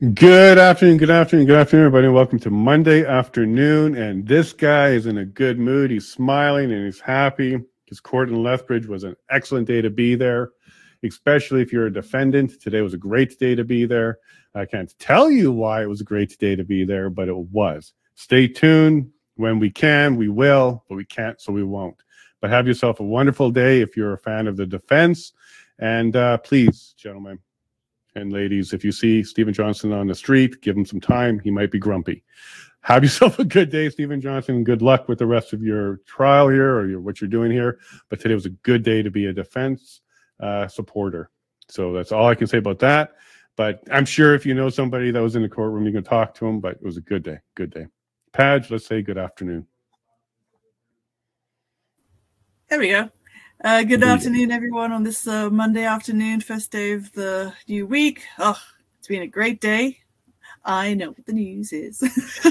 Good afternoon, good afternoon, good afternoon, everybody. Welcome to Monday afternoon. And this guy is in a good mood. He's smiling and he's happy because court in Lethbridge was an excellent day to be there, especially if you're a defendant. Today was a great day to be there. I can't tell you why it was a great day to be there, but it was. Stay tuned. When we can, we will, but we can't, so we won't. But have yourself a wonderful day if you're a fan of the defense. And please, gentlemen and ladies, if you see Steven Johnson on the street, give him some time. He might be grumpy. Have yourself a good day, Steven Johnson, and good luck with the rest of your trial here or what you're doing here. But today was a good day to be a defense supporter. So that's all I can say about that. But I'm sure if you know somebody that was in the courtroom, you can talk to them. But it was a good day. Good day. Padge, let's say good afternoon. There we go. Good afternoon, everyone, on this Monday afternoon, first day of the new week. Oh, it's been a great day. I know what the news is.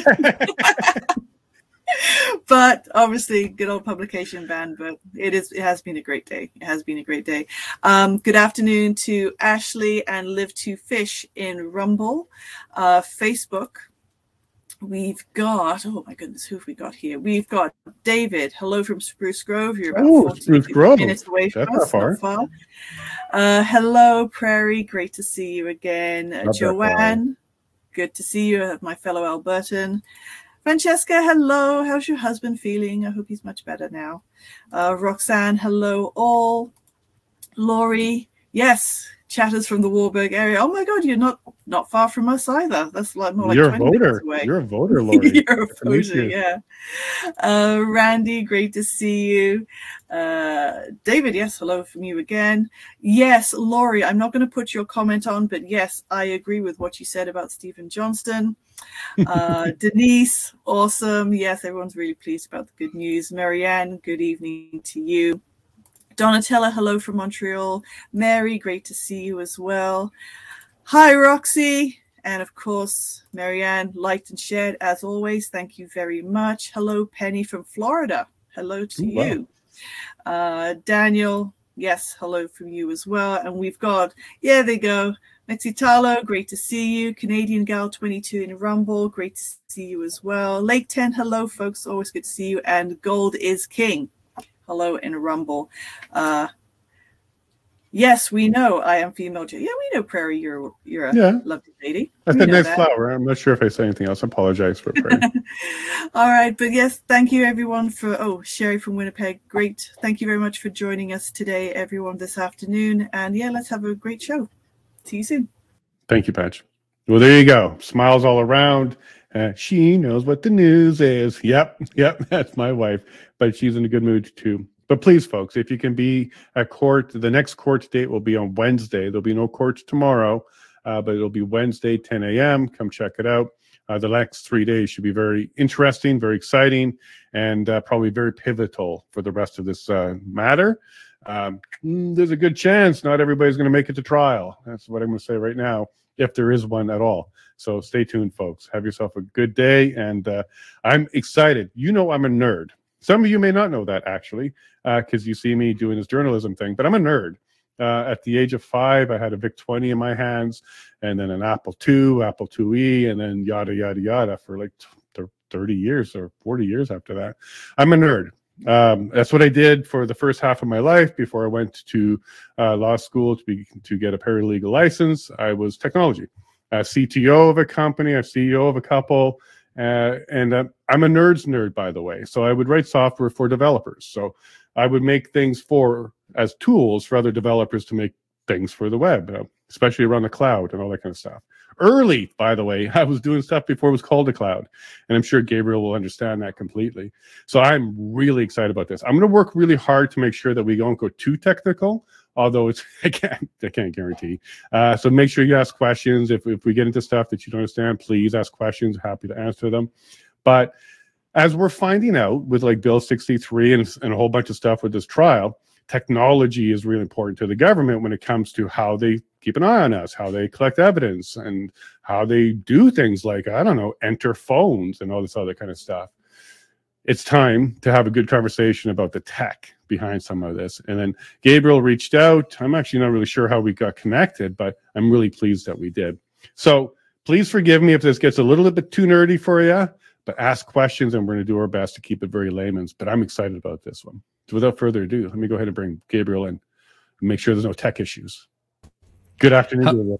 But obviously, good old publication ban, but it has been a great day. It has been a great day. Good afternoon to Ashley and Live to Fish in Rumble, Facebook. We've got, oh my goodness, who have we got here? We've got David. Hello from Spruce Grove. You're about 40 minutes away from us. Not far. Hello, Prairie. Great to see you again. Joanne, good to see you, my fellow Albertan. Francesca, hello. How's your husband feeling? I hope he's much better now. Roxanne, hello all. Laurie, yes. Chatters from the Warburg area. Oh my God, you're not far from us either. That's like more like 20 minutes away. You're a voter, Laurie. You're a voter, yeah. Randy, great to see you. David, yes, hello from you again. Yes, Laurie, I'm not going to put your comment on, but yes, I agree with what you said about Steven Johnston. Denise, awesome. Yes, everyone's really pleased about the good news. Marianne, good evening to you. Donatella, hello from Montreal. Mary, great to see you as well. Hi, Roxy. And of course, Marianne, liked and shared as always. Thank you very much. Hello, Penny from Florida. Hello to you. Daniel, yes, hello from you as well. And we've got, yeah, there you go. Mexitalo, great to see you. Canadian Gal 22 in Rumble, great to see you as well. Lake 10, hello, folks. Always good to see you. And Gold is King. Hello in Rumble. Yes, we know I am female. Yeah, we know, Prairie. You're a lovely lady. That's a nice flower. I'm not sure if I say anything else. I apologize for Prairie. All right, but yes, thank you everyone for. Sherry from Winnipeg, great. Thank you very much for joining us today, everyone, this afternoon. And yeah, let's have a great show. See you soon. Thank you, Patch. Well, there you go. Smiles all around. She knows what the news is. Yep, that's my wife. But she's in a good mood too. But please, folks, if you can be at court, the next court date will be on Wednesday. There'll be no court tomorrow, but it'll be Wednesday, 10 a.m. Come check it out. The next 3 days should be very interesting, very exciting, and probably very pivotal for the rest of this matter. There's a good chance not everybody's going to make it to trial. That's what I'm going to say right now, if there is one at all. So stay tuned, folks. Have yourself a good day, and I'm excited. You know I'm a nerd. Some of you may not know that, actually, because you see me doing this journalism thing, but I'm a nerd. At the age of 5, I had a VIC-20 in my hands, and then an Apple II, Apple IIe, and then yada, yada, yada for like 30 years or 40 years after that. I'm a nerd. That's what I did for the first half of my life before I went to law school to get a paralegal license. I was technology, CTO of a company, a CEO of a couple, and I'm a nerd's nerd, by the way. So I would write software for developers. So I would make things as tools for other developers to make things for the web, especially around the cloud and all that kind of stuff. Early, by the way, I was doing stuff before it was called a cloud. And I'm sure Gabriel will understand that completely. So I'm really excited about this. I'm going to work really hard to make sure that we don't go too technical, although I can't guarantee. So make sure you ask questions. If we get into stuff that you don't understand, please ask questions. Happy to answer them. But as we're finding out with like Bill 63 and a whole bunch of stuff with this trial, technology is really important to the government when it comes to how they keep an eye on us, how they collect evidence, and how they do things like, I don't know, enter phones and all this other kind of stuff. It's time to have a good conversation about the tech behind some of this. And then Gabriel reached out. I'm actually not really sure how we got connected, but I'm really pleased that we did. So Please forgive me if this gets a little bit too nerdy for you, but ask questions and we're going to do our best to keep it very layman's. But I'm excited about this one. So without further ado, let me go ahead and bring Gabriel in and make sure there's no tech issues. Good afternoon.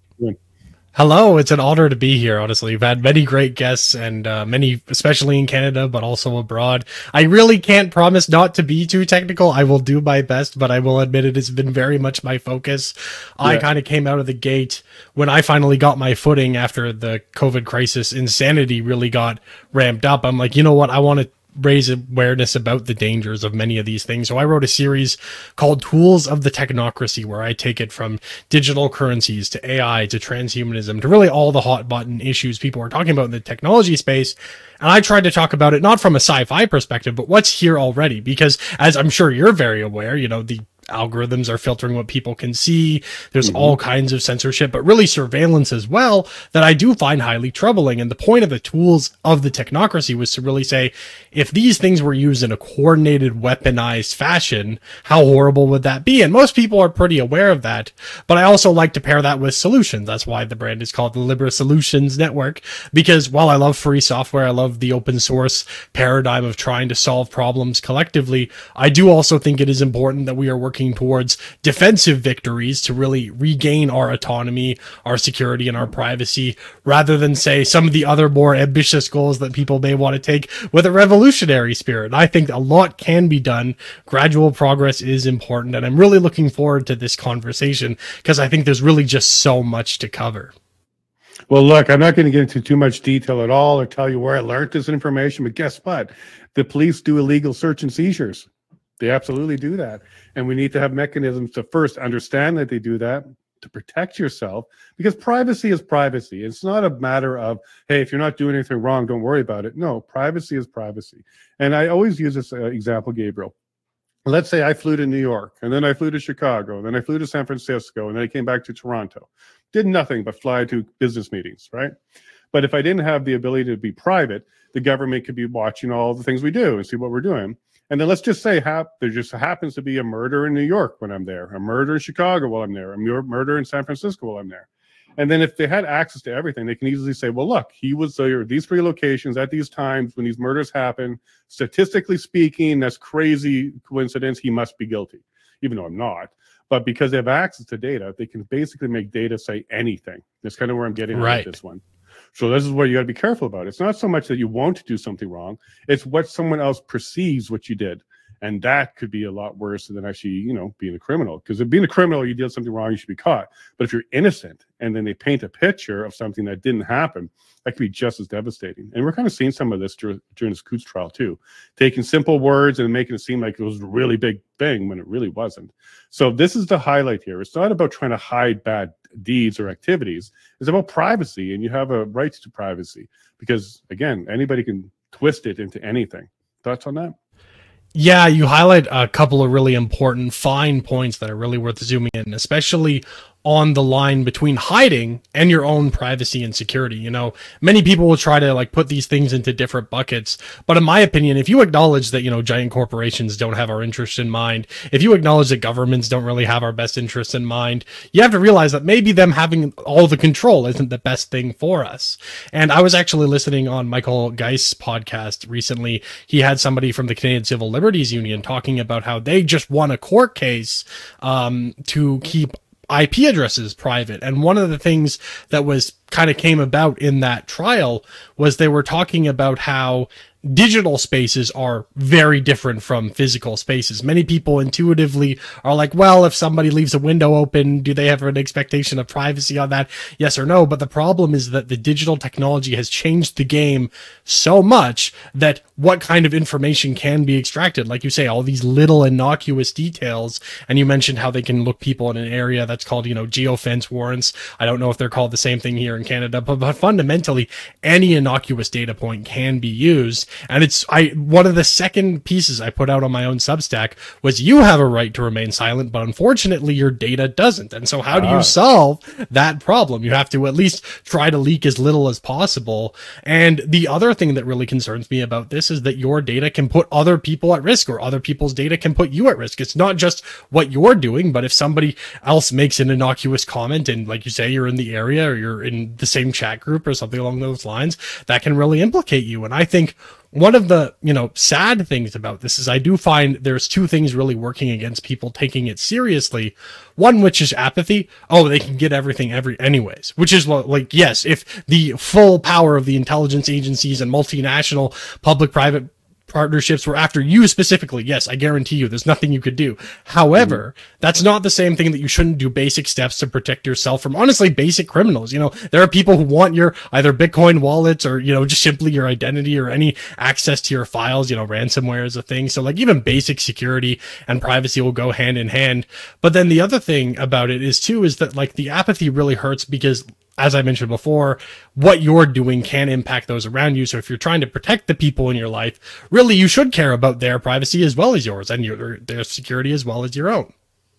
Hello, it's an honor to be here, honestly. We've had many great guests and many, especially in Canada, but also abroad. I really can't promise not to be too technical. I will do my best, but I will admit it has been very much my focus. Yeah. I kind of came out of the gate when I finally got my footing after the COVID crisis. Insanity really got ramped up. I'm like, you know what? I want to raise awareness about the dangers of many of these things. So I wrote a series called Tools of the Technocracy, where I take it from digital currencies to AI to transhumanism to really all the hot button issues people are talking about in the technology space. And I tried to talk about it not from a sci-fi perspective, but what's here already, because as I'm sure you're very aware, you know, the algorithms are filtering what people can see. There's all kinds of censorship, but really surveillance as well, that I do find highly troubling. And the point of the Tools of the Technocracy was to really say, if these things were used in a coordinated, weaponized fashion, how horrible would that be? And most people are pretty aware of that. But I also like to pair that with solutions. That's why the brand is called the Libra Solutions Network, because while I love free software, I love the open source paradigm of trying to solve problems collectively, I do also think it is important that we are working towards defensive victories to really regain our autonomy, our security, and our privacy, rather than say some of the other more ambitious goals that people may want to take with a revolutionary spirit. And I think a lot can be done. Gradual progress is important, and I'm really looking forward to this conversation because I think there's really just so much to cover. Well, look, I'm not going to get into too much detail at all or tell you where I learned this information, but guess what? The police do illegal search and seizures. They absolutely do that. And we need to have mechanisms to first understand that they do that, to protect yourself, because privacy is privacy. It's not a matter of, hey, if you're not doing anything wrong, don't worry about it. No, privacy is privacy. And I always use this example, Gabriel. Let's say I flew to New York, and then I flew to Chicago, and then I flew to San Francisco, and then I came back to Toronto. Did nothing but fly to business meetings, right? But if I didn't have the ability to be private, the government could be watching all the things we do and see what we're doing. And then let's just say there just happens to be a murder in New York when I'm there, a murder in Chicago while I'm there, a murder in San Francisco while I'm there. And then if they had access to everything, they can easily say, well, look, he was there, these 3 locations at these times when these murders happen. Statistically speaking, that's crazy coincidence. He must be guilty, even though I'm not. But because they have access to data, they can basically make data say anything. That's kind of where I'm getting at with this one. So this is what you got to be careful about. It's not so much that you won't do something wrong. It's what someone else perceives what you did. And that could be a lot worse than actually, you know, being a criminal. Because if being a criminal, you did something wrong, you should be caught. But if you're innocent and then they paint a picture of something that didn't happen, that could be just as devastating. And we're kind of seeing some of this during this Coutts trial too. Taking simple words and making it seem like it was a really big thing when it really wasn't. So this is the highlight here. It's not about trying to hide bad deeds or activities. It's about privacy, and you have a right to privacy. Because, again, anybody can twist it into anything. Thoughts on that? Yeah, you highlight a couple of really important fine points that are really worth zooming in, especially on the line between hiding and your own privacy and security. You know, many people will try to like put these things into different buckets. But in my opinion, if you acknowledge that, you know, giant corporations don't have our interest in mind, if you acknowledge that governments don't really have our best interest in mind, you have to realize that maybe them having all the control isn't the best thing for us. And I was actually listening on Michael Geist's podcast recently. He had somebody from the Canadian Civil Liberties Union talking about how they just won a court case to keep IP addresses private. And one of the things that was kind of came about in that trial was they were talking about how digital spaces are very different from physical spaces. Many people intuitively are like, well, if somebody leaves a window open, do they have an expectation of privacy on that? Yes or no. But the problem is that the digital technology has changed the game so much that what kind of information can be extracted? Like you say, all these little innocuous details. And you mentioned how they can look people in an area that's called, you know, geofence warrants. I don't know if they're called the same thing here in Canada, but fundamentally any innocuous data point can be used. And one of the second pieces I put out on my own Substack was, you have a right to remain silent, but unfortunately your data doesn't. And so how do you solve that problem? You have to at least try to leak as little as possible. And the other thing that really concerns me about this is that your data can put other people at risk, or other people's data can put you at risk. It's not just what you're doing, but if somebody else makes an innocuous comment, and like you say, you're in the area or you're in the same chat group or something along those lines, that can really implicate you. And I think one of the, sad things about this is I do find there's two things really working against people taking it seriously. One, which is apathy. Oh, they can get everything anyways, which is like, yes, if the full power of the intelligence agencies and multinational public-private partnerships were after you specifically, yes, I guarantee you there's nothing you could do. However, that's not the same thing that you shouldn't do basic steps to protect yourself from, honestly, basic criminals. There are people who want your either Bitcoin wallets or, just simply your identity or any access to your files. Ransomware is a thing. So like even basic security and privacy will go hand in hand. But then the other thing about it is that like the apathy really hurts because, as I mentioned before, what you're doing can impact those around you. So if you're trying to protect the people in your life, really you should care about their privacy as well as yours, and their security as well as your own.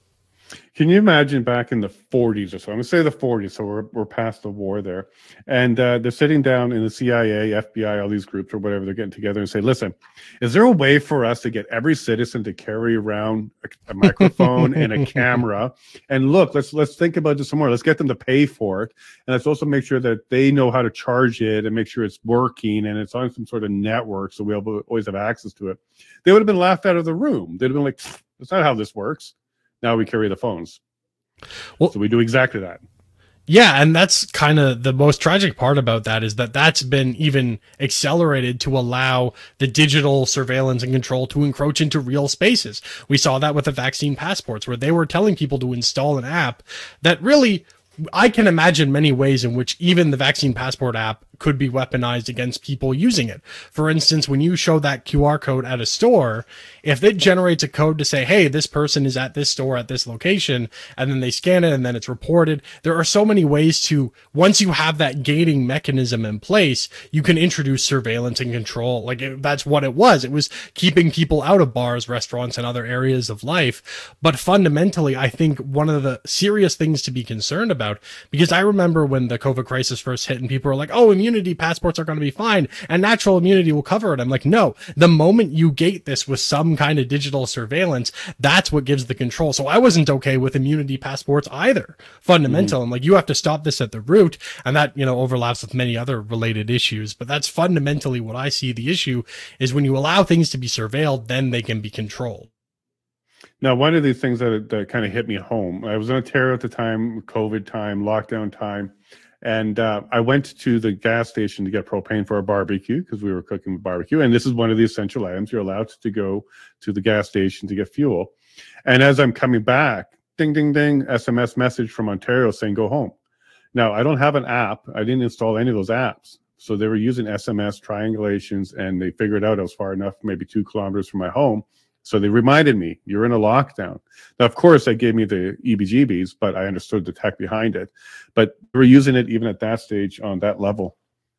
Can you imagine back in the 40s or so? I'm going to say the 40s, so we're past the war there. And they're sitting down in the CIA, FBI, all these groups or whatever, they're getting together and say, listen, is there a way for us to get every citizen to carry around a microphone and a camera? And look, let's think about this some more. Let's get them to pay for it. And let's also make sure that they know how to charge it and make sure it's working and it's on some sort of network so we'll always have access to it. They would have been laughed out of the room. They'd have been like, that's not how this works. Now we carry the phones. Well, so we do exactly that. Yeah, and that's kind of the most tragic part about that, is that that's been even accelerated to allow the digital surveillance and control to encroach into real spaces. We saw that with the vaccine passports, where they were telling people to install an app that really, I can imagine many ways in which even the vaccine passport app could be weaponized against people using it. For instance, when you show that QR code at a store, if it generates a code to say, hey, this person is at this store at this location, and then they scan it and then it's reported, there are so many ways to, once you have that gating mechanism in place, you can introduce surveillance and control. That's what it was. It was keeping people out of bars, restaurants, and other areas of life. But fundamentally, I think one of the serious things to be concerned about, because I remember when the COVID crisis first hit and people were like, oh, immunity passports are going to be fine and natural immunity will cover it. I'm like, no, the moment you gate this with some kind of digital surveillance, that's what gives the control. So I wasn't okay with immunity passports either. Fundamental. I'm like, you have to stop this at the root. And that, overlaps with many other related issues. But that's fundamentally what I see the issue is: when you allow things to be surveilled, then they can be controlled. Now, one of these things that kind of hit me home, I was in Ontario at the time, COVID time, lockdown time. And I went to the gas station to get propane for our barbecue because we were cooking barbecue. And this is one of the essential items. You're allowed to go to the gas station to get fuel. And as I'm coming back, ding, ding, ding, SMS message from Ontario saying, go home. Now, I don't have an app. I didn't install any of those apps. So they were using SMS triangulations, and they figured out I was far enough, maybe 2 kilometers from my home. So they reminded me, you're in a lockdown. Now, of course, that gave me the EBGBs, but I understood the tech behind it. But we were using it even at that stage on that level.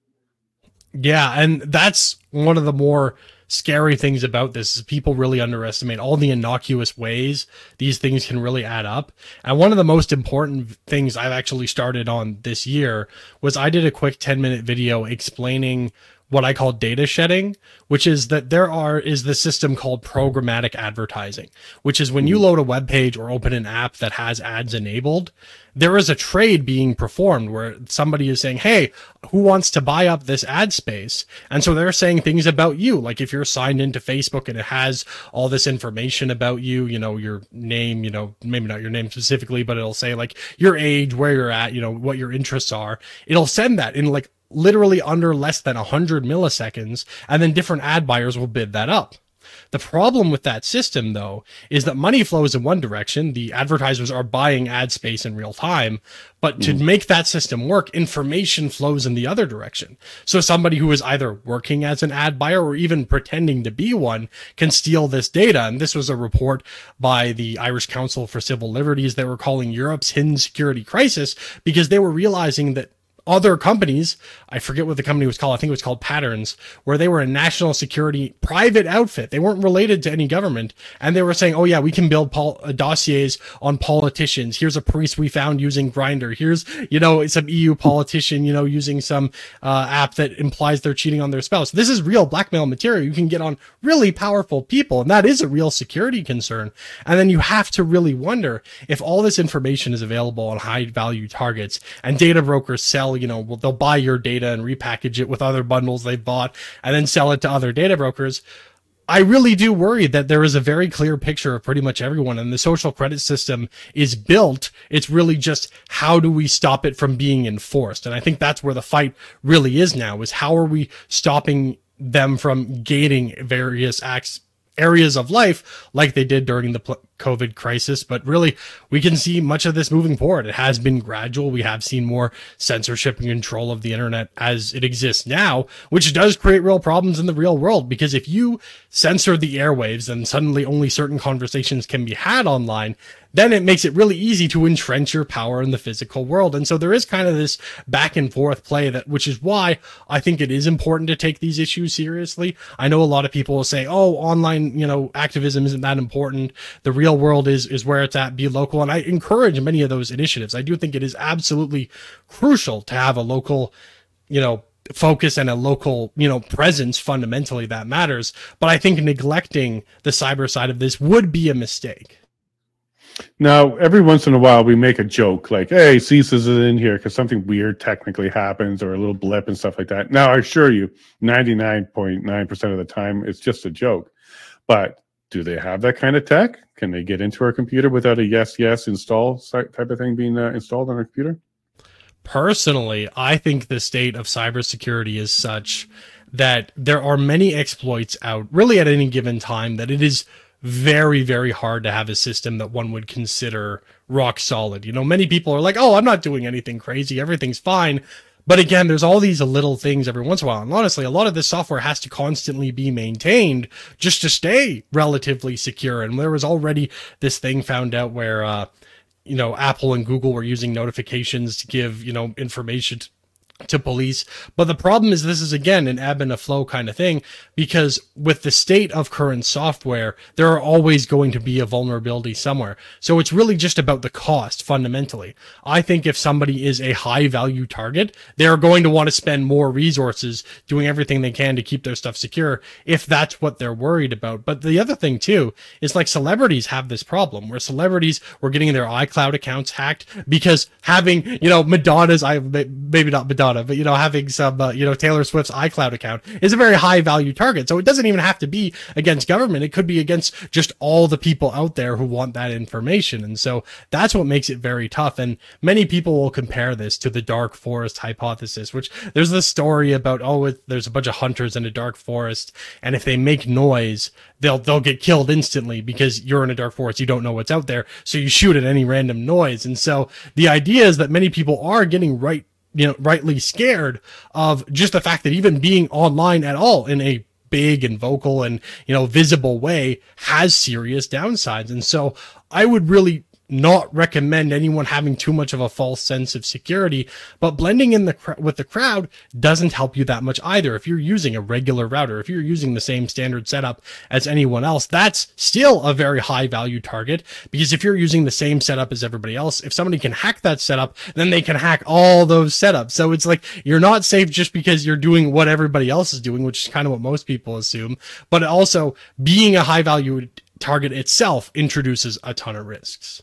Yeah, and that's one of the more scary things about this, is people really underestimate all the innocuous ways these things can really add up. And one of the most important things I've actually started on this year was I did a quick 10-minute video explaining what I call data shedding, which is that is the system called programmatic advertising, which is when you load a web page or open an app that has ads enabled, there is a trade being performed where somebody is saying, hey, who wants to buy up this ad space? And so they're saying things about you. Like if you're signed into Facebook and it has all this information about you, your name, maybe not your name specifically, but it'll say like your age, where you're at, what your interests are. It'll send that in like literally under less than 100 milliseconds, and then different ad buyers will bid that up. The problem with that system, though, is that money flows in one direction. The advertisers are buying ad space in real time, but to make that system work, information flows in the other direction. So somebody who is either working as an ad buyer or even pretending to be one can steal this data. And this was a report by the Irish Council for Civil Liberties that were calling Europe's hidden security crisis, because they were realizing that other companies, I forget what the company was called, I think it was called Patterns, where they were a national security private outfit. They weren't related to any government. And they were saying, oh yeah, we can build dossiers on politicians. Here's a priest we found using Grindr. Here's, some EU politician, using some app that implies they're cheating on their spouse. This is real blackmail material you can get on really powerful people. And that is a real security concern. And then you have to really wonder if all this information is available on high value targets and data brokers sell, they'll buy your data and repackage it with other bundles they've bought and then sell it to other data brokers. I really do worry that there is a very clear picture of pretty much everyone, and the social credit system is built. It's really just how do we stop it from being enforced? And I think that's where the fight really is now, is how are we stopping them from gating various areas of life like they did during the COVID crisis. But really, we can see much of this moving forward. It has been gradual. We have seen more censorship and control of the internet as it exists now, which does create real problems in the real world, because if you censor the airwaves and suddenly only certain conversations can be had online, then it makes it really easy to entrench your power in the physical world. And so there is kind of this back and forth play, which is why I think it is important to take these issues seriously. I know a lot of people will say, oh, online, activism isn't that important. The real world is where it's at, be local. And I encourage many of those initiatives. I do think it is absolutely crucial to have a local, focus and a local, presence. Fundamentally, that matters. But I think neglecting the cyber side of this would be a mistake. Now, every once in a while, we make a joke like, hey, CSIS is in here because something weird technically happens, or a little blip and stuff like that. Now, I assure you, 99.9% of the time, it's just a joke. But do they have that kind of tech? Can they get into our computer without a yes install type of thing being installed on our computer? Personally, I think the state of cybersecurity is such that there are many exploits out really at any given time that it is very, very hard to have a system that one would consider rock solid. Many people are like, oh, I'm not doing anything crazy, everything's fine. But again, there's all these little things every once in a while. And honestly, a lot of this software has to constantly be maintained just to stay relatively secure. And there was already this thing found out where, Apple and Google were using notifications to give, information to police. But the problem is this is, again, an ebb and a flow kind of thing, because with the state of current software, there are always going to be a vulnerability somewhere. So it's really just about the cost fundamentally. I think if somebody is a high value target, they're going to want to spend more resources doing everything they can to keep their stuff secure if that's what they're worried about. But the other thing too is, like, celebrities have this problem where celebrities were getting their iCloud accounts hacked because having, Madonna's, maybe not Madonna, but having some Taylor Swift's iCloud account is a very high value target. So it doesn't even have to be against government. It could be against just all the people out there who want that information. And so that's what makes it very tough. And many people will compare this to the dark forest hypothesis, which there's this story about, there's a bunch of hunters in a dark forest, and if they make noise, they'll get killed instantly because you're in a dark forest. You don't know what's out there. So you shoot at any random noise. And so the idea is that many people are getting rightly scared of just the fact that even being online at all in a big and vocal and, visible way has serious downsides. And so I would really not recommend anyone having too much of a false sense of security, but blending in with the crowd doesn't help you that much either. If you're using a regular router, if you're using the same standard setup as anyone else, that's still a very high value target, because if you're using the same setup as everybody else, if somebody can hack that setup, then they can hack all those setups. So it's like, you're not safe just because you're doing what everybody else is doing, which is kind of what most people assume, but also being a high value target itself introduces a ton of risks.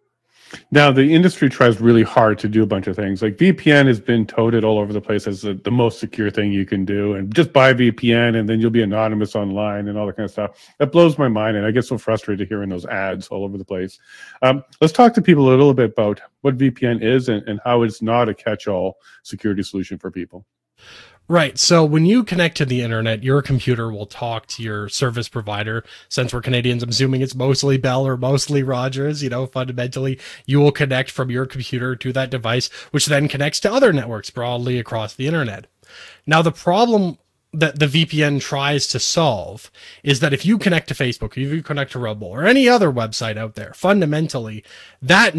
Now, the industry tries really hard to do a bunch of things. Like VPN has been touted all over the place as the most secure thing you can do. And just buy VPN and then you'll be anonymous online and all that kind of stuff. That blows my mind. And I get so frustrated hearing those ads all over the place. Let's talk to people a little bit about what VPN is and how it's not a catch-all security solution for people. Right. So when you connect to the internet, your computer will talk to your service provider. Since we're Canadians, I'm assuming it's mostly Bell or mostly Rogers. Fundamentally, you will connect from your computer to that device, which then connects to other networks broadly across the internet. Now, the problem that the VPN tries to solve is that if you connect to Facebook, if you connect to Rumble or any other website out there, fundamentally that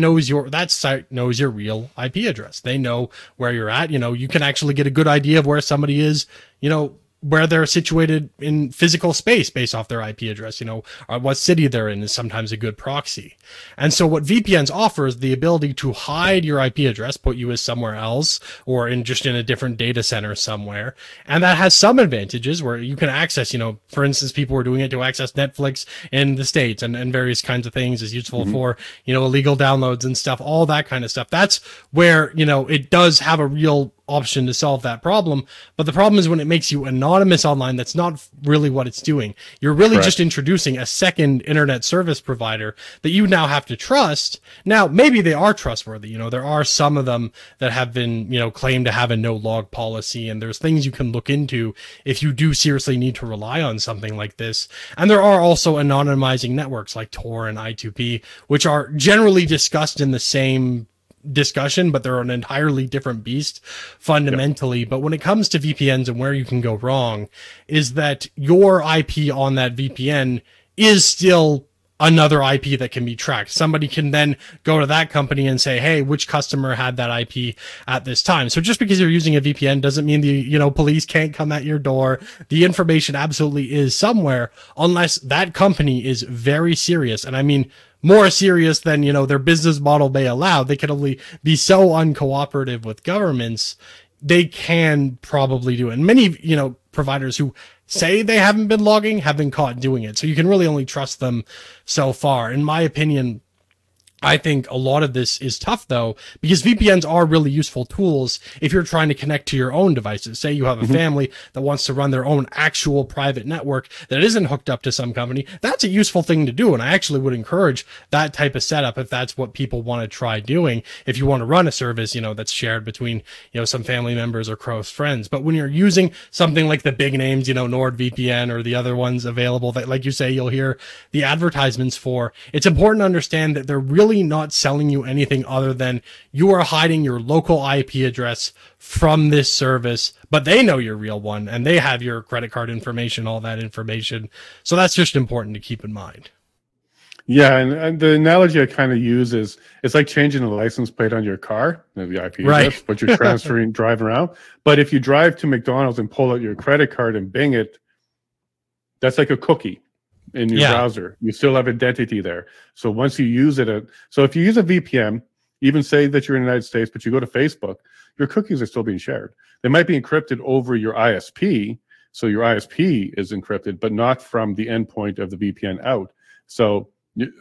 site knows your real IP address. They know where you're at. You can actually get a good idea of where somebody is, where they're situated in physical space based off their IP address, or what city they're in is sometimes a good proxy. And so what VPNs offer is the ability to hide your IP address, put you as somewhere else or in a different data center somewhere. And that has some advantages where you can access, for instance, people were doing it to access Netflix in the States and various kinds of things is useful for, illegal downloads and stuff, all that kind of stuff. That's where, it does have a real option to solve that problem. But the problem is when it makes you anonymous online, that's not really what it's doing. You're really just introducing a second internet service provider that you now have to trust. Now, maybe they are trustworthy. There are some of them that have been, claimed to have a no log policy, and there's things you can look into if you do seriously need to rely on something like this. And there are also anonymizing networks like Tor and I2P, which are generally discussed in the same discussion, but they're an entirely different beast fundamentally. But when it comes to VPNs and where you can go wrong is that your IP on that VPN is still another IP that can be tracked. Somebody can then go to that company and say, hey, which customer had that IP at this time? So just because you're using a VPN doesn't mean the police can't come at your door. The information absolutely is somewhere unless that company is very serious. And I mean, more serious than, their business model may allow. They can only be so uncooperative with governments. They can probably do it. And many, providers who say they haven't been logging have been caught doing it. So you can really only trust them so far. In my opinion, I think a lot of this is tough though, because VPNs are really useful tools if you're trying to connect to your own devices. Say you have a family that wants to run their own actual private network that isn't hooked up to some company. That's a useful thing to do. And I actually would encourage that type of setup if that's what people want to try doing. If you want to run a service, that's shared between, some family members or close friends. But when you're using something like the big names, NordVPN or the other ones available that, like you say, you'll hear the advertisements for, it's important to understand that they're really not selling you anything other than you are hiding your local IP address from this service, but they know your real one and they have your credit card information, all that information. So that's just important to keep in mind. Yeah, and the analogy I kind of use is it's like changing the license plate on your car, the IP address, but you're transferring, driving around. But if you drive to McDonald's and pull out your credit card and Bing it, that's like a cookie in your browser. You still have identity there. So once you use it, so if you use a VPN, even say that you're in the United States, but you go to Facebook, your cookies are still being shared. They might be encrypted over your ISP. So your ISP is encrypted, but not from the endpoint of the VPN out. So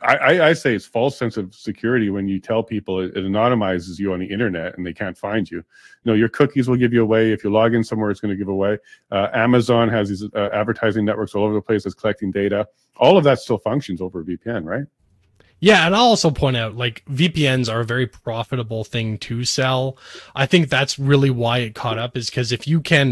I say it's false sense of security when you tell people it anonymizes you on the internet and they can't find you. Your cookies will give you away. If you log in somewhere, it's going to give away. Amazon has these advertising networks all over the place that's collecting data. All of that still functions over a VPN, right? Yeah, and I'll also point out, VPNs are a very profitable thing to sell. I think that's really why it caught up, is because if you can,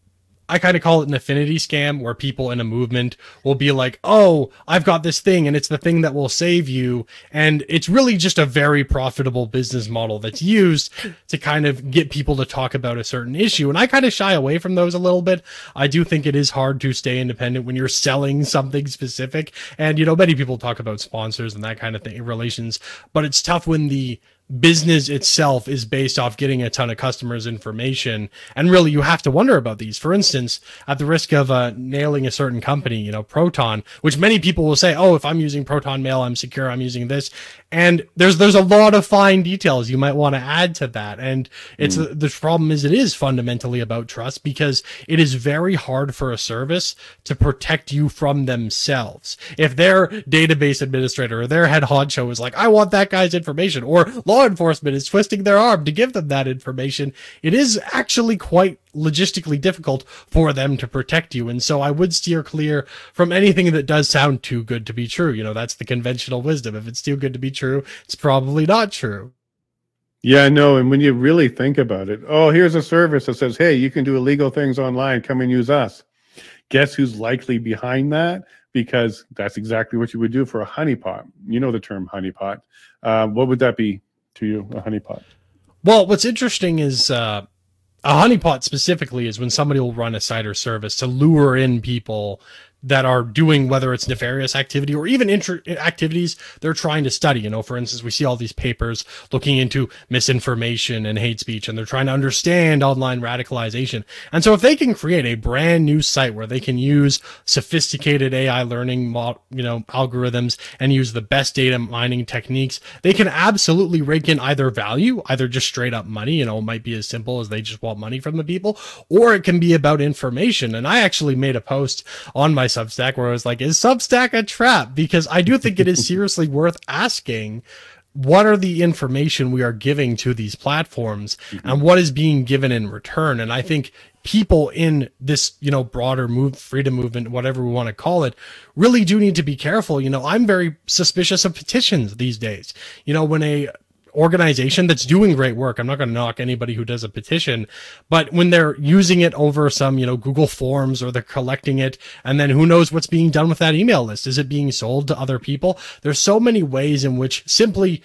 I kind of call it an affinity scam, where people in a movement will be like, oh, I've got this thing and it's the thing that will save you. And it's really just a very profitable business model that's used to kind of get people to talk about a certain issue. And I kind of shy away from those a little bit. I do think it is hard to stay independent when you're selling something specific. And, many people talk about sponsors and that kind of thing, relations, but it's tough when the business itself is based off getting a ton of customers' information. And really, you have to wonder about these. For instance, at the risk of nailing a certain company, Proton, which many people will say, oh, if I'm using Proton Mail, I'm secure, I'm using this. And there's a lot of fine details you might want to add to that. And it's the problem is it is fundamentally about trust, because it is very hard for a service to protect you from themselves. If their database administrator or their head honcho is like, I want that guy's information, or law enforcement is twisting their arm to give them that information, it is actually quite logistically difficult for them to protect you. And so I would steer clear from anything that does sound too good to be true. That's the conventional wisdom. If it's too good to be true, it's probably not true. Yeah, no. And when you really think about it, oh, here's a service that says, hey, you can do illegal things online. Come and use us. Guess who's likely behind that? Because that's exactly what you would do for a honeypot. You know the term honeypot. What would that be to you, a honeypot? Well, what's interesting is a honeypot specifically is when somebody will run a site or service to lure in people that are doing, whether it's nefarious activity or even activities they're trying to study. You know, for instance, we see all these papers looking into misinformation and hate speech, and they're trying to understand online radicalization. And so if they can create a brand new site where they can use sophisticated AI learning, algorithms and use the best data mining techniques, they can absolutely rake in either value, either just straight up money, it might be as simple as they just want money from the people, or it can be about information. And I actually made a post on my Substack where I was like, is Substack a trap? Because I do think it is seriously worth asking, what are the information we are giving to these platforms and what is being given in return? And I think people in this, broader freedom movement, whatever we want to call it, really do need to be careful. I'm very suspicious of petitions these days. When a organization that's doing great work, I'm not going to knock anybody who does a petition, but when they're using it over some, Google Forms, or they're collecting it, and then who knows what's being done with that email list? Is it being sold to other people? There's so many ways in which simply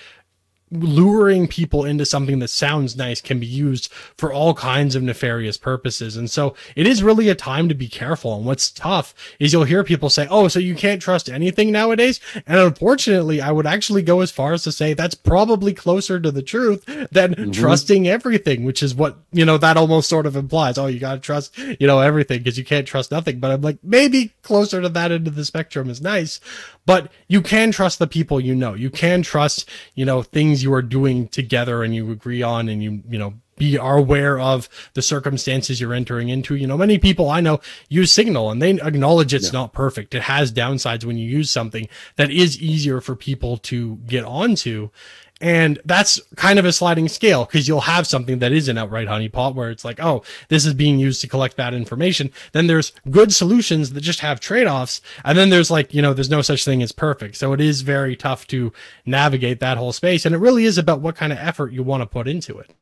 luring people into something that sounds nice can be used for all kinds of nefarious purposes. And so it is really a time to be careful. And what's tough is you'll hear people say, oh, so you can't trust anything nowadays. And unfortunately, I would actually go as far as to say that's probably closer to the truth than trusting everything, which is what, that almost sort of implies. Oh, you got to trust, everything because you can't trust nothing. But I'm like, maybe closer to that end of the spectrum is nice. But you can trust the people you can trust, things you are doing together and you agree on, and you are aware of the circumstances you're entering into. Many people I know use Signal and they acknowledge it's not perfect. It has downsides when you use something that is easier for people to get onto. And that's kind of a sliding scale, because you'll have something that is an outright honeypot where it's like, oh, this is being used to collect bad information. Then there's good solutions that just have trade-offs. And then there's there's no such thing as perfect. So it is very tough to navigate that whole space. And it really is about what kind of effort you want to put into it.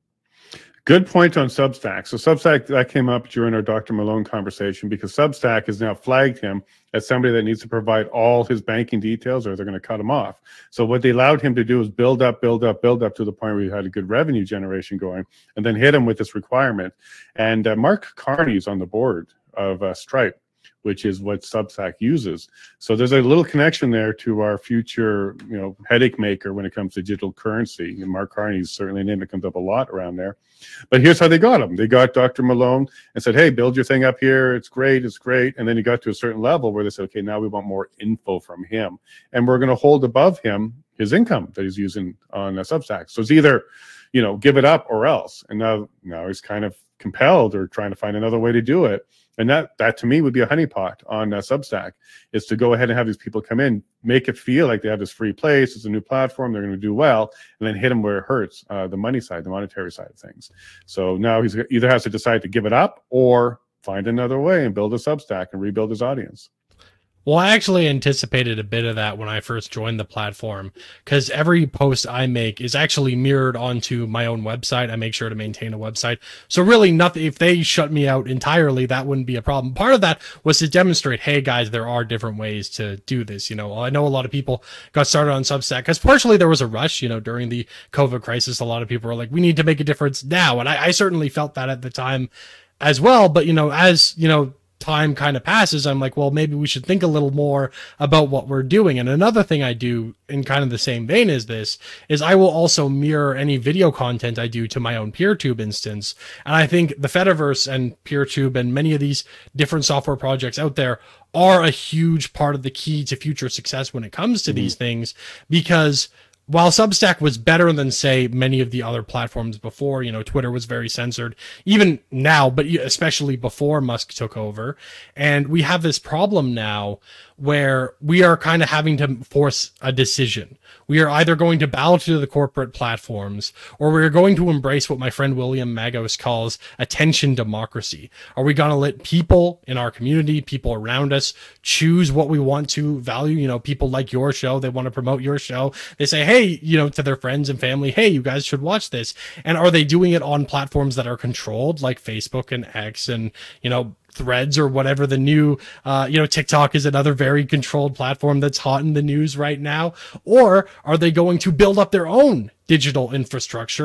Good point on Substack. So Substack, that came up during our Dr. Malone conversation, because Substack has now flagged him as somebody that needs to provide all his banking details or they're going to cut him off. So what they allowed him to do is build up to the point where he had a good revenue generation going, and then hit him with this requirement. And Mark Carney's on the board of Stripe, which is what Substack uses. So there's a little connection there to our future, headache maker when it comes to digital currency. And Mark Carney's certainly a name that comes up a lot around there. But here's how they got him. They got Dr. Malone and said, hey, build your thing up here. It's great. And then he got to a certain level where they said, okay, now we want more info from him. And we're going to hold above him his income that he's using on Substack. So it's either, give it up or else. And now he's kind of compelled or trying to find another way to do it. And that to me would be a honeypot on Substack, is to go ahead and have these people come in, make it feel like they have this free place, it's a new platform, they're going to do well, and then hit them where it hurts, the money side, the monetary side of things. So now he's either has to decide to give it up or find another way and build a Substack and rebuild his audience. Well, I actually anticipated a bit of that when I first joined the platform, because every post I make is actually mirrored onto my own website. I make sure to maintain a website. So really nothing, if they shut me out entirely, that wouldn't be a problem. Part of that was to demonstrate, hey guys, there are different ways to do this. I know a lot of people got started on Substack because partially there was a rush, during the COVID crisis. A lot of people were like, we need to make a difference now. And I certainly felt that at the time as well. But, as time kind of passes, I'm like, well, maybe we should think a little more about what we're doing. And another thing I do in kind of the same vein as this is I will also mirror any video content I do to my own PeerTube instance. And I think the Fediverse and PeerTube and many of these different software projects out there are a huge part of the key to future success when it comes to these things, because while Substack was better than, say, many of the other platforms before, Twitter was very censored, even now, but especially before Musk took over. And we have this problem now where we are kind of having to force a decision. We are either going to bow to the corporate platforms, or we're going to embrace what my friend William Magos calls attention democracy. Are we going to let people in our community, people around us, choose what we want to value? People like your show, they want to promote your show. They say, hey, to their friends and family, hey, you guys should watch this. And are they doing it on platforms that are controlled, like Facebook and X and, Threads or whatever the new, TikTok is another very controlled platform that's hot in the news right now? Or are they going to build up their own digital infrastructure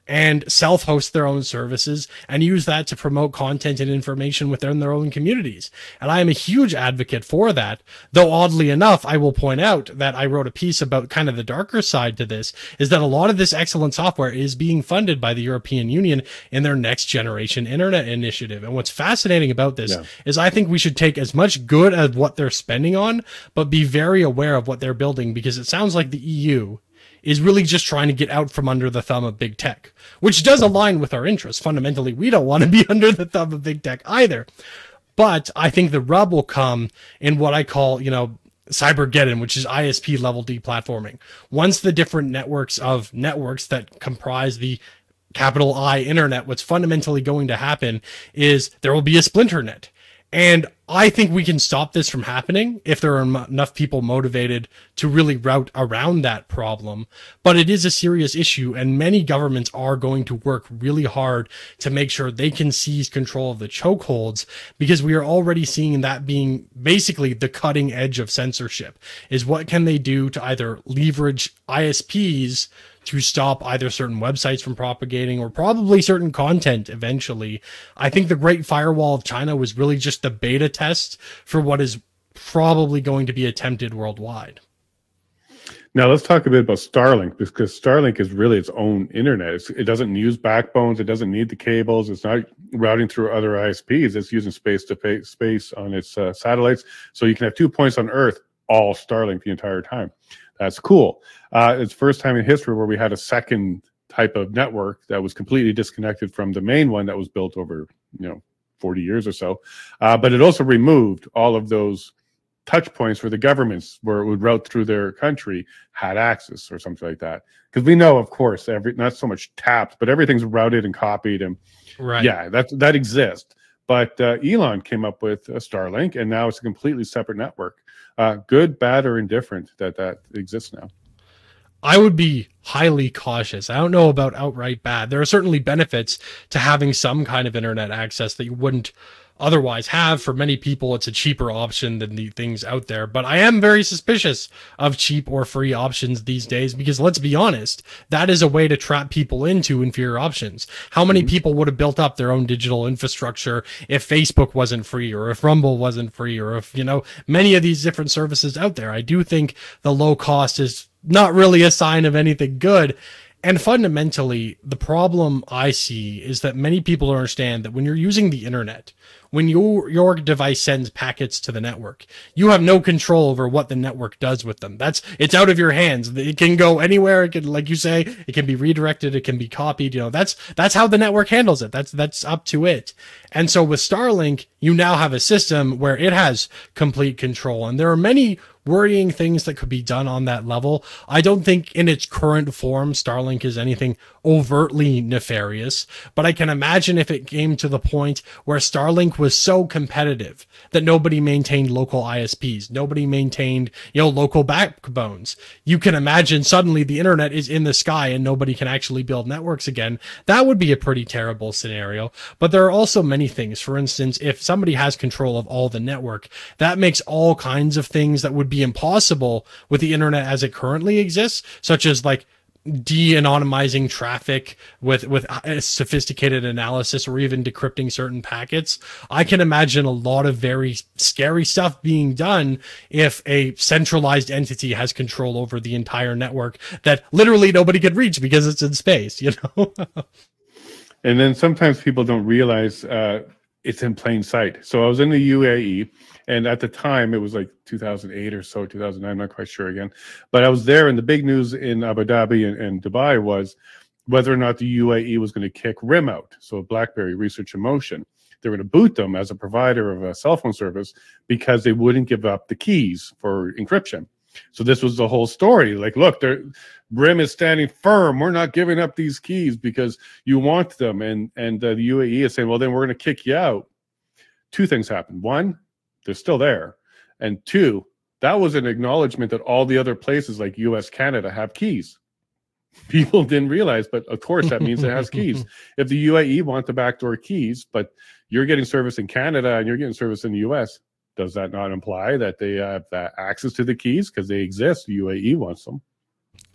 and self-host their own services and use that to promote content and information within their own communities. And I am a huge advocate for that, though oddly enough, I will point out that I wrote a piece about kind of the darker side to this, is that a lot of this excellent software is being funded by the European Union in their next generation internet initiative. And what's fascinating about this is I think we should take as much good as what they're spending on, but be very aware of what they're building, because it sounds like the EU is really just trying to get out from under the thumb of big tech, which does align with our interests. Fundamentally, we don't want to be under the thumb of big tech either. But I think the rub will come in what I call, Cybergeddon, which is ISP level deplatforming. Once the different networks that comprise the capital I internet, what's fundamentally going to happen is there will be a splinter net. And I think we can stop this from happening if there are enough people motivated to really route around that problem. But it is a serious issue, and many governments are going to work really hard to make sure they can seize control of the chokeholds, because we are already seeing that being basically the cutting edge of censorship, is what can they do to either leverage ISPs to stop either certain websites from propagating or probably certain content eventually. I think the Great Firewall of China was really just the beta test for what is probably going to be attempted worldwide. Now let's talk a bit about Starlink, because Starlink is really its own internet. It doesn't use backbones. It doesn't need the cables. It's not routing through other ISPs. It's using space to space on its satellites. So you can have 2 points on Earth, all Starlink the entire time. That's cool. It's first time in history where we had a second type of network that was completely disconnected from the main one that was built over, 40 years or so. But it also removed all of those touch points where the governments, where it would route through their country, had access or something like that. Because we know, of course, not so much tapped, but everything's routed and copied, and that exists. But Elon came up with a Starlink, and now it's a completely separate network. Good, bad, or indifferent that exists now? I would be highly cautious. I don't know about outright bad. There are certainly benefits to having some kind of internet access that you wouldn't otherwise have. For many people, it's a cheaper option than the things out there. But I am very suspicious of cheap or free options these days, because let's be honest, that is a way to trap people into inferior options. How many people would have built up their own digital infrastructure if Facebook wasn't free, or if Rumble wasn't free, or if, many of these different services out there? I do think the low cost is not really a sign of anything good. And fundamentally, the problem I see is that many people don't understand that when you're using the internet, when your device sends packets to the network, you have no control over what the network does with them. It's out of your hands. It can go anywhere. It can, like you say, it can be redirected. It can be copied. That's how the network handles it. That's up to it. And so with Starlink, you now have a system where it has complete control. And there are many worrying things that could be done on that level. I don't think in its current form, Starlink is anything overtly nefarious, but I can imagine if it came to the point where Starlink was so competitive that nobody maintained local ISPs, nobody maintained, local backbones. You can imagine suddenly the internet is in the sky and nobody can actually build networks again. That would be a pretty terrible scenario. But there are also many things. For instance, if somebody has control of all the network, that makes all kinds of things that would be impossible with the internet as it currently exists, such as like de-anonymizing traffic with sophisticated analysis, or even decrypting certain packets. I can imagine a lot of very scary stuff being done if a centralized entity has control over the entire network that literally nobody could reach because it's in space, And then sometimes people don't realize it's in plain sight. So I was in the UAE, and at the time it was like 2008 or so, 2009, I'm not quite sure again. But I was there, and the big news in Abu Dhabi and Dubai was whether or not the UAE was going to kick RIM out, so BlackBerry Research in Motion. They were going to boot them as a provider of a cell phone service because they wouldn't give up the keys for encryption. So this was the whole story. Like, look, RIM is standing firm. We're not giving up these keys because you want them. And the UAE is saying, well, then we're going to kick you out. Two things happened. One, they're still there. And two, that was an acknowledgement that all the other places like US, Canada have keys. People didn't realize, but of course that means it has keys. If the UAE want the backdoor keys, but you're getting service in Canada and you're getting service in the US, does that not imply that they have that access to the keys because they exist? The UAE wants them.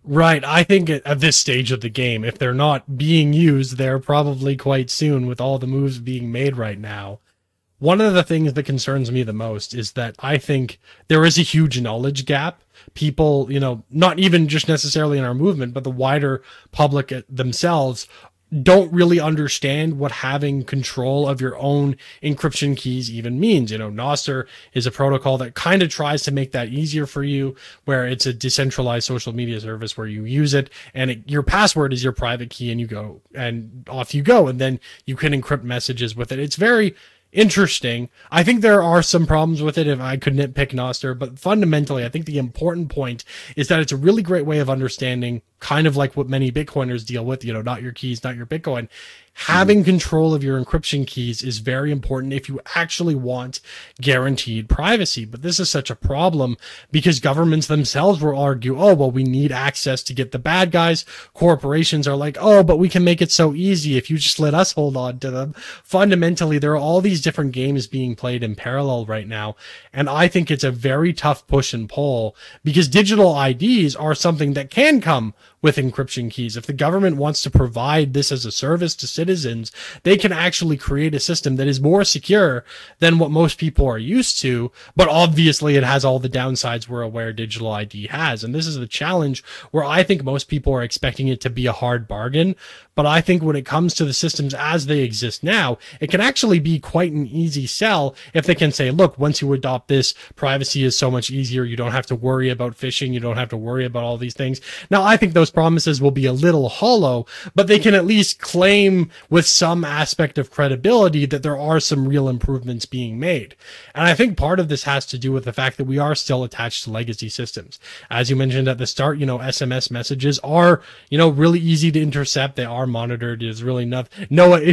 Right. I think at this stage of the game, if they're not being used, they're probably quite soon with all the moves being made right now. One of the things that concerns me the most is that I think there is a huge knowledge gap. People, not even just necessarily in our movement, but the wider public themselves don't really understand what having control of your own encryption keys even means. Nostr is a protocol that kind of tries to make that easier for you, where it's a decentralized social media service where you use it and your password is your private key and you go and off you go. And then you can encrypt messages with it. It's very interesting. I think there are some problems with it if I could nitpick Nostr, but fundamentally, I think the important point is that it's a really great way of understanding, kind of like what many Bitcoiners deal with, not your keys, not your Bitcoin. Having control of your encryption keys is very important if you actually want guaranteed privacy. But this is such a problem because governments themselves will argue, oh, well, we need access to get the bad guys. Corporations are like, oh, but we can make it so easy if you just let us hold on to them. Fundamentally, there are all these different games being played in parallel right now. And I think it's a very tough push and pull because digital IDs are something that can come with encryption keys. If the government wants to provide this as a service to citizens, they can actually create a system that is more secure than what most people are used to. But obviously it has all the downsides we're aware digital ID has. And this is the challenge where I think most people are expecting it to be a hard bargain. But I think when it comes to the systems as they exist now, it can actually be quite an easy sell if they can say, look, once you adopt this, privacy is so much easier. You don't have to worry about phishing. You don't have to worry about all these things. Now, I think those promises will be a little hollow, but they can at least claim with some aspect of credibility that there are some real improvements being made. And I think part of this has to do with the fact that we are still attached to legacy systems. As you mentioned at the start, SMS messages are, really easy to intercept. They are monitored. There's really nothing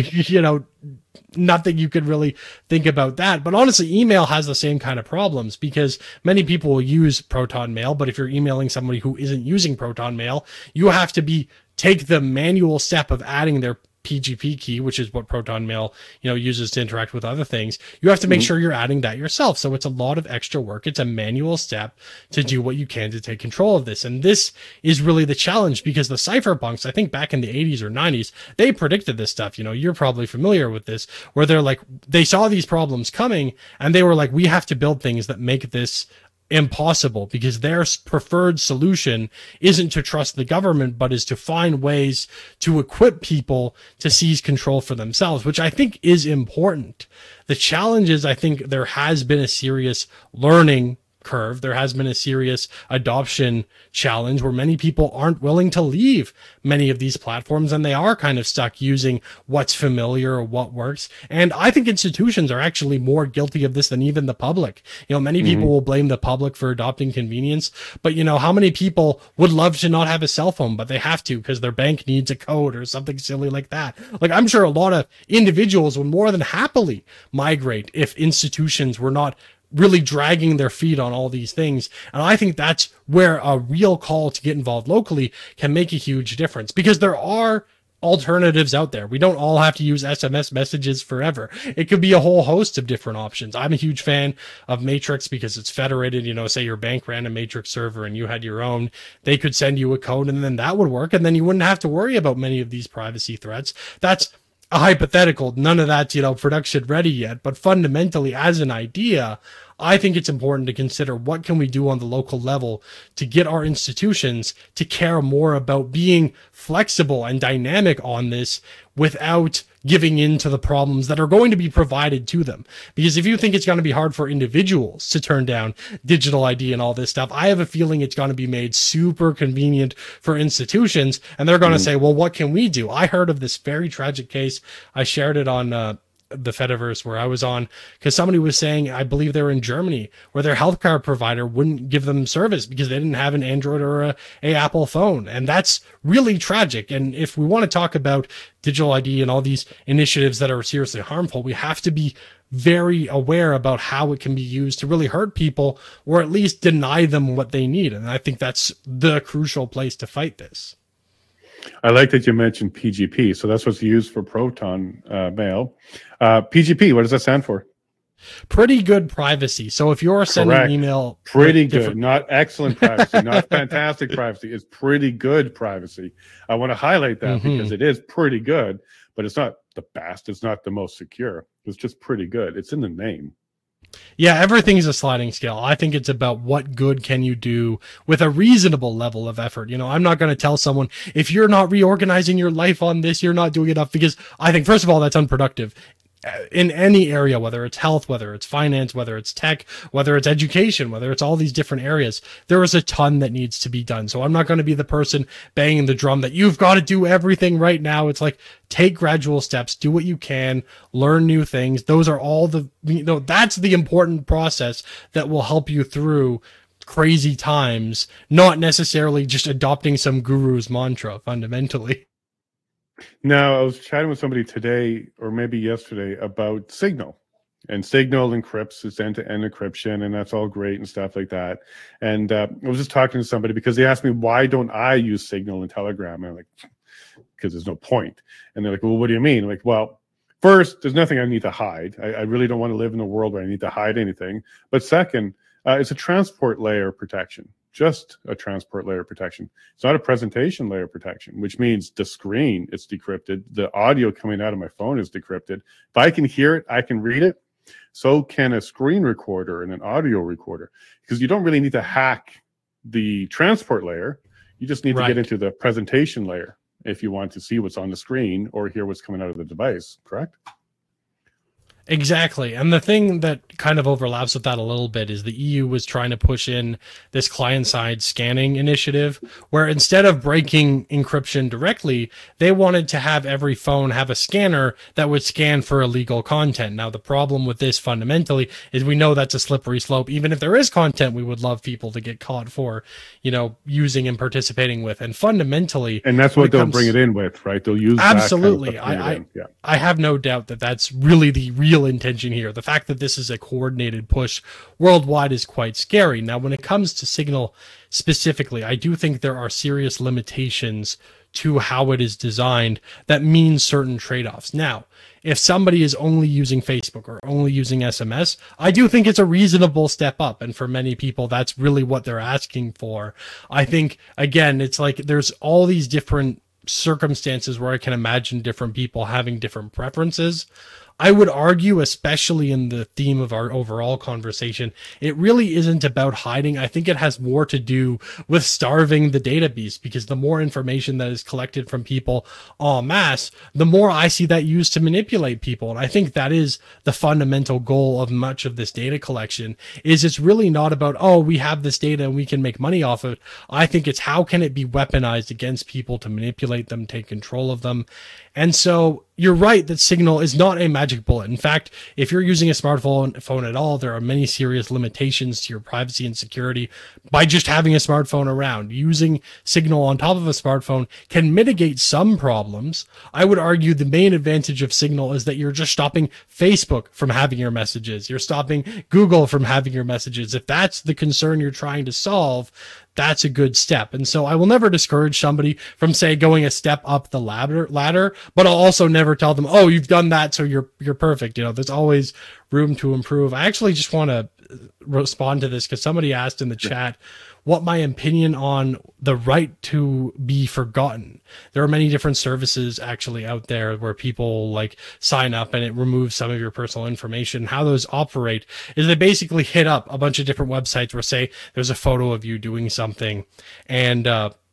you could really think about that. But honestly, email has the same kind of problems because many people will use Proton Mail. But if you're emailing somebody who isn't using Proton Mail, you have to take the manual step of adding their PGP key, which is what Proton Mail, uses to interact with other things. You have to make sure you're adding that yourself. So it's a lot of extra work. It's a manual step to do what you can to take control of this. And this is really the challenge because the cypherpunks, I think back in the 80s or 90s, they predicted this stuff. You're probably familiar with this, where they saw these problems coming and they were like, we have to build things that make this impossible, because their preferred solution isn't to trust the government, but is to find ways to equip people to seize control for themselves, which I think is important. The challenge is, I think there has been a serious learning curve. There has been a serious adoption challenge where many people aren't willing to leave many of these platforms and they are kind of stuck using what's familiar or what works. And I think institutions are actually more guilty of this than even the public. Many people will blame the public for adopting convenience, but how many people would love to not have a cell phone, but they have to because their bank needs a code or something silly like that. Like, I'm sure a lot of individuals would more than happily migrate if institutions were not really dragging their feet on all these things. And I think that's where a real call to get involved locally can make a huge difference, because there are alternatives out there. We don't all have to use SMS messages forever. It could be a whole host of different options. I'm a huge fan of Matrix because it's federated. Say your bank ran a Matrix server and you had your own, they could send you a code and then that would work. And then you wouldn't have to worry about many of these privacy threats. That's a hypothetical. None of that's, production ready yet. But fundamentally, as an idea, I think it's important to consider what can we do on the local level to get our institutions to care more about being flexible and dynamic on this without giving in to the problems that are going to be provided to them. Because if you think it's going to be hard for individuals to turn down digital ID and all this stuff, I have a feeling it's going to be made super convenient for institutions, and they're going to say, well, what can we do? I heard of this very tragic case. I shared it on the Fediverse where I was on, because somebody was saying, I believe they were in Germany, where their healthcare provider wouldn't give them service because they didn't have an Android or a Apple phone. And that's really tragic. And if we want to talk about digital ID and all these initiatives that are seriously harmful, we have to be very aware about how it can be used to really hurt people, or at least deny them what they need. And I think that's the crucial place to fight this. I like that you mentioned PGP. So that's what's used for Proton Mail. PGP, what does that stand for? Pretty good privacy. So if you're sending Correct. an email, Pretty good, not excellent privacy, not fantastic privacy. It's pretty good privacy. I want to highlight that because it is pretty good, but it's not the best. It's not the most secure. It's just pretty good. It's in the name. Yeah, everything's a sliding scale. I think it's about what good can you do with a reasonable level of effort. You know, I'm not going to tell someone, if you're not reorganizing your life on this, you're not doing enough, because I think, first of all, that's unproductive in any area, whether it's health, whether it's finance, whether it's tech, whether it's education, whether it's all these different areas. There is a ton that needs to be done. So I'm not going to be the person banging the drum that you've got to do everything right now. It's like, take gradual steps, do what you can, learn new things. Those are all that's the important process that will help you through crazy times, not necessarily just adopting some guru's mantra fundamentally. Now, I was chatting with somebody today or maybe yesterday about Signal, and Signal encrypts, it's end-to-end encryption, and that's all great and stuff like that. And I was just talking to somebody because they asked me, why don't I use Signal and Telegram? And I'm like, because there's no point. And they're like, well, what do you mean? I'm like, well, first, there's nothing I need to hide. I really don't want to live in a world where I need to hide anything. But second, it's a transport layer protection. Just a transport layer protection. It's not a presentation layer protection, which means the screen is decrypted. The audio coming out of my phone is decrypted. If I can hear it, I can read it. So can a screen recorder and an audio recorder, because you don't really need to hack the transport layer. You just need to get into the presentation layer if you want to see what's on the screen or hear what's coming out of the device, correct? Exactly. And the thing that kind of overlaps with that a little bit is the EU was trying to push in this client-side scanning initiative, where instead of breaking encryption directly, they wanted to have every phone have a scanner that would scan for illegal content. Now, the problem with this fundamentally is we know that's a slippery slope. Even if there is content we would love people to get caught for, you know, using and participating with. And fundamentally... And that's what they'll bring it in with, right? They'll use absolutely. That kind of I have no doubt that that's really the real intention here. The fact that this is a coordinated push worldwide is quite scary. Now, when it comes to Signal specifically, I do think there are serious limitations to how it is designed that means certain trade-offs. Now, if somebody is only using Facebook or only using SMS, I do think it's a reasonable step up. And for many people, that's really what they're asking for. I think, again, it's like there's all these different circumstances where I can imagine different people having different preferences. I would argue, especially in the theme of our overall conversation, it really isn't about hiding. I think it has more to do with starving the data beast, because the more information that is collected from people en masse, the more I see that used to manipulate people. And I think that is the fundamental goal of much of this data collection, is it's really not about, oh, we have this data and we can make money off of it. I think it's how can it be weaponized against people to manipulate them, take control of them. And so you're right that Signal is not a magic bullet. In fact, if you're using a smartphone at all, there are many serious limitations to your privacy and security by just having a smartphone around. Using Signal on top of a smartphone can mitigate some problems. I would argue the main advantage of Signal is that you're just stopping Facebook from having your messages. You're stopping Google from having your messages. If that's the concern you're trying to solve, that's a good step. And so I will never discourage somebody from, say, going a step up the ladder, but I'll also never tell them, oh, you've done that, so you're perfect. You know, there's always room to improve. I actually just want to respond to this because somebody asked in the chat what my opinion on the right to be forgotten. There are many different services actually out there where people like sign up and it removes some of your personal information. How those operate is they basically hit up a bunch of different websites where, say, there's a photo of you doing something and,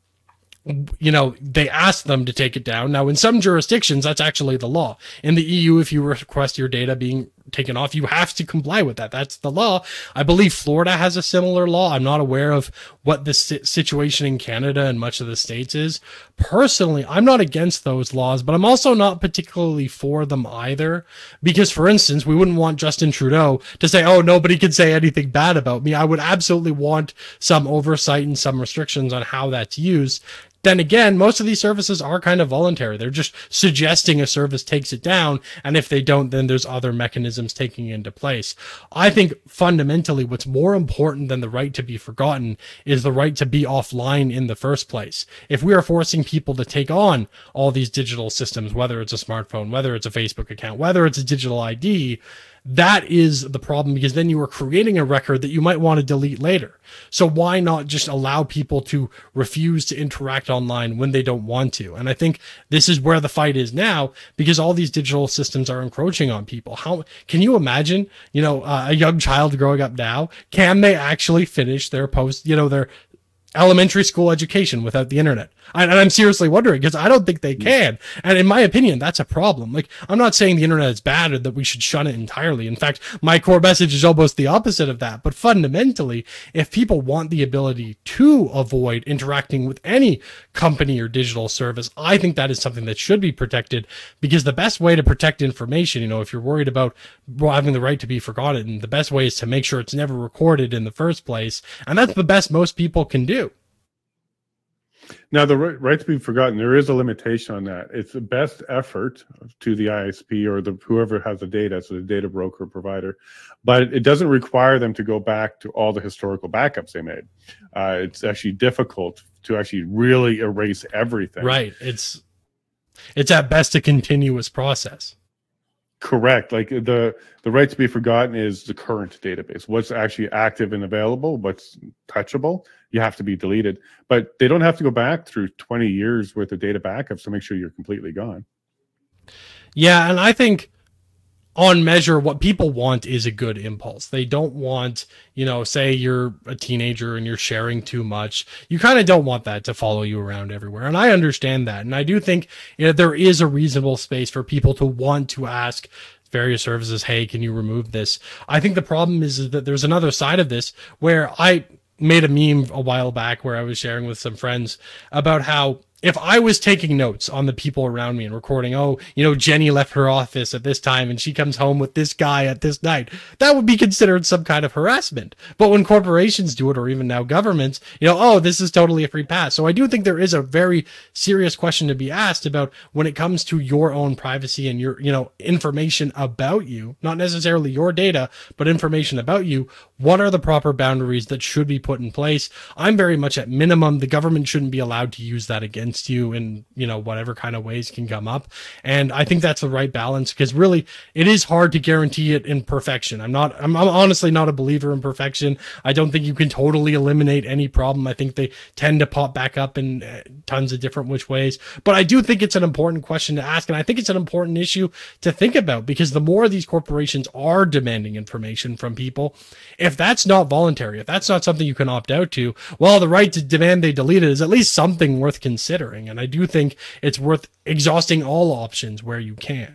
you know, they ask them to take it down. Now, in some jurisdictions, that's actually the law. In the EU, if you request your data being taken off, you have to comply with that. That's the law. I believe Florida has a similar law. I'm not aware of what the situation in Canada and much of the States is. Personally, I'm not against those laws, but I'm also not particularly for them either. Because, for instance, we wouldn't want Justin Trudeau to say, oh, nobody can say anything bad about me. I would absolutely want some oversight and some restrictions on how that's used. Then again, most of these services are kind of voluntary. They're just suggesting a service takes it down. And if they don't, then there's other mechanisms taking into place. I think fundamentally what's more important than the right to be forgotten is the right to be offline in the first place. If we are forcing people to take on all these digital systems, whether it's a smartphone, whether it's a Facebook account, whether it's a digital ID, that is the problem, because then you are creating a record that you might want to delete later. So why not just allow people to refuse to interact online when they don't want to? And I think this is where the fight is now, because all these digital systems are encroaching on people. How can you imagine, a young child growing up now, can they actually finish their their elementary school education without the internet? And I'm seriously wondering, because I don't think they can. And in my opinion, that's a problem. Like, I'm not saying the internet is bad or that we should shun it entirely. In fact, my core message is almost the opposite of that. But fundamentally, if people want the ability to avoid interacting with any company or digital service, I think that is something that should be protected, because the best way to protect information, if you're worried about having the right to be forgotten, the best way is to make sure it's never recorded in the first place. And that's the best most people can do. Now, the right to be forgotten, there is a limitation on that. It's the best effort to the ISP or whoever has the data, so the data broker provider, but it doesn't require them to go back to all the historical backups they made. It's actually difficult to actually really erase everything. Right. It's at best a continuous process. Correct. Like the right to be forgotten is the current database. What's actually active and available, what's touchable, you have to be deleted. But they don't have to go back through 20 years worth of data backups to make sure you're completely gone. Yeah, and I think on measure, what people want is a good impulse. They don't want, say you're a teenager and you're sharing too much. You kind of don't want that to follow you around everywhere. And I understand that. And I do think there is a reasonable space for people to want to ask various services, hey, can you remove this? I think the problem is that there's another side of this, where I made a meme a while back where I was sharing with some friends about how, if I was taking notes on the people around me and recording, Jenny left her office at this time and she comes home with this guy at this night, that would be considered some kind of harassment. But when corporations do it, or even now governments, this is totally a free pass. So I do think there is a very serious question to be asked about when it comes to your own privacy and your, information about you, not necessarily your data, but information about you. What are the proper boundaries that should be put in place? I'm very much at minimum, the government shouldn't be allowed to use that against you in whatever kind of ways can come up. And I think that's the right balance, because really it is hard to guarantee it in perfection. I'm honestly not a believer in perfection. I don't think you can totally eliminate any problem. I think they tend to pop back up in tons of different which ways, but I do think it's an important question to ask, and I think it's an important issue to think about, because the more these corporations are demanding information from people, if that's not voluntary, if that's not something you can opt out to, well, the right to demand they delete it is at least something worth considering. And I do think it's worth exhausting all options where you can.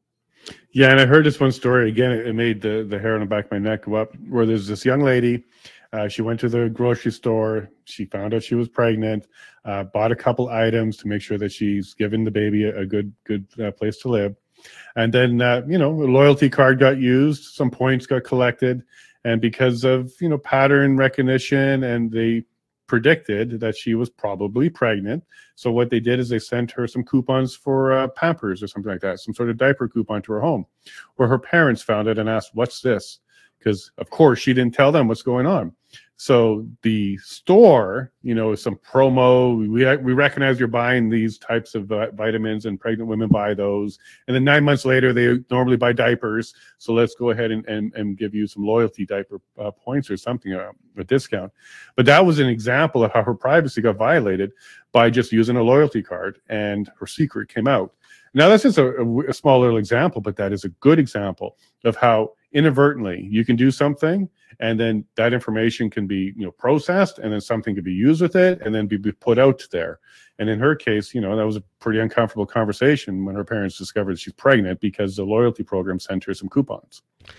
Yeah, and I heard this one story again. It made the hair on the back of my neck go up. Where there's this young lady, she went to the grocery store. She found out she was pregnant. Bought a couple items to make sure that she's given the baby a good place to live. And then a loyalty card got used. Some points got collected, and because of pattern recognition, and they predicted that she was probably pregnant. So what they did is they sent her some coupons for Pampers or something like that, some sort of diaper coupon to her home, where her parents found it and asked, "What's this?" Because of course she didn't tell them what's going on. So the store, some promo. We recognize you're buying these types of vitamins, and pregnant women buy those. And then 9 months later, they normally buy diapers. So let's go ahead and give you some loyalty diaper points or something, a discount. But that was an example of how her privacy got violated by just using a loyalty card, and her secret came out. Now, that's just a small little example, but that is a good example of how inadvertently you can do something, and then that information can be processed, and then something could be used with it, and then be put out there. And in her case, that was a pretty uncomfortable conversation when her parents discovered she's pregnant because the loyalty program sent her some coupons.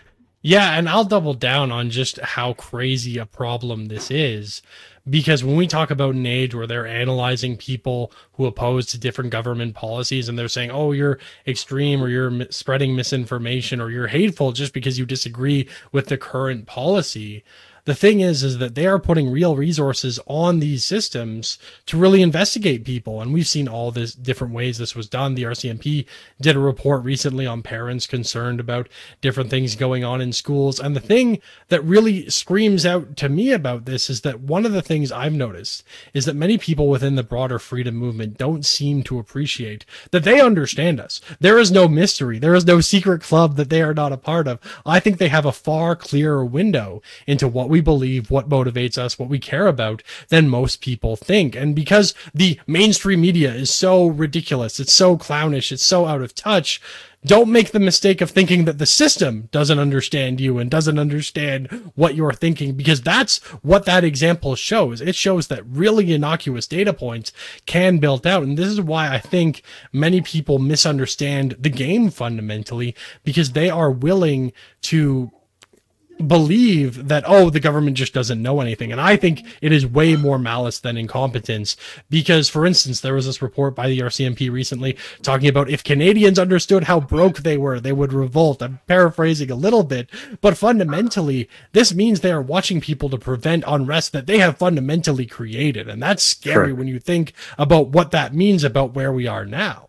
Yeah, and I'll double down on just how crazy a problem this is, because when we talk about an age where they're analyzing people who oppose to different government policies, and they're saying, oh, you're extreme, or you're spreading misinformation, or you're hateful just because you disagree with the current policy, the thing is that they are putting real resources on these systems to really investigate people. And we've seen all this different ways this was done. The RCMP did a report recently on parents concerned about different things going on in schools. And the thing that really screams out to me about this is that one of the things I've noticed is that many people within the broader freedom movement don't seem to appreciate that they understand us. There is no mystery. There is no secret club that they are not a part of. I think they have a far clearer window into what we believe, what motivates us, what we care about than most people think. And because the mainstream media is so ridiculous, it's so clownish, it's so out of touch, don't make the mistake of thinking that the system doesn't understand you and doesn't understand what you're thinking, because that's what that example shows. It shows that really innocuous data points can build out. And this is why I think many people misunderstand the game fundamentally, because they are willing to believe that, oh, the government just doesn't know anything. And I think it is way more malice than incompetence, because, for instance, there was this report by the RCMP recently talking about if Canadians understood how broke they were, they would revolt. I'm paraphrasing a little bit, but fundamentally, this means they are watching people to prevent unrest that they have fundamentally created. And that's scary when you think about what that means about where we are now.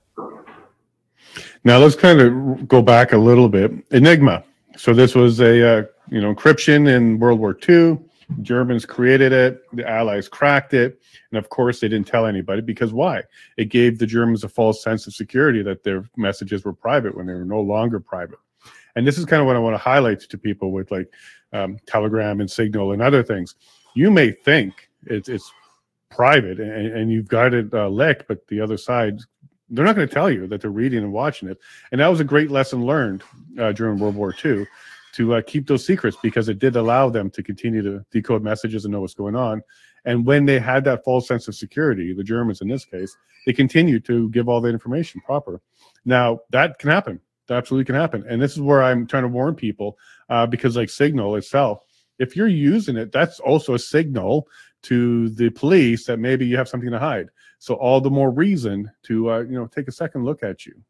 Now, let's kind of go back a little bit. Enigma. So this was a encryption in World War II. Germans created it. The Allies cracked it. And of course, they didn't tell anybody, because why? It gave the Germans a false sense of security that their messages were private when they were no longer private. And this is kind of what I want to highlight to people with like Telegram and Signal and other things. You may think it's private and you've got it licked, but the other side, they're not going to tell you that they're reading and watching it. And that was a great lesson learned during World War II, to keep those secrets, because it did allow them to continue to decode messages and know what's going on. And when they had that false sense of security, the Germans in this case, they continued to give all the information proper. Now, that can happen. That absolutely can happen. And this is where I'm trying to warn people, because like Signal itself, if you're using it, that's also a signal to the police that maybe you have something to hide. So all the more reason to take a second look at you.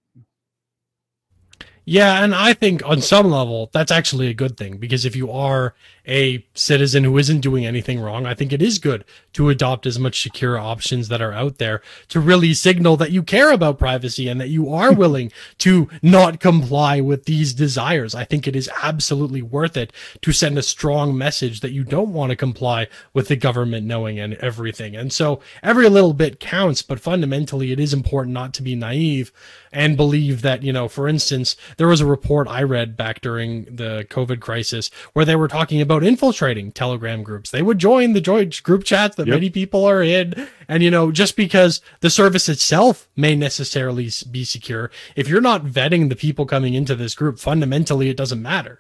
Yeah, and I think on some level, that's actually a good thing, because if you are a citizen who isn't doing anything wrong, I think it is good to adopt as much secure options that are out there to really signal that you care about privacy and that you are willing to not comply with these desires. I think it is absolutely worth it to send a strong message that you don't want to comply with the government knowing and everything. And so every little bit counts, but fundamentally it is important not to be naive and believe that, for instance, there was a report I read back during the COVID crisis where they were talking about infiltrating Telegram groups. They would join the group chats that many people are in. And, just because the service itself may necessarily be secure, if you're not vetting the people coming into this group, fundamentally, it doesn't matter.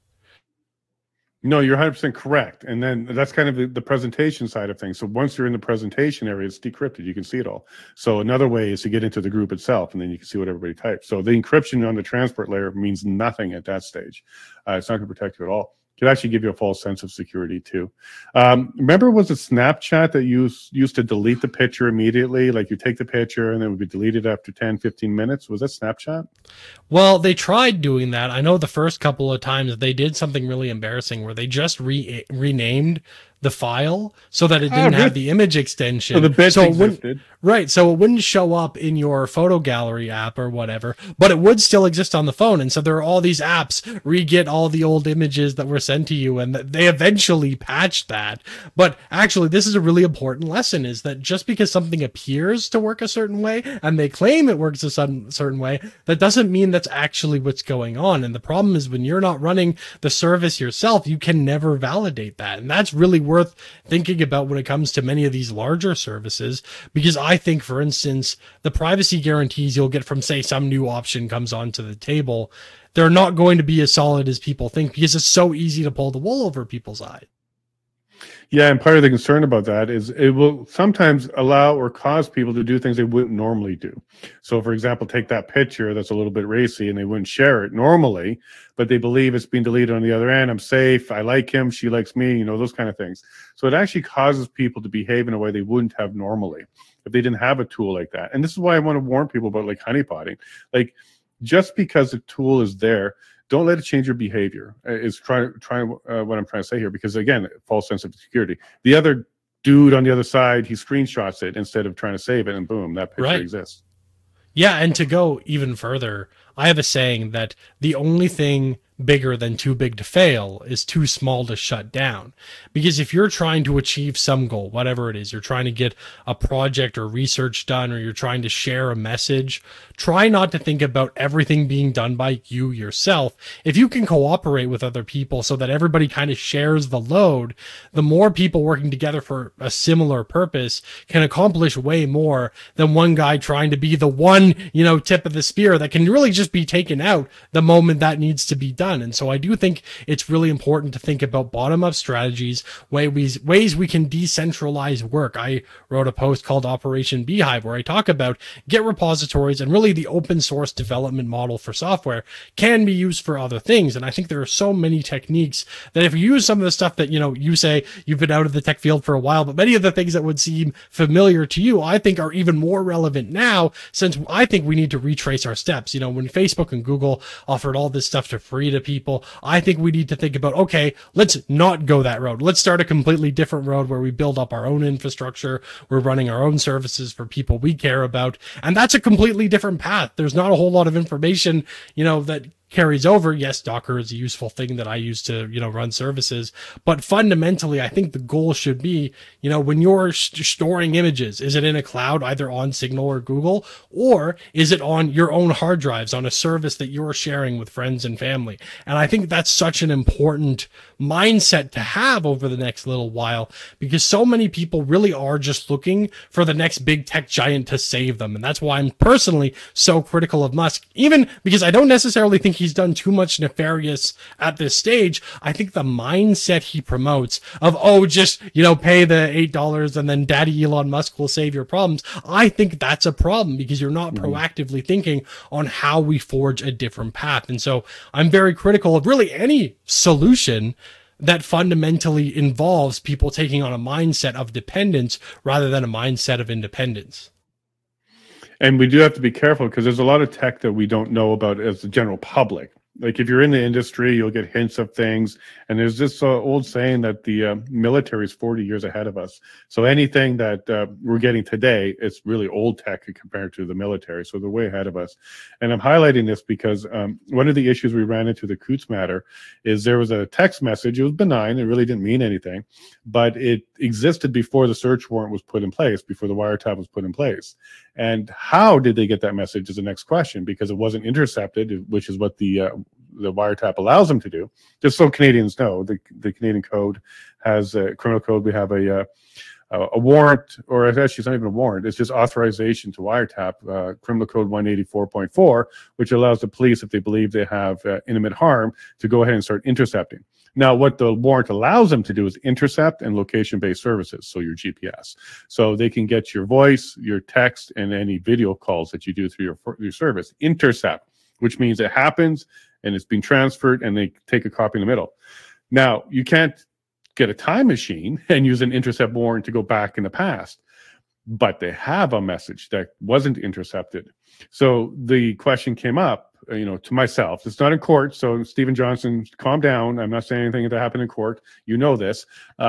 No, you're 100% correct. And then that's kind of the presentation side of things. So once you're in the presentation area, it's decrypted. You can see it all. So another way is to get into the group itself, and then you can see what everybody types. So the encryption on the transport layer means nothing at that stage. It's not going to protect you at all. It could actually give you a false sense of security too. Remember, was it Snapchat that used to delete the picture immediately? Like you take the picture and then it would be deleted after 10, 15 minutes. Was that Snapchat? Well, they tried doing that. I know the first couple of times they did something really embarrassing where they just renamed the file so that it didn't have the image extension. So the bit existed. Right. So it wouldn't show up in your photo gallery app or whatever, but it would still exist on the phone. And so there are all these apps re-get all the old images that were sent to you, and they eventually patched that. But actually, this is a really important lesson, is that just because something appears to work a certain way and they claim it works a certain way, that doesn't mean that's actually what's going on. And the problem is when you're not running the service yourself, you can never validate that. And that's really worth thinking about when it comes to many of these larger services, because I think, for instance, the privacy guarantees you'll get from, say, some new option comes onto the table, they're not going to be as solid as people think, because it's so easy to pull the wool over people's eyes. Yeah, and part of the concern about that is it will sometimes allow or cause people to do things they wouldn't normally do. So, for example, take that picture that's a little bit racy and they wouldn't share it normally, but they believe it's being deleted on the other end. I'm safe. I like him. She likes me, those kind of things. So it actually causes people to behave in a way they wouldn't have normally if they didn't have a tool like that. And this is why I want to warn people about like honeypotting. Like, just because the tool is there don't let it change your behavior. Is trying what I'm trying to say here, because again, false sense of security. The other dude on the other side, he screenshots it instead of trying to save it, and boom, that picture exists. Yeah, and to go even further, I have a saying that the only thing bigger than too big to fail is too small to shut down. Because if you're trying to achieve some goal, whatever it is, you're trying to get a project or research done, or you're trying to share a message, try not to think about everything being done by you yourself. If you can cooperate with other people so that everybody kind of shares the load, the more people working together for a similar purpose can accomplish way more than one guy trying to be the one, tip of the spear that can really just be taken out the moment that needs to be done. And so I do think it's really important to think about bottom-up strategies, ways we can decentralize work. I wrote a post called Operation Beehive where I talk about Git repositories, and really the open source development model for software can be used for other things. And I think there are so many techniques that if you use some of the stuff that, you say you've been out of the tech field for a while, but many of the things that would seem familiar to you, I think are even more relevant now, since I think we need to retrace our steps. When Facebook and Google offered all this stuff to free to people, I think we need to think about, okay, let's not go that road. Let's start a completely different road where we build up our own infrastructure. We're running our own services for people we care about. And that's a completely different path. There's not a whole lot of information, that carries over. Yes, Docker is a useful thing that I use to, run services. But fundamentally, I think the goal should be, when you're storing images, is it in a cloud, either on Signal or Google, or is it on your own hard drives on a service that you're sharing with friends and family? And I think that's such an important mindset to have over the next little while, because so many people really are just looking for the next big tech giant to save them. And that's why I'm personally so critical of Musk, even because I don't necessarily think he's done too much nefarious at this stage. I think the mindset he promotes of, just, pay the $8 and then daddy Elon Musk will save your problems. I think that's a problem, because you're not proactively thinking on how we forge a different path. And so I'm very critical of really any solution that fundamentally involves people taking on a mindset of dependence rather than a mindset of independence. And we do have to be careful, because there's a lot of tech that we don't know about as the general public. Like if you're in the industry, you'll get hints of things. And there's this old saying that the military is 40 years ahead of us. So anything that we're getting today, it's really old tech compared to the military. So they're way ahead of us. And I'm highlighting this because one of the issues we ran into the Coots matter is there was a text message. It was benign. It really didn't mean anything, but it existed before the search warrant was put in place, before the wiretap was put in place. And how did they get that message is the next question, because it wasn't intercepted, which is what the wiretap allows them to do. Just so Canadians know, the Canadian code has a criminal code. We have a warrant, or actually it's not even a warrant. It's just authorization to wiretap, criminal code 184.4, which allows the police, if they believe they have intimate harm, to go ahead and start intercepting. Now, what the warrant allows them to do is intercept and location-based services, so your GPS. So they can get your voice, your text, and any video calls that you do through your service. Intercept, which means it happens, and it's being transferred, and they take a copy in the middle. Now, you can't get a time machine and use an intercept warrant to go back in the past, but they have a message that wasn't intercepted. So the question came up, to myself. It's not in court, so Stephen Johnson, calm down. I'm not saying anything that happened in court. You know this.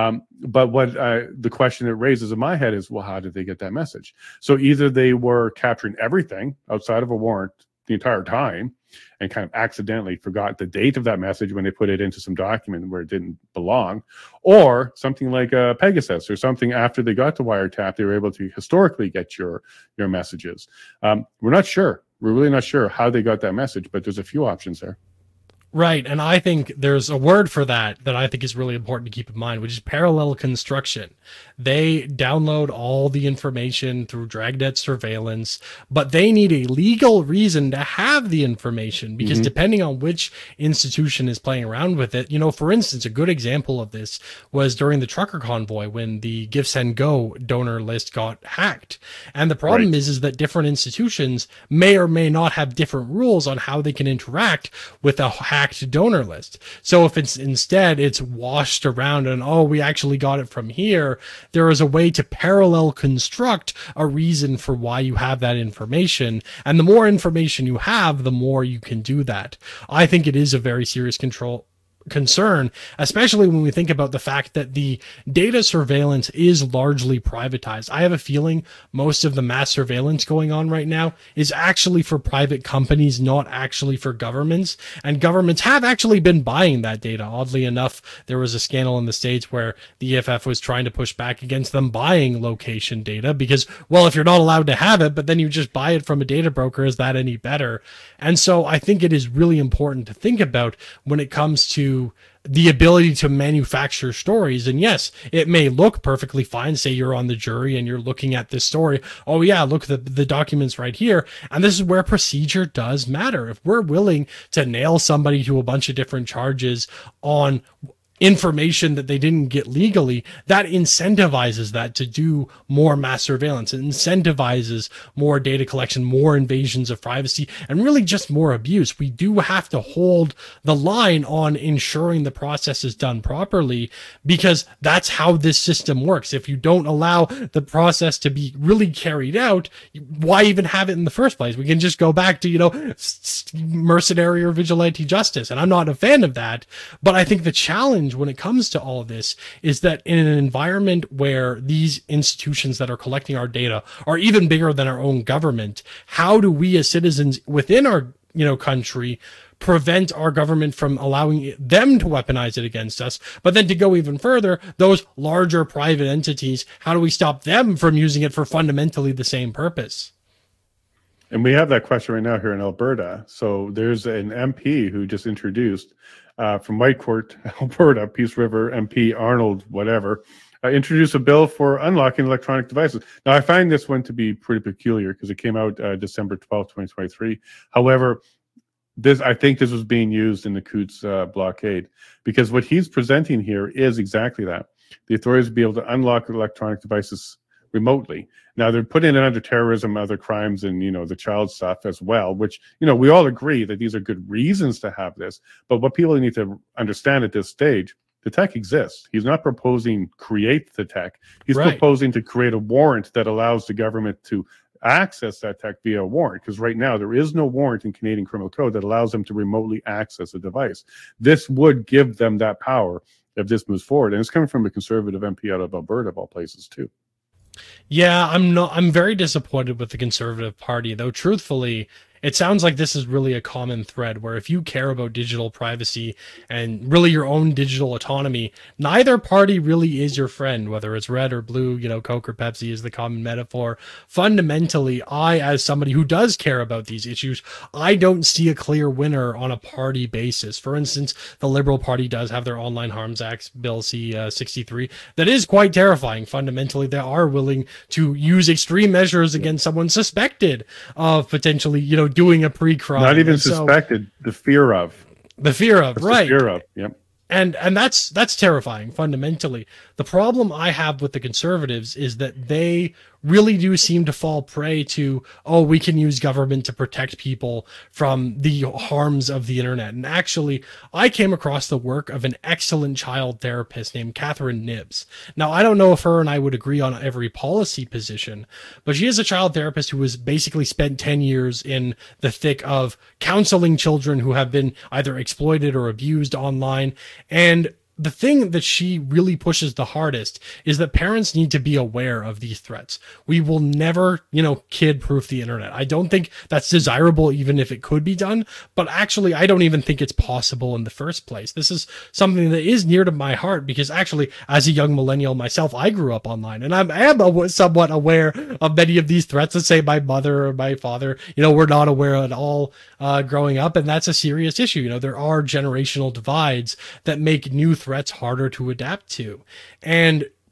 But what the question it raises in my head is, well, how did they get that message? So either they were capturing everything outside of a warrant the entire time and kind of accidentally forgot the date of that message when they put it into some document where it didn't belong, or something like a Pegasus or something after they got to wiretap, they were able to historically get your messages. We're not sure. We're really not sure how they got that message, but there's a few options there. Right. And I think there's a word for that I think is really important to keep in mind, which is parallel construction. They download all the information through Dragnet surveillance, but they need a legal reason to have the information, because depending on which institution is playing around with it, for instance, a good example of this was during the trucker convoy when the GiveSendGo donor list got hacked. And the problem is that different institutions may or may not have different rules on how they can interact with a hack exact donor list. So if it's instead it's washed around and, oh, we actually got it from here, there is a way to parallel construct a reason for why you have that information. And the more information you have, the more you can do that. I think it is a very serious concern, especially when we think about the fact that the data surveillance is largely privatized. I have a feeling most of the mass surveillance going on right now is actually for private companies, not actually for governments. And governments have actually been buying that data. Oddly enough, there was a scandal in the States where the EFF was trying to push back against them buying location data because, well, if you're not allowed to have it, but then you just buy it from a data broker, is that any better? And so I think it is really important to think about when it comes to the ability to manufacture stories. And yes, it may look perfectly fine. Say you're on the jury and you're looking at this story. Oh yeah, look at the documents right here. And this is where procedure does matter. If we're willing to nail somebody to a bunch of different charges on information that they didn't get legally, that incentivizes that to do more mass surveillance. It incentivizes more data collection, more invasions of privacy, and really just more abuse. We do have to hold the line on ensuring the process is done properly, because that's how this system works. If you don't allow the process to be really carried out, why even have it in the first place? We can just go back to, mercenary or vigilante justice. And I'm not a fan of that, but I think the challenge when it comes to all of this is that in an environment where these institutions that are collecting our data are even bigger than our own government, how do we as citizens within our country prevent our government from allowing them to weaponize it against us? But then to go even further, those larger private entities, how do we stop them from using it for fundamentally the same purpose? And we have that question right now here in Alberta. So there's an MP who just introduced from Whitecourt, Alberta, Peace River MP Arnold, whatever, introduced a bill for unlocking electronic devices. Now, I find this one to be pretty peculiar because it came out December 12th, 2023. However, I think this was being used in the Coutts blockade, because what he's presenting here is exactly that. The authorities will be able to unlock electronic devices remotely. Now they're putting it under terrorism, other crimes, and the child stuff as well, which we all agree that these are good reasons to have this. But what people need to understand at this stage, the tech exists. He's not proposing create the tech. He's proposing to create a warrant that allows the government to access that tech via a warrant, because right now there is no warrant in Canadian Criminal Code that allows them to remotely access a device. This would give them that power if this moves forward, and it's coming from a conservative MP out of Alberta, of all places, too. Yeah, I'm very disappointed with the Conservative Party, though truthfully, it sounds like this is really a common thread where if you care about digital privacy and really your own digital autonomy, neither party really is your friend, whether it's red or blue, Coke or Pepsi is the common metaphor. Fundamentally, I, as somebody who does care about these issues, I don't see a clear winner on a party basis. For instance, the Liberal Party does have their Online Harms Act, Bill C-63, that is quite terrifying. Fundamentally, they are willing to use extreme measures against someone suspected of potentially, doing a pre-crime. Not even suspected, the fear of. The fear of, right. The fear of, yep. And that's terrifying, fundamentally. The problem I have with the Conservatives is that they really do seem to fall prey to, we can use government to protect people from the harms of the internet. And actually, I came across the work of an excellent child therapist named Catherine Nibbs. Now, I don't know if her and I would agree on every policy position, but she is a child therapist who has basically spent 10 years in the thick of counseling children who have been either exploited or abused online. And the thing that she really pushes the hardest is that parents need to be aware of these threats. We will never, kid-proof the internet. I don't think that's desirable, even if it could be done. But actually, I don't even think it's possible in the first place. This is something that is near to my heart because actually, as a young millennial myself, I grew up online and I am somewhat aware of many of these threats. Let's say my mother or my father, were not aware at all growing up. And that's a serious issue. There are generational divides that make new threats harder to adapt to. And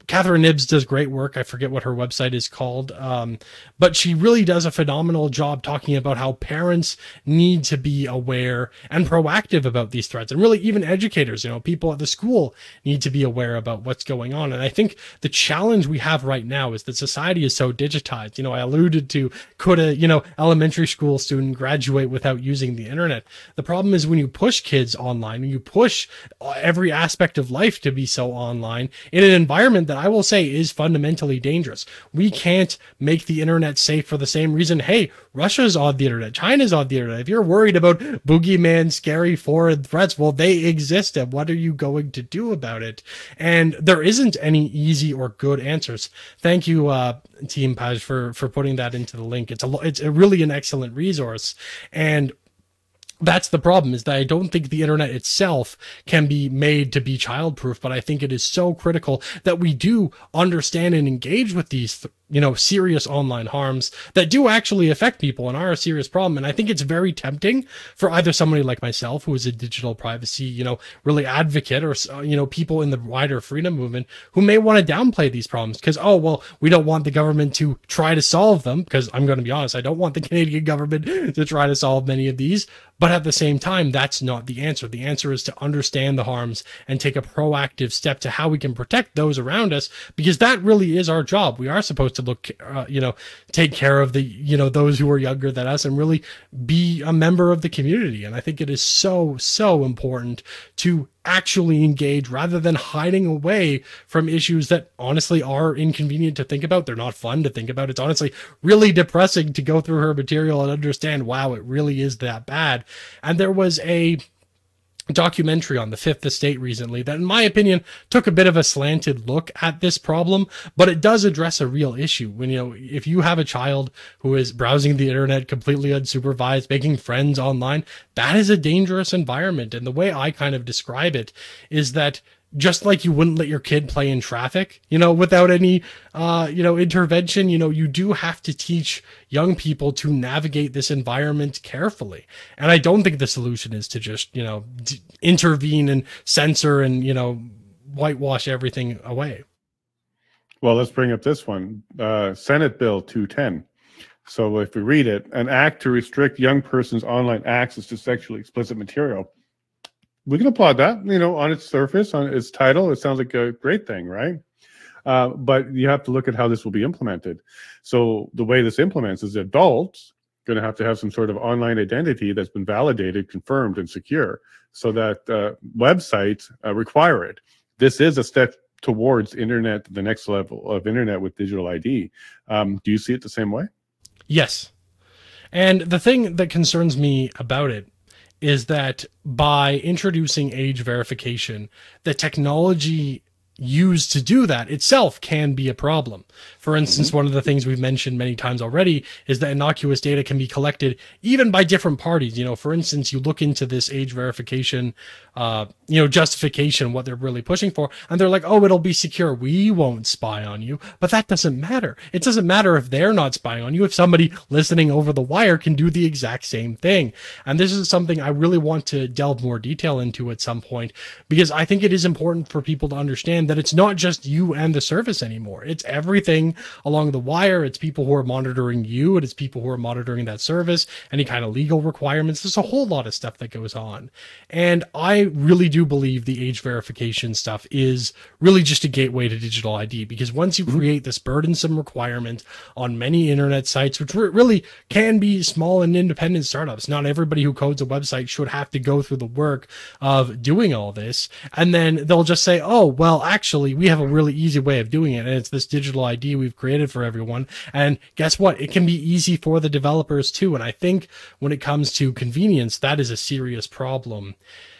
Catherine Nibbs does great work. I forget what her website is called. But she really does a phenomenal job talking about how parents need to be aware and proactive about these threats. And really even educators, people at the school need to be aware about what's going on. And I think the challenge we have right now is that society is so digitized. I alluded to, could a, elementary school student graduate without using the internet? The problem is when you push kids online, when you push every aspect of life to be so online in an environment that I will say is fundamentally dangerous. We can't make the internet safe for the same reason. Hey, Russia's on the internet. China's on the internet. If you're worried about boogeyman, scary foreign threats, well, they exist. And what are you going to do about it? And there isn't any easy or good answers. Thank you, Team Paj, for putting that into the link. It's a really an excellent resource. And that's the problem, is that I don't think the internet itself can be made to be childproof, but I think it is so critical that we do understand and engage with these serious online harms that do actually affect people and are a serious problem. And I think it's very tempting for either somebody like myself, who is a digital privacy, really advocate, or, people in the wider freedom movement who may want to downplay these problems because, oh, well, we don't want the government to try to solve them, because I'm going to be honest, I don't want the Canadian government to try to solve many of these. But at the same time, that's not the answer. The answer is to understand the harms and take a proactive step to how we can protect those around us, because that really is our job. We are supposed to look, take care of the, those who are younger than us and really be a member of the community. And I think it is so, so important to actually engage rather than hiding away from issues that honestly are inconvenient to think about. They're not fun to think about. It's honestly really depressing to go through her material and understand, wow, it really is that bad. And there was a documentary on the Fifth Estate recently that, in my opinion, took a bit of a slanted look at this problem, but it does address a real issue. When, if you have a child who is browsing the internet completely unsupervised, making friends online, that is a dangerous environment. And the way I kind of describe it is that just like you wouldn't let your kid play in traffic, without any, intervention, you do have to teach young people to navigate this environment carefully. And I don't think the solution is to just, intervene and censor and, whitewash everything away. Well, let's bring up this one, Senate Bill 210. So if we read it, an act to restrict young persons' online access to sexually explicit material. We can applaud that, on its surface, on its title. It sounds like a great thing, right? But you have to look at how this will be implemented. So the way this implements is adults going to have some sort of online identity that's been validated, confirmed, and secure, so that websites require it. This is a step towards internet, the next level of internet with digital ID. Do you see it the same way? Yes. And the thing that concerns me about it is that by introducing age verification, the technology used to do that itself can be a problem. For instance, one of the things we've mentioned many times already is that innocuous data can be collected even by different parties. For instance, you look into this age verification, justification, what they're really pushing for, and they're like, oh, it'll be secure. We won't spy on you. But that doesn't matter. It doesn't matter if they're not spying on you, if somebody listening over the wire can do the exact same thing. And this is something I really want to delve more detail into at some point, because I think it is important for people to understand that it's not just you and the service anymore. It's everything along the wire. It's people who are monitoring you, and it's people who are monitoring that service, any kind of legal requirements. There's a whole lot of stuff that goes on. And I really do believe the age verification stuff is really just a gateway to digital ID, because once you create this burdensome requirement on many internet sites, which really can be small and independent startups, not everybody who codes a website should have to go through the work of doing all this. And then they'll just say, oh, well, actually, we have a really easy way of doing it, and it's this digital ID we've created for everyone. And guess what? It can be easy for the developers too. And I think when it comes to convenience, that is a serious problem.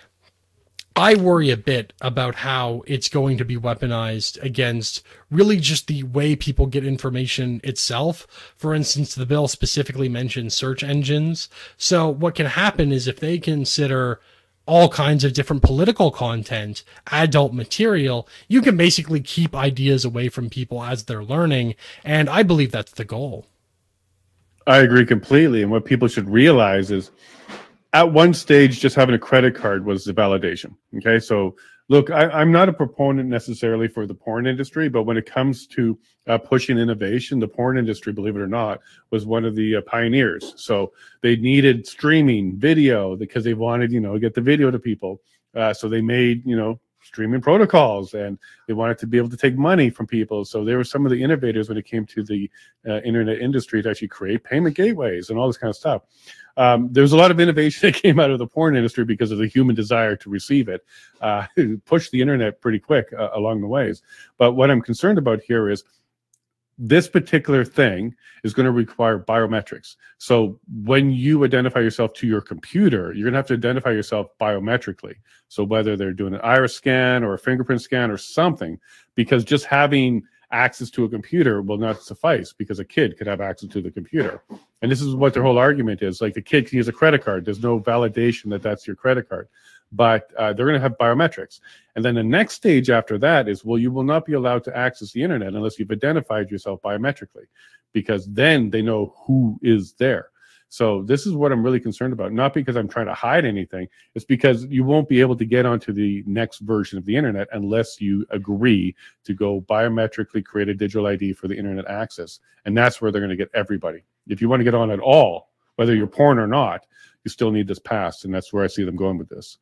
I worry a bit about how it's going to be weaponized against really just the way people get information itself. For instance, the bill specifically mentions search engines. So what can happen is if they consider all kinds of different political content, adult material, you can basically keep ideas away from people as they're learning. And I believe that's the goal. I agree completely. And what people should realize is, at one stage, just having a credit card was the validation. Okay, so Look, I'm not a proponent necessarily for the porn industry, but when it comes to pushing innovation, the porn industry, believe it or not, was one of the pioneers. So they needed streaming video because they wanted, get the video to people. So they made, streaming protocols, and they wanted to be able to take money from people. So they were some of the innovators when it came to the internet industry to actually create payment gateways and all this kind of stuff. There's a lot of innovation that came out of the porn industry because of the human desire to receive it. It pushed the internet pretty quick along the ways. But what I'm concerned about here is this particular thing is going to require biometrics. So when you identify yourself to your computer, you're going to have to identify yourself biometrically. So whether they're doing an iris scan or a fingerprint scan or something, because just having access to a computer will not suffice, because a kid could have access to the computer. And this is what their whole argument is. Like, the kid can use a credit card. There's no validation that that's your credit card. But they're going to have biometrics. And then the next stage after that is, well, you will not be allowed to access the internet unless you've identified yourself biometrically, because then they know who is there. So this is what I'm really concerned about, not because I'm trying to hide anything. It's because you won't be able to get onto the next version of the internet unless you agree to go biometrically create a digital ID for the internet access. And that's where they're going to get everybody. If you want to get on at all, whether you're porn or not, you still need this passed. And that's where I see them going with this.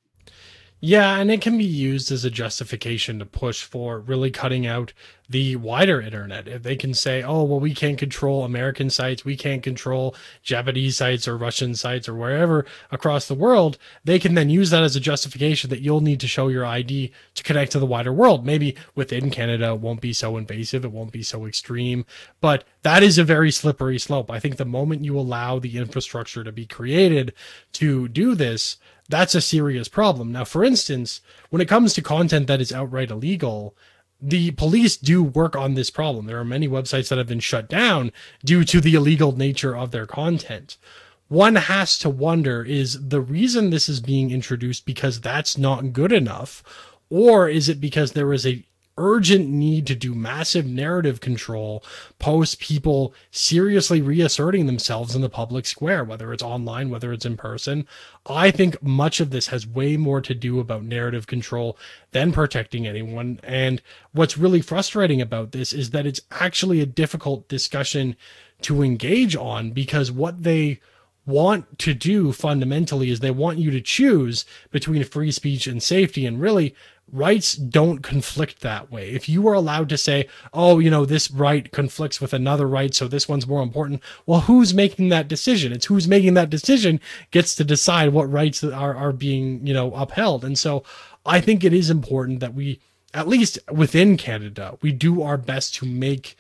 Yeah, and it can be used as a justification to push for really cutting out the wider internet. If they can say, oh, well, we can't control American sites, we can't control Japanese sites or Russian sites or wherever across the world, they can then use that as a justification that you'll need to show your ID to connect to the wider world. Maybe within Canada, it won't be so invasive, it won't be so extreme, but that is a very slippery slope. I think the moment you allow the infrastructure to be created to do this, that's a serious problem. Now, for instance, when it comes to content that is outright illegal, the police do work on this problem. There are many websites that have been shut down due to the illegal nature of their content. One has to wonder, is the reason this is being introduced because that's not good enough? Or is it because there is a urgent need to do massive narrative control post people seriously reasserting themselves in the public square, whether it's online, whether it's in person? I think much of this has way more to do about narrative control than protecting anyone. And what's really frustrating about this is that it's actually a difficult discussion to engage on, because what they want to do fundamentally is they want you to choose between free speech and safety. And really, rights don't conflict that way. If you are allowed to say, oh, this right conflicts with another right, so this one's more important, well, who's making that decision? It's who's making that decision gets to decide what rights are being, upheld. And so I think it is important that we, at least within Canada, we do our best to make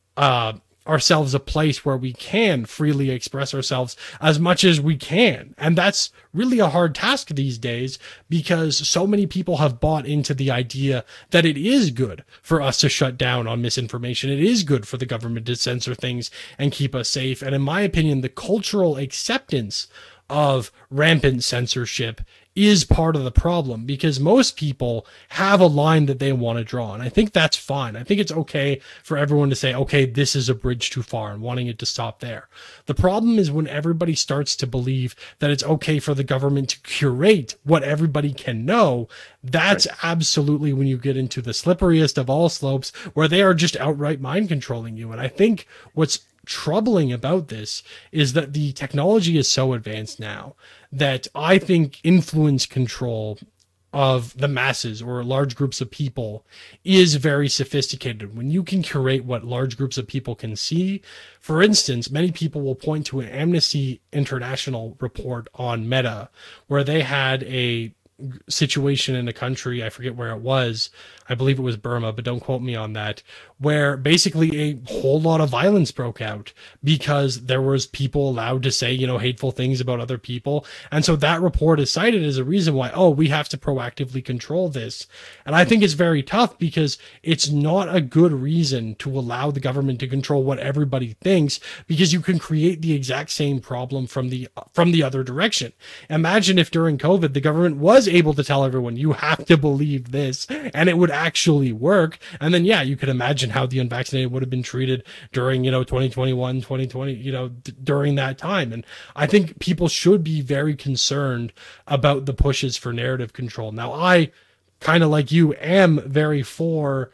ourselves a place where we can freely express ourselves as much as we can. And that's really a hard task these days, because so many people have bought into the idea that it is good for us to shut down on misinformation. It is good for the government to censor things and keep us safe. And in my opinion, the cultural acceptance of rampant censorship is part of the problem, because most people have a line that they want to draw. And I think that's fine. I think it's okay for everyone to say, okay, this is a bridge too far, and wanting it to stop there. The problem is when everybody starts to believe that it's okay for the government to curate what everybody can know. That's right. Absolutely when you get into the slipperiest of all slopes, where they are just outright mind controlling you. And I think what's troubling about this is that the technology is so advanced now that I think influence control of the masses or large groups of people is very sophisticated. When you can curate what large groups of people can see, for instance, many people will point to an Amnesty International report on Meta, where they had a situation in a country, I forget where it was, I believe it was Burma, but don't quote me on that, where basically a whole lot of violence broke out because there was people allowed to say, hateful things about other people. And so that report is cited as a reason why, we have to proactively control this. And I think it's very tough, because it's not a good reason to allow the government to control what everybody thinks, because you can create the exact same problem from the other direction. Imagine if during COVID, the government was able to tell everyone, you have to believe this, and it would actually work. And then, you could imagine how the unvaccinated would have been treated during, 2021, 2020, during that time. And I think people should be very concerned about the pushes for narrative control. Now, I kind of like you, am very for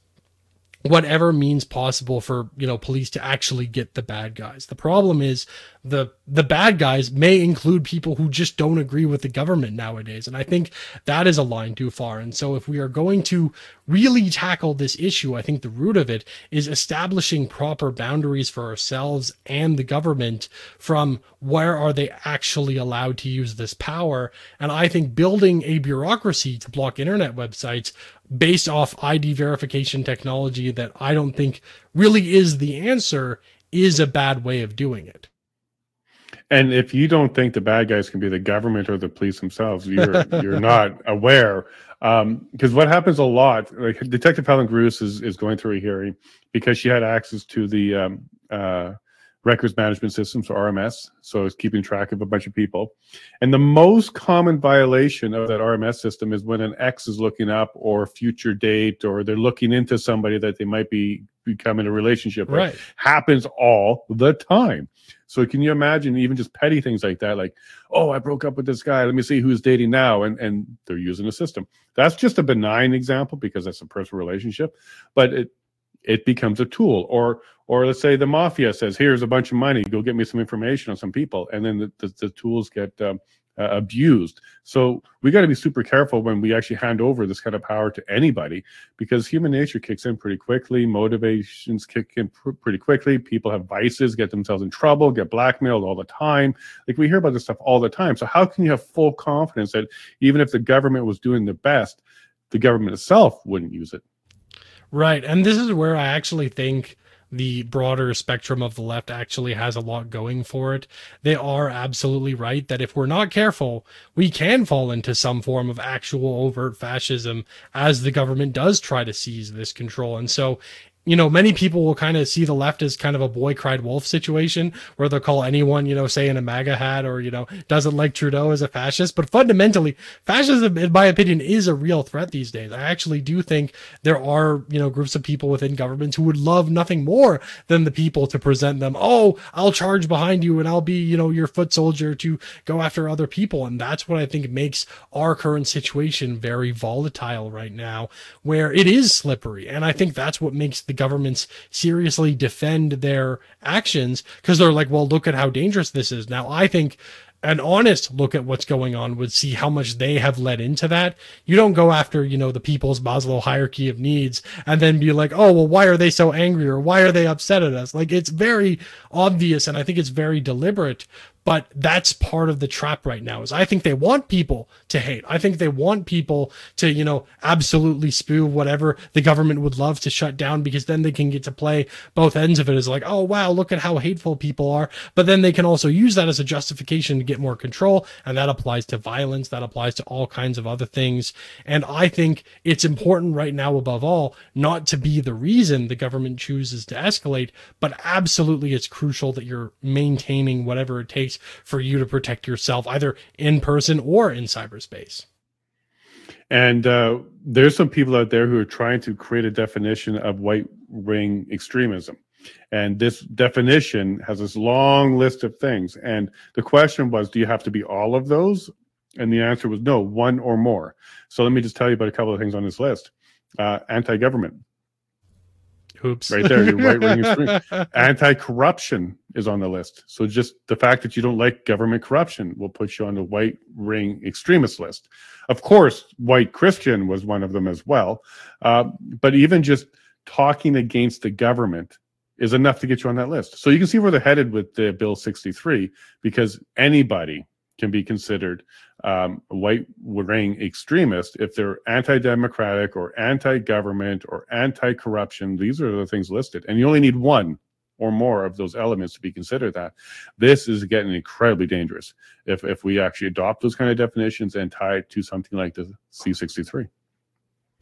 whatever means possible for, you know, police to actually get the bad guys. The problem is the bad guys may include people who just don't agree with the government nowadays, and I think that is a line too far. And so if we are going to really tackle this issue, I think the root of it is establishing proper boundaries for ourselves and the government from where are they actually allowed to use this power. And I think building a bureaucracy to block internet websites based off ID verification technology that I don't think really is the answer is a bad way of doing it. And if you don't think the bad guys can be the government or the police themselves, you're not aware. Because what happens a lot, like Detective Helen Gruss is going through a hearing because she had access to the records management system, so RMS, so it's keeping track of a bunch of people. And the most common violation of that RMS system is when an ex is looking up or future date, or they're looking into somebody that they might become in a relationship with. Right. Happens all the time. So can you imagine even just petty things like that? Like, oh, I broke up with this guy. Let me see who's dating now. And they're using a system. That's just a benign example because that's a personal relationship, but it becomes a tool. Or let's say the mafia says, here's a bunch of money, go get me some information on some people. And then the tools get abused. So we got to be super careful when we actually hand over this kind of power to anybody, because human nature kicks in pretty quickly. Motivations kick in pretty quickly. People have vices, get themselves in trouble, get blackmailed all the time. Like, we hear about this stuff all the time. So how can you have full confidence that even if the government was doing the best, the government itself wouldn't use it? Right. And this is where I actually think the broader spectrum of the left actually has a lot going for it. They are absolutely right that if we're not careful, we can fall into some form of actual overt fascism as the government does try to seize this control. And so, you know, many people will kind of see the left as kind of a boy cried wolf situation where they'll call anyone, you know, say in a MAGA hat or, you know, doesn't like Trudeau as a fascist. But fundamentally, fascism, in my opinion, is a real threat these days. I actually do think there are, you know, groups of people within governments who would love nothing more than the people to present them, oh, I'll charge behind you and I'll be, you know, your foot soldier to go after other people. And that's what I think makes our current situation very volatile right now, where it is slippery. And I think that's what makes the governments seriously defend their actions, because they're like, well, look at how dangerous this is. Now, I think an honest look at what's going on would see how much they have led into that. You don't go after, you know, the people's Maslow hierarchy of needs and then be like, oh, well, why are they so angry, or why are they upset at us? Like, it's very obvious, and I think it's very deliberate. But that's part of the trap right now, is I think they want people to hate. I think they want people to, you know, absolutely spew whatever the government would love to shut down, because then they can get to play both ends of it as like, oh, wow, look at how hateful people are. But then they can also use that as a justification to get more control. And that applies to violence. That applies to all kinds of other things. And I think it's important right now, above all, not to be the reason the government chooses to escalate, but absolutely it's crucial that you're maintaining whatever it takes for you to protect yourself, either in person or in cyberspace. And there's some people out there who are trying to create a definition of white wing extremism. And this definition has this long list of things. And the question was, do you have to be all of those? And the answer was no, one or more. So let me just tell you about a couple of things on this list. Anti-government. Oops. Right there, you're right-wing extreme. Anti-corruption is on the list. So just the fact that you don't like government corruption will put you on the white-wing extremist list. Of course, white Christian was one of them as well. But even just talking against the government is enough to get you on that list. So you can see where they're headed with the Bill 63, because anybody can be considered a white-wing extremist if they're anti-democratic or anti-government or anti-corruption. These are the things listed. And you only need one or more of those elements to be considered that. This is getting incredibly dangerous if we actually adopt those kind of definitions and tie it to something like the C63.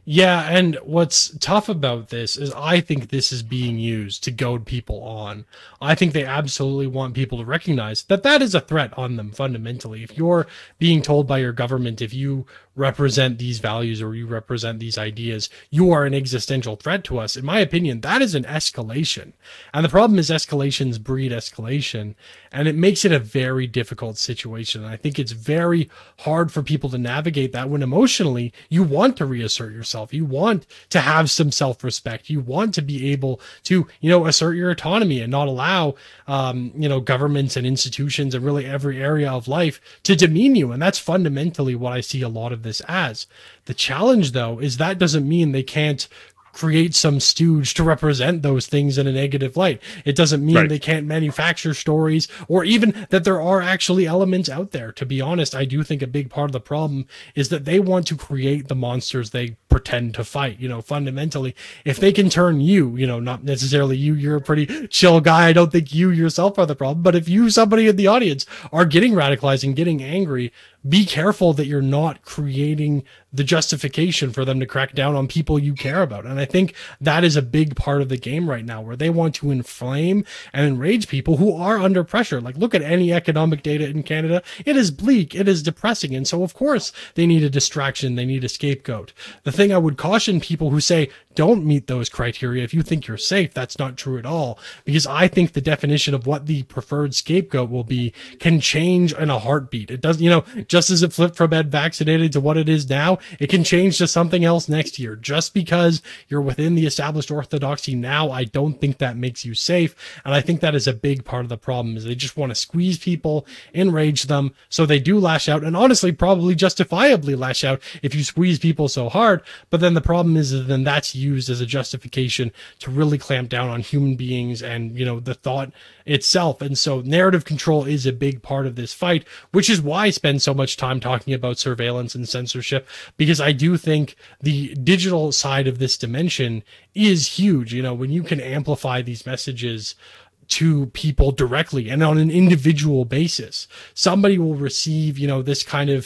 Yeah, and what's tough about this is I think this is being used to goad people on. I think they absolutely want people to recognize that that is a threat on them fundamentally. If you're being told by your government, if you represent these values or you represent these ideas, you are an existential threat to us. In my opinion, that is an escalation. And the problem is escalations breed escalation, and it makes it a very difficult situation. And I think it's very hard for people to navigate that when emotionally you want to reassert yourself. You want to have some self-respect. You want to be able to, assert your autonomy and not allow, governments and institutions and really every area of life to demean you. And that's fundamentally what I see a lot of this as. The challenge, though, is that doesn't mean they can't create some stooge to represent those things in a negative light. It doesn't mean they can't manufacture stories or even that there are actually elements out there. To be honest, I do think a big part of the problem is that they want to create the monsters they pretend to fight. Fundamentally, if they can turn you, not necessarily you're a pretty chill guy. I don't think you yourself are the problem, but if you, somebody in the audience, are getting radicalized and getting angry, be careful that you're not creating the justification for them to crack down on people you care about. And I think that is a big part of the game right now, where they want to inflame and enrage people who are under pressure. Like, look at any economic data in Canada. It is bleak. It is depressing. And so, of course, they need a distraction. They need a scapegoat. The thing I would caution people who say, don't meet those criteria. If you think you're safe, that's not true at all. Because I think the definition of what the preferred scapegoat will be can change in a heartbeat. It does, just as it flipped from being vaccinated to what it is now, it can change to something else next year. Just because you're within the established orthodoxy now, I don't think that makes you safe. And I think that is a big part of the problem, is they just want to squeeze people, enrage them, so they do lash out, and honestly, probably justifiably lash out if you squeeze people so hard. But then the problem is then that's used as a justification to really clamp down on human beings and, the thought itself. And so narrative control is a big part of this fight, which is why I spend so much time talking about surveillance and censorship, because I do think the digital side of this dimension is huge. When you can amplify these messages to people directly and on an individual basis, somebody will receive, this kind of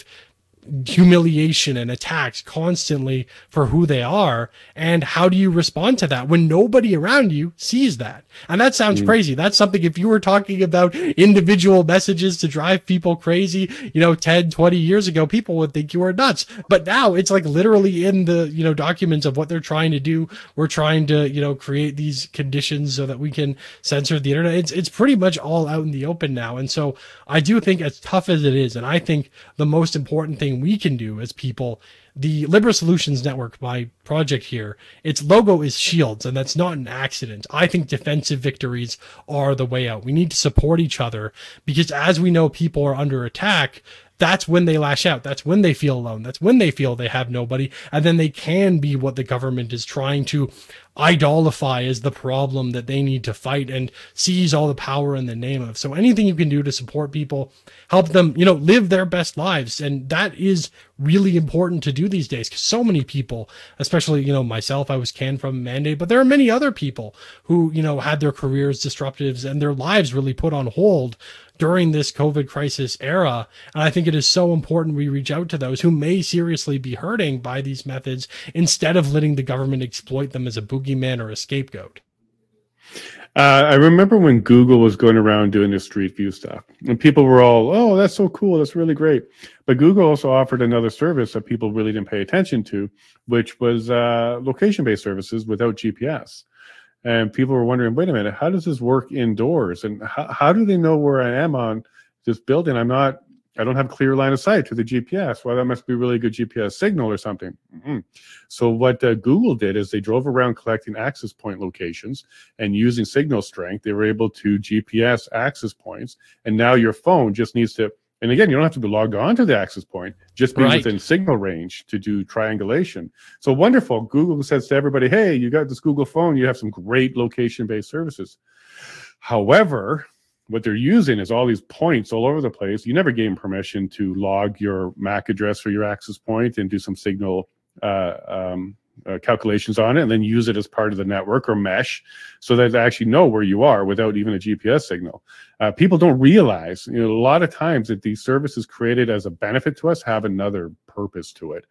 humiliation and attacks constantly for who they are. And how do you respond to that when nobody around you sees that? And that sounds crazy. That's something, if you were talking about individual messages to drive people crazy, 10, 20 years ago, people would think you were nuts. But now it's like literally in the, documents of what they're trying to do. We're trying to, create these conditions so that we can censor the internet. It's pretty much all out in the open now. And so I do think, as tough as it is, and I think the most important thing we can do as people, the Libra Solutions Network, my project here, its logo is shields, and that's not an accident. I think defensive victories are the way out. We need to support each other, because as we know, people are under attack. That's when they lash out. That's when they feel alone. That's when they feel they have nobody. And then they can be what the government is trying to idolify as the problem that they need to fight and seize all the power in the name of. So anything you can do to support people, help them, live their best lives. And that is really important to do these days, because so many people, especially, myself, I was canned from a mandate, but there are many other people who, had their careers disrupted and their lives really put on hold during this COVID crisis era. And I think it is so important we reach out to those who may seriously be hurting by these methods, instead of letting the government exploit them as a boogeyman or a scapegoat. I remember when Google was going around doing the Street View stuff, and people were all, "Oh, that's so cool. That's really great." But Google also offered another service that people really didn't pay attention to, which was location-based services without GPS. And people were wondering, wait a minute, how does this work indoors? And how do they know where I am on this building? I don't have clear line of sight to the GPS. Well, that must be a really good GPS signal or something. Mm-hmm. So what Google did is they drove around collecting access point locations, and using signal strength, they were able to GPS access points. And now your phone just needs to, and again, you don't have to be logged on to the access point, just be within signal range to do triangulation. So wonderful. Google says to everybody, hey, you got this Google phone, you have some great location-based services. However, what they're using is all these points all over the place. You never gave them permission to log your MAC address for your access point and do some signal calculations on it, and then use it as part of the network or mesh, so that they actually know where you are without even a GPS signal. People don't realize, a lot of times that these services created as a benefit to us have another purpose to it.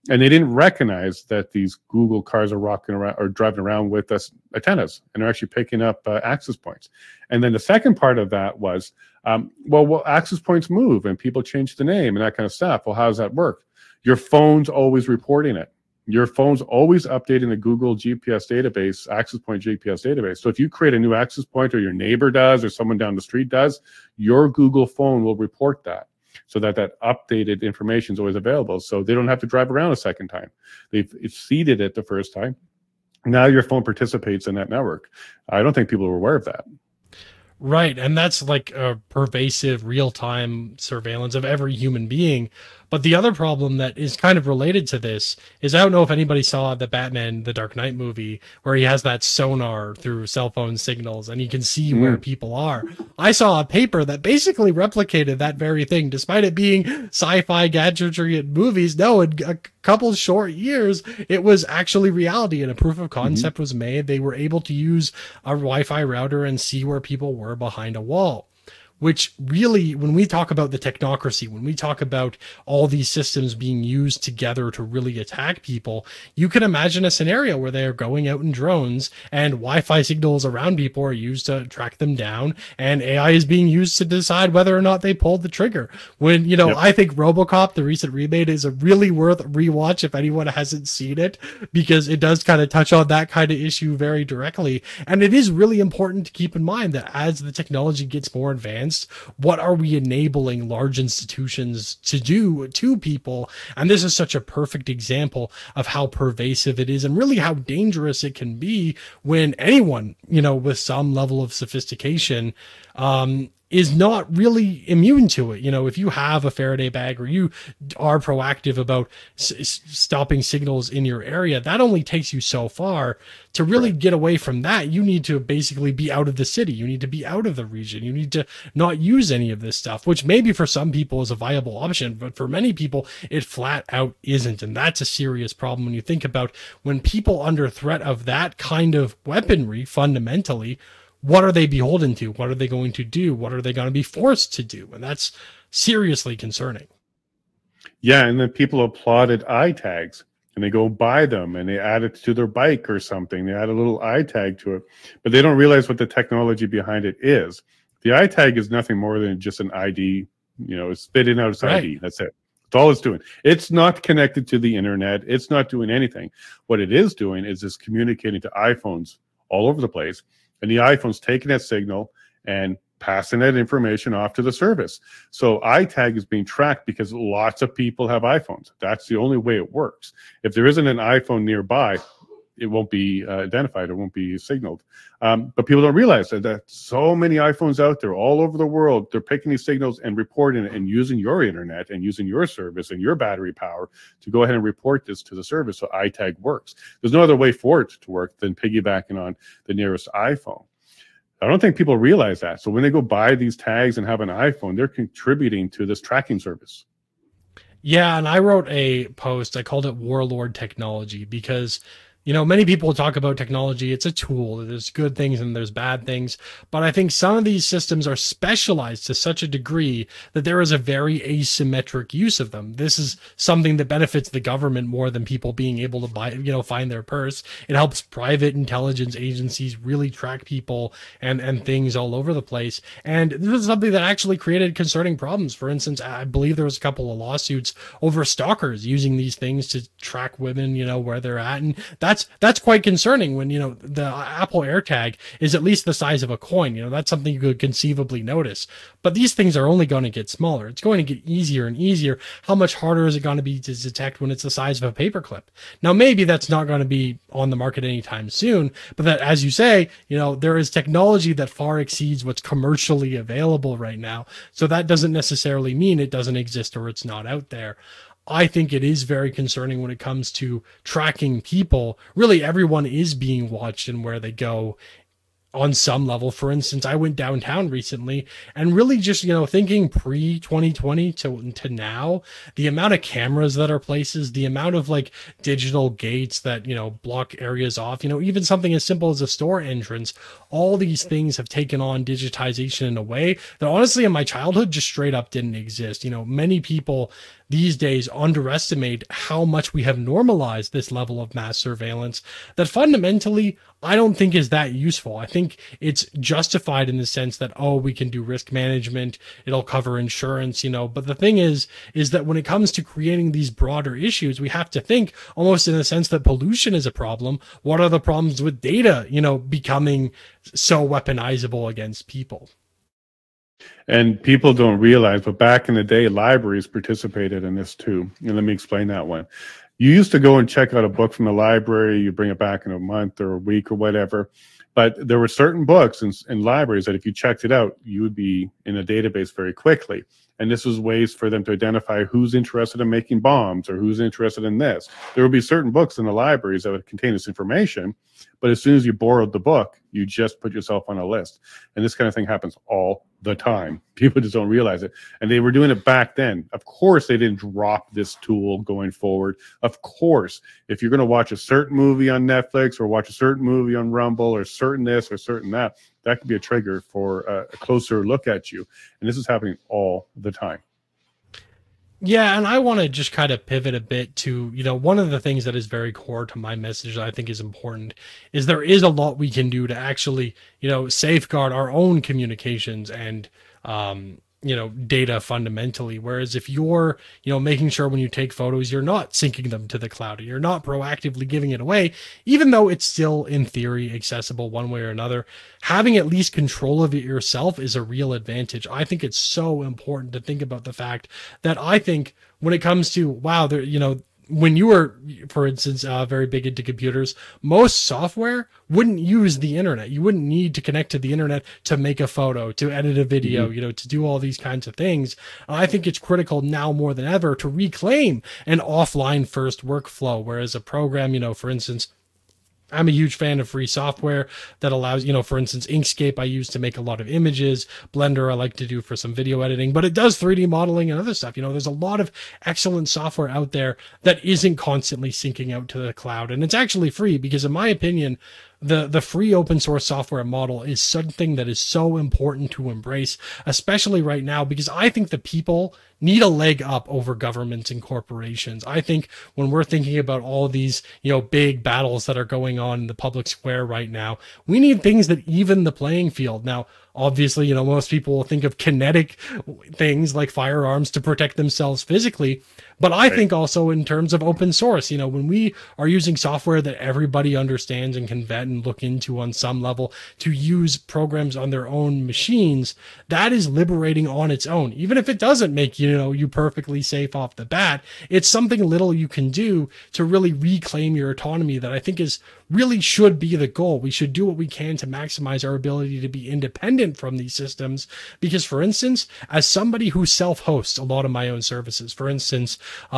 And they didn't recognize that these Google cars are rocking around or driving around with us antennas, and they're actually picking up access points. And then the second part of that was, well, access points move and people change the name and that kind of stuff. Well, how does that work? Your phone's always reporting it. Your phone's always updating the Google GPS database, access point GPS database. So if you create a new access point, or your neighbor does, or someone down the street does, your Google phone will report that, so that updated information is always available. So they don't have to drive around a second time. They've seeded it the first time. Now your phone participates in that network. I don't think people are aware of that. Right. And that's like a pervasive real-time surveillance of every human being. But the other problem that is kind of related to this is, I don't know if anybody saw the Batman, the Dark Knight movie, where he has that sonar through cell phone signals and he can see where people are. I saw a paper that basically replicated that very thing, despite it being sci-fi gadgetry and movies. No, in a couple short years, it was actually reality, and a proof of concept was made. They were able to use a Wi-Fi router and see where people were behind a wall. Which really, when we talk about the technocracy, when we talk about all these systems being used together to really attack people, you can imagine a scenario where they are going out in drones and Wi-Fi signals around people are used to track them down, and AI is being used to decide whether or not they pulled the trigger. When, I think RoboCop, the recent remake, is a really worth rewatch if anyone hasn't seen it, because it does kind of touch on that kind of issue very directly. And it is really important to keep in mind that as the technology gets more advanced, what are we enabling large institutions to do to people? And this is such a perfect example of how pervasive it is, and really how dangerous it can be when anyone, with some level of sophistication, is not really immune to it. If you have a Faraday bag, or you are proactive about stopping signals in your area, that only takes you so far. To really get away from that, you need to basically be out of the city. You need to be out of the region. You need to not use any of this stuff, which maybe for some people is a viable option, but for many people, it flat out isn't. And that's a serious problem when you think about when people under threat of that kind of weaponry, fundamentally, what are they beholden to? What are they going to do? What are they going to be forced to do? And that's seriously concerning. Yeah, and then people applauded eye tags, and they go buy them, and they add it to their bike or something. They add a little eye tag to it, but they don't realize what the technology behind it is. The eye tag is nothing more than just an ID. It's spitting out its ID. That's it. That's all it's doing. It's not connected to the internet. It's not doing anything. What it is doing is it's communicating to iPhones all over the place. And the iPhone's taking that signal and passing that information off to the service. So iTag is being tracked because lots of people have iPhones. That's the only way it works. If there isn't an iPhone nearby, it won't be identified. It won't be signaled. But people don't realize that so many iPhones out there all over the world, they're picking these signals and reporting it and using your internet and using your service and your battery power to go ahead and report this to the service. So iTag works. There's no other way for it to work than piggybacking on the nearest iPhone. I don't think people realize that. So when they go buy these tags and have an iPhone, they're contributing to this tracking service. Yeah, and I wrote a post. I called it Warlord Technology because many people talk about technology. It's a tool. There's good things and there's bad things. But I think some of these systems are specialized to such a degree that there is a very asymmetric use of them. This is something that benefits the government more than people being able to buy, find their purse. It helps private intelligence agencies really track people and things all over the place. And this is something that actually created concerning problems. For instance, I believe there was a couple of lawsuits over stalkers using these things to track women, where they're at. And that's quite concerning when, the Apple AirTag is at least the size of a coin. That's something you could conceivably notice. But these things are only going to get smaller. It's going to get easier and easier. How much harder is it going to be to detect when it's the size of a paperclip? Now, maybe that's not going to be on the market anytime soon, but that, as you say, there is technology that far exceeds what's commercially available right now. So that doesn't necessarily mean it doesn't exist or it's not out there. I think it is very concerning when it comes to tracking people. Really, everyone is being watched and where they go on some level. For instance, I went downtown recently and really just, thinking pre-2020 to now, the amount of cameras that are places, the amount of like digital gates that, block areas off, even something as simple as a store entrance, all these things have taken on digitization in a way that honestly in my childhood just straight up didn't exist. Many people these days underestimate how much we have normalized this level of mass surveillance that fundamentally I don't think is that useful. I think it's justified in the sense that, oh, we can do risk management, it'll cover insurance, but the thing is that when it comes to creating these broader issues, we have to think almost in the sense that pollution is a problem. What are the problems with data, becoming so weaponizable against people? And people don't realize, but back in the day, libraries participated in this too. And let me explain that one. You used to go and check out a book from the library, you bring it back in a month or a week or whatever. But there were certain books in libraries that if you checked it out, you would be in a database very quickly. And this was ways for them to identify who's interested in making bombs or who's interested in this. There would be certain books in the libraries that would contain this information, but as soon as you borrowed the book, you just put yourself on a list. And this kind of thing happens all the time. People just don't realize it. And they were doing it back then. Of course, they didn't drop this tool going forward. Of course, if you're going to watch a certain movie on Netflix or watch a certain movie on Rumble or certain this or certain that, that could be a trigger for a closer look at you. And this is happening all the time. Yeah, and I want to just kind of pivot a bit to, one of the things that is very core to my message that I think is important is there is a lot we can do to actually, safeguard our own communications and, data fundamentally. Whereas if you're, making sure when you take photos, you're not syncing them to the cloud, or you're not proactively giving it away, even though it's still in theory accessible one way or another, having at least control of it yourself is a real advantage. I think it's so important to think about the fact that I think when it comes to, wow, there, when you were, for instance, very big into computers, most software wouldn't use the internet. You wouldn't need to connect to the internet to make a photo, to edit a video, to do all these kinds of things. I think it's critical now more than ever to reclaim an offline first workflow, whereas a program, for instance, I'm a huge fan of free software that allows, for instance, Inkscape I use to make a lot of images, Blender I like to do for some video editing, but it does 3D modeling and other stuff. There's a lot of excellent software out there that isn't constantly syncing out to the cloud. And it's actually free because in my opinion, the free open source software model is something that is so important to embrace, especially right now, because I think the people need a leg up over governments and corporations. I think when we're thinking about all these, big battles that are going on in the public square right now, we need things that even the playing field. Now, obviously, most people will think of kinetic things like firearms to protect themselves physically. But I think also in terms of open source, when we are using software that everybody understands and can vet and look into on some level to use programs on their own machines, that is liberating on its own. Even if it doesn't make, you perfectly safe off the bat, it's something little you can do to really reclaim your autonomy that I think really should be the goal. We should do what we can to maximize our ability to be independent from these systems. Because, for instance, as somebody who self-hosts a lot of my own services, for instance,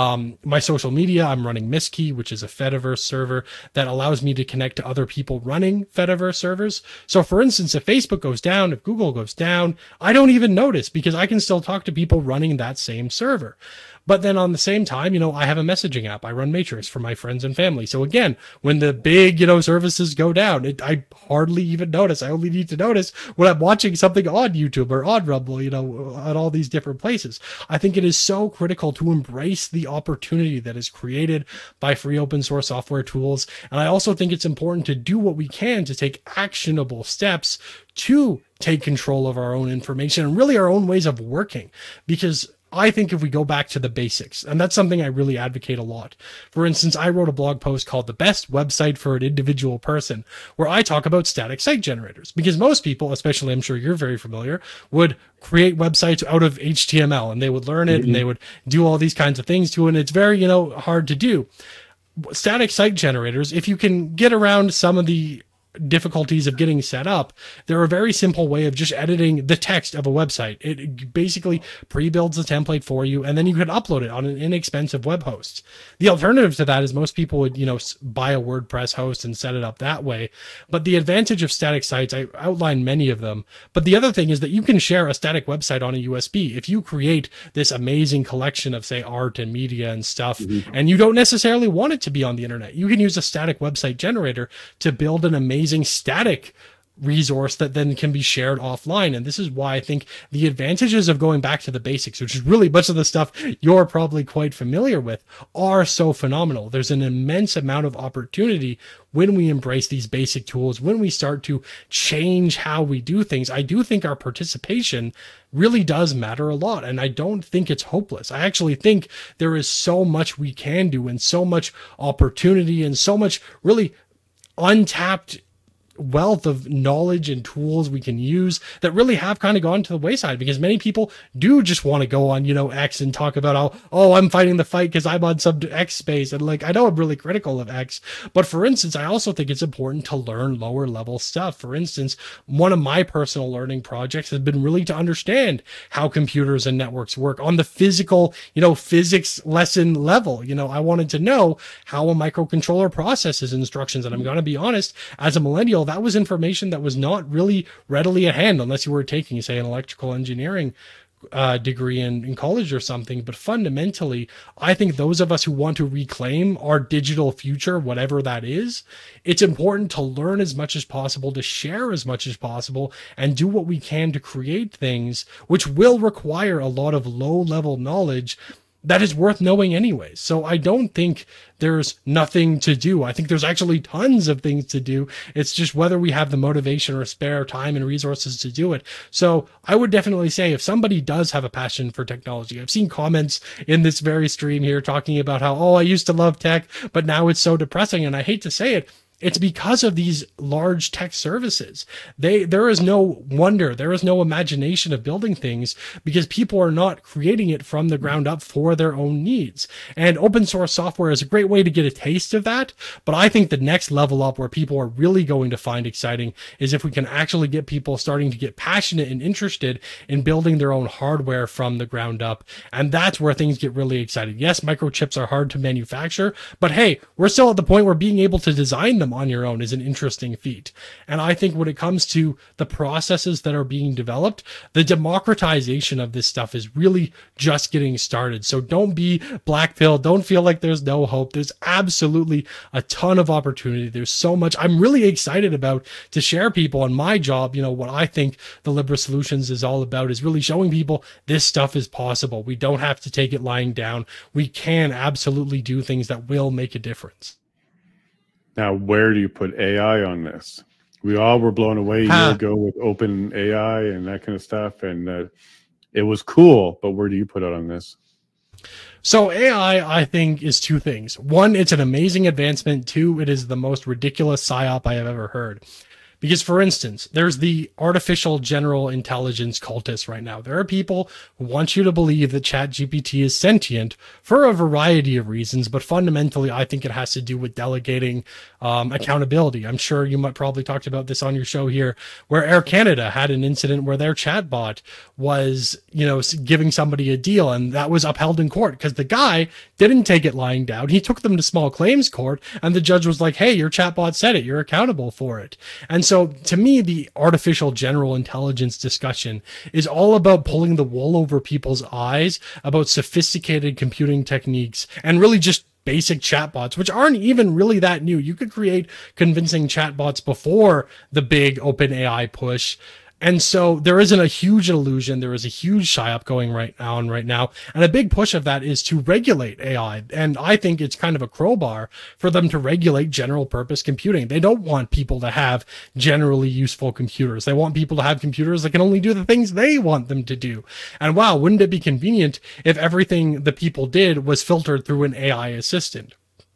my social media, I'm running Misskey, which is a Fediverse server that allows me to connect to other people running Fediverse servers. So, for instance, if Facebook goes down, if Google goes down, I don't even notice because I can still talk to people running that same server. But then on the same time, I have a messaging app. I run Matrix for my friends and family. So again, when the big, services go down, I hardly even notice. I only need to notice when I'm watching something on YouTube or on Rumble, at all these different places. I think it is so critical to embrace the opportunity that is created by free open source software tools. And I also think it's important to do what we can to take actionable steps to take control of our own information and really our own ways of working. Because I think if we go back to the basics, and that's something I really advocate a lot. For instance, I wrote a blog post called The Best Website for an Individual Person, where I talk about static site generators. Because most people, especially I'm sure you're very familiar, would create websites out of HTML and they would learn it and they would do all these kinds of things to it. And it's very, hard to do. Static site generators, if you can get around some of the difficulties of getting set up, they're a very simple way of just editing the text of a website. It basically pre-builds a template for you, and then you can upload it on an inexpensive web host. The alternative to that is most people would, buy a WordPress host and set it up that way. But the advantage of static sites, I outlined many of them. But the other thing is that you can share a static website on a USB. If you create this amazing collection of, say, art and media and stuff, and you don't necessarily want it to be on the internet, you can use a static website generator to build an amazing static resource that then can be shared offline. And this is why I think the advantages of going back to the basics, which is really much of the stuff you're probably quite familiar with, are so phenomenal. There's an immense amount of opportunity when we embrace these basic tools, when we start to change how we do things. I do think our participation really does matter a lot. And I don't think it's hopeless. I actually think there is so much we can do and so much opportunity and so much really untapped wealth of knowledge and tools we can use that really have kind of gone to the wayside, because many people do just want to go on, X and talk about how, oh, I'm fighting the fight because I'm on some X space. And like, I know I'm really critical of X, but for instance, I also think it's important to learn lower level stuff. For instance, one of my personal learning projects has been really to understand how computers and networks work on the physical, physics lesson level. I wanted to know how a microcontroller processes instructions. And I'm going to be honest, as a millennial, that was information that was not really readily at hand unless you were taking, say, an electrical engineering degree in college or something. But fundamentally, I think those of us who want to reclaim our digital future, whatever that is, it's important to learn as much as possible, to share as much as possible, and do what we can to create things which will require a lot of low-level knowledge that is worth knowing anyways. So I don't think there's nothing to do. I think there's actually tons of things to do. It's just whether we have the motivation or spare time and resources to do it. So I would definitely say if somebody does have a passion for technology, I've seen comments in this very stream here talking about how, oh, I used to love tech, but now it's so depressing. And I hate to say it, it's because of these large tech services. There is no wonder, there is no imagination of building things because people are not creating it from the ground up for their own needs. And open source software is a great way to get a taste of that. But I think the next level up where people are really going to find exciting is if we can actually get people starting to get passionate and interested in building their own hardware from the ground up. And that's where things get really exciting. Yes, microchips are hard to manufacture, but hey, we're still at the point where being able to design them on your own is an interesting feat. And I think when it comes to the processes that are being developed, the democratization of this stuff is really just getting started. So don't be black-pilled. Don't feel like there's no hope. There's absolutely a ton of opportunity. There's so much I'm really excited about to share people on my job. What I think the Libra Solutions is all about is really showing people this stuff is possible. We don't have to take it lying down. We can absolutely do things that will make a difference. Now, where do you put AI on this? We all were blown away a year ago with open AI and that kind of stuff. And it was cool, but where do you put it on this? So AI, I think, is two things. One, it's an amazing advancement. Two, it is the most ridiculous psyop I have ever heard. Because, for instance, there's the artificial general intelligence cultists right now. There are people who want you to believe that ChatGPT is sentient for a variety of reasons, but fundamentally, I think it has to do with delegating accountability. I'm sure you might probably talked about this on your show here, where Air Canada had an incident where their chatbot was, giving somebody a deal, and that was upheld in court because the guy didn't take it lying down. He took them to small claims court, and the judge was like, hey, your chatbot said it. You're accountable for it. And so to me, the artificial general intelligence discussion is all about pulling the wool over people's eyes about sophisticated computing techniques and really just basic chatbots, which aren't even really that new. You could create convincing chatbots before the big open AI push. And so there isn't a huge illusion. There is a huge psyop going right now. And a big push of that is to regulate AI. And I think it's kind of a crowbar for them to regulate general purpose computing. They don't want people to have generally useful computers. They want people to have computers that can only do the things they want them to do. And wow, wouldn't it be convenient if everything the people did was filtered through an AI assistant?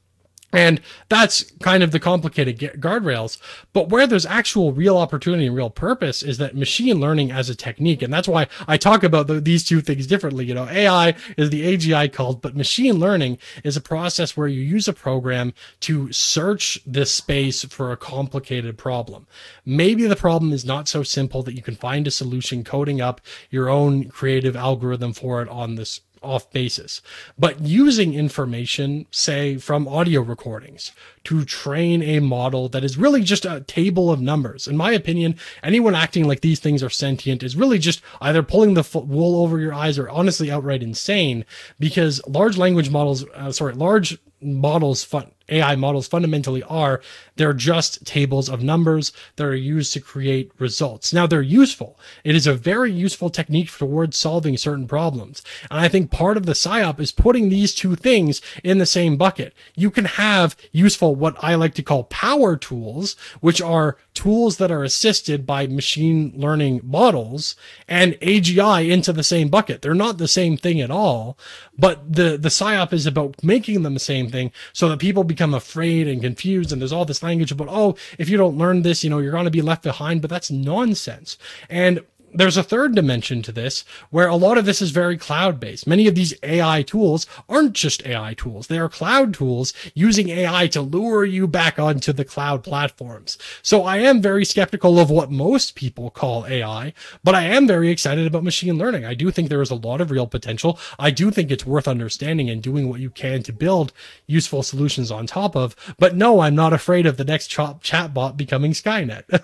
And that's kind of the complicated guardrails. But where there's actual real opportunity and real purpose is that machine learning as a technique. And that's why I talk about these two things differently. AI is the AGI cult, but machine learning is a process where you use a program to search this space for a complicated problem. Maybe the problem is not so simple that you can find a solution coding up your own creative algorithm for it on this off basis, but using information, say from audio recordings, to train a model that is really just a table of numbers. In my opinion, anyone acting like these things are sentient is really just either pulling the wool over your eyes or honestly outright insane, because large AI models fundamentally are. They're just tables of numbers that are used to create results. Now, they're useful. It is a very useful technique towards solving certain problems. And I think part of the PSYOP is putting these two things in the same bucket. You can have useful, what I like to call power tools, which are tools that are assisted by machine learning models, and AGI into the same bucket. They're not the same thing at all, but the PSYOP is about making them the same thing so that people become afraid and confused. And there's all this language about, oh, if you don't learn this, you're going to be left behind, but that's nonsense. And there's a third dimension to this where a lot of this is very cloud-based. Many of these AI tools aren't just AI tools. They are cloud tools using AI to lure you back onto the cloud platforms. So I am very skeptical of what most people call AI, but I am very excited about machine learning. I do think there is a lot of real potential. I do think it's worth understanding and doing what you can to build useful solutions on top of. But no, I'm not afraid of the next chatbot becoming Skynet.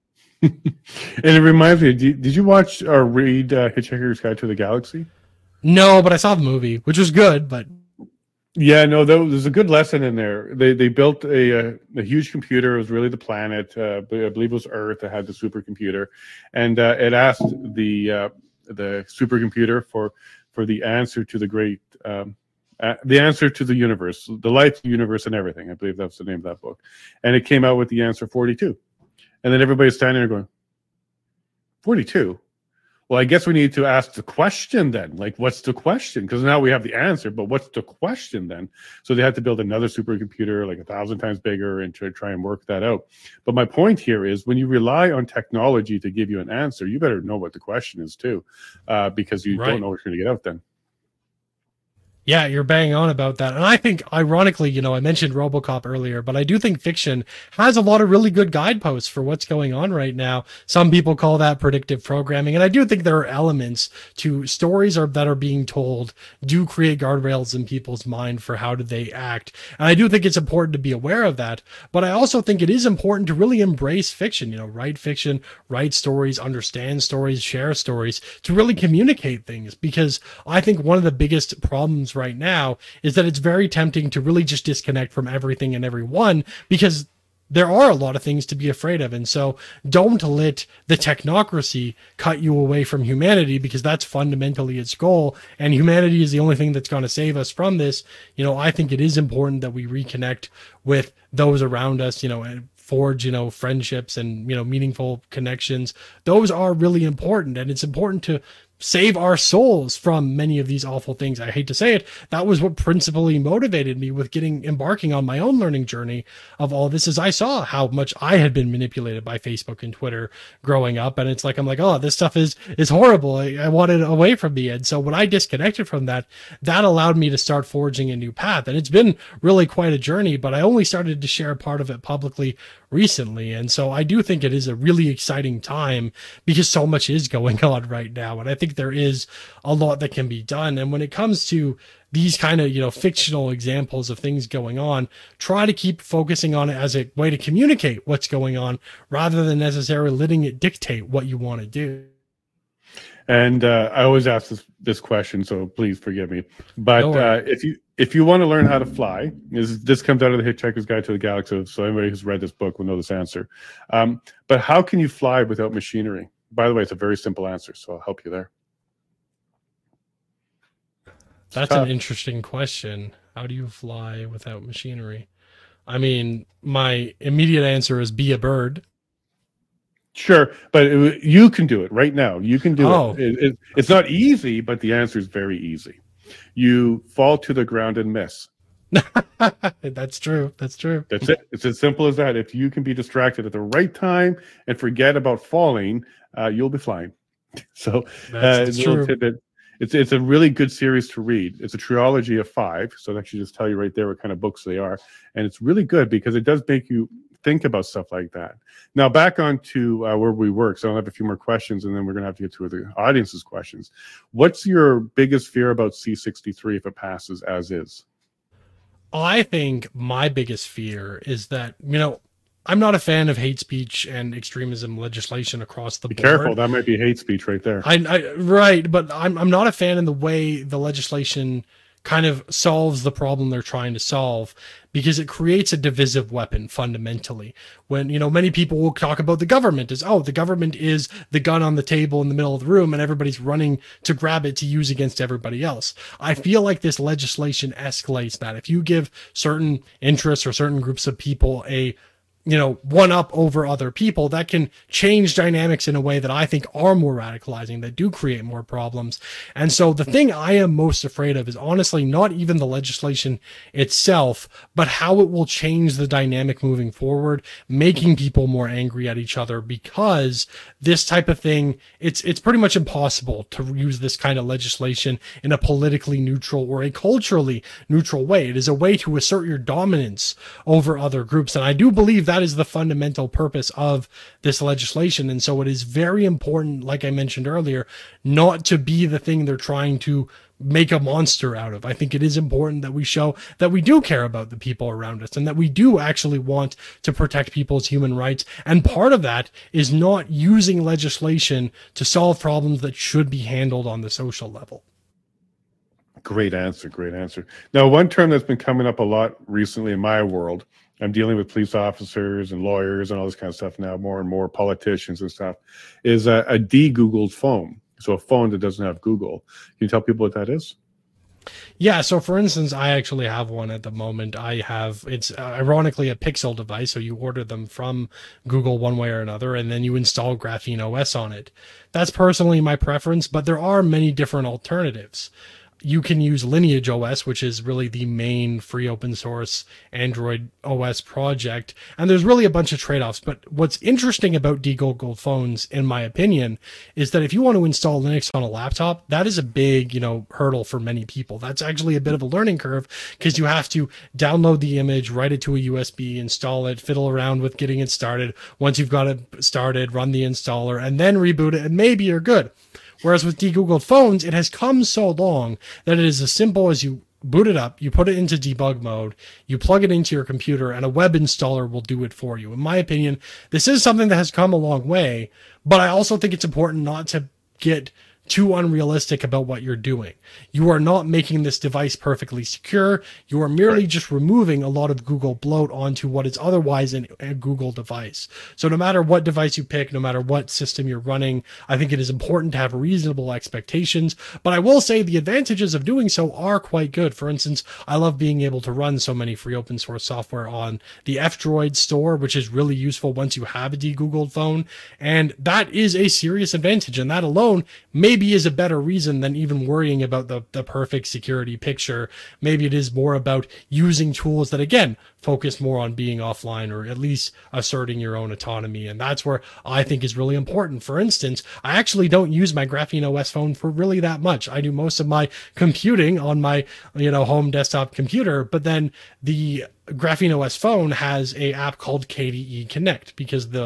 And it reminds me, did you watch or read Hitchhiker's Guide to the Galaxy? No, but I saw the movie, which was good, but yeah, no, there's a good lesson in there. They built a huge computer. It was really the planet, but I believe it was Earth that had the supercomputer, and it asked the supercomputer for the answer to the answer to the universe, the life universe and everything. I believe that's the name of that book, and it came out with the answer 42. And then everybody's standing there going, 42? Well, I guess we need to ask the question then. Like, what's the question? Because now we have the answer, but what's the question then? So they had to build another supercomputer, like 1,000 times bigger, and to try and work that out. But my point here is when you rely on technology to give you an answer, you better know what the question is too, because you don't know what you're going to get out then. Yeah, you're bang on about that. And I think, ironically, I mentioned RoboCop earlier, but I do think fiction has a lot of really good guideposts for what's going on right now. Some people call that predictive programming. And I do think there are elements to stories that are being told do create guardrails in people's mind for how do they act. And I do think it's important to be aware of that. But I also think it is important to really embrace fiction, write fiction, write stories, understand stories, share stories, to really communicate things. Because I think one of the biggest problems right now is that it's very tempting to really just disconnect from everything and everyone, because there are a lot of things to be afraid of. And so don't let the technocracy cut you away from humanity, because that's fundamentally its goal. And humanity is the only thing that's going to save us from this. I think it is important that we reconnect with those around us, and forge, friendships and, meaningful connections. Those are really important. And it's important to save our souls from many of these awful things. I hate to say it. That was what principally motivated me with embarking on my own learning journey of all this, is I saw how much I had been manipulated by Facebook and Twitter growing up. And it's like, I'm like, oh, this stuff is horrible. I want it away from me. And so when I disconnected from that allowed me to start forging a new path. And it's been really quite a journey, but I only started to share part of it publicly recently. And so I do think it is a really exciting time, because so much is going on right now. And I think there is a lot that can be done. And when it comes to these kind of, fictional examples of things going on, try to keep focusing on it as a way to communicate what's going on, rather than necessarily letting it dictate what you want to do. And I always ask this question, so please forgive me. But if you want to learn how to fly, this comes out of the Hitchhiker's Guide to the Galaxy, so anybody who's read this book will know this answer. But how can you fly without machinery? By the way, it's a very simple answer, so I'll help you there. That's an interesting question. How do you fly without machinery? I mean, my immediate answer is be a bird. Sure, but you can do it right now. You can do it. It's not easy, but the answer is very easy. You fall to the ground and miss. That's true. That's true. That's it. It's as simple as that. If you can be distracted at the right time and forget about falling, you'll be flying. So that's true. It's a really good series to read. It's a trilogy of 5, so that should just tell you right there what kind of books they are. And it's really good because it does make you think about stuff like that. Now, back on to where we work. So I'll have a few more questions, and then we're going to have to get to the audience's questions. What's your biggest fear about C63 if it passes as is? I think my biggest fear is that, I'm not a fan of hate speech and extremism legislation across the board. Be careful, that might be hate speech right there. Right, but I'm not a fan in the way the legislation kind of solves the problem they're trying to solve, because it creates a divisive weapon fundamentally. When, many people will talk about the government as, oh, the government is the gun on the table in the middle of the room and everybody's running to grab it to use against everybody else. I feel like this legislation escalates that. If you give certain interests or certain groups of people a one up over other people, that can change dynamics in a way that I think are more radicalizing, that do create more problems. And so the thing I am most afraid of is honestly not even the legislation itself, but how it will change the dynamic moving forward, making people more angry at each other, because this type of thing, it's pretty much impossible to use this kind of legislation in a politically neutral or a culturally neutral way. It is a way to assert your dominance over other groups. And I do believe that is the fundamental purpose of this legislation. And so it is very important, like I mentioned earlier, not to be the thing they're trying to make a monster out of. I think it is important that we show that we do care about the people around us and that we do actually want to protect people's human rights. And part of that is not using legislation to solve problems that should be handled on the social level. Great answer. Great answer. Now, one term that's been coming up a lot recently in my world, I'm dealing with police officers and lawyers and all this kind of stuff now, more and more politicians and stuff, is a de-Googled phone. So a phone that doesn't have Google. Can you tell people what that is? Yeah. So for instance, I actually have one at the moment. It's ironically a Pixel device. So you order them from Google one way or another, and then you install Graphene OS on it. That's personally my preference, but there are many different alternatives. You can use Lineage OS, which is really the main free open source Android OS project. And there's really a bunch of trade-offs. But what's interesting about de-Googled phones, in my opinion, is that if you want to install Linux on a laptop, that is a big, hurdle for many people. That's actually a bit of a learning curve, because you have to download the image, write it to a USB, install it, fiddle around with getting it started. Once you've got it started, run the installer, and then reboot it, and maybe you're good. Whereas with de-Googled phones, it has come so long that it is as simple as you boot it up, you put it into debug mode, you plug it into your computer, and a web installer will do it for you. In my opinion, this is something that has come a long way, but I also think it's important not to get too unrealistic about what you're doing. You are not making this device perfectly secure. You are merely just removing a lot of Google bloat onto what is otherwise a Google device. So no matter what device you pick, no matter what system you're running, I think it is important to have reasonable expectations. But I will say the advantages of doing so are quite good. For instance, I love being able to run so many free open source software on the F-Droid store, which is really useful once you have a de-Googled phone. And that is a serious advantage. And that alone maybe is a better reason than even worrying about the perfect security picture. Maybe it is more about using tools that, again, focus more on being offline, or at least asserting your own autonomy. And that's where I think is really important. For instance, I actually don't use my Graphene OS phone for really that much. I do most of my computing on my, home desktop computer, but then the Graphene OS phone has a app called KDE Connect, because the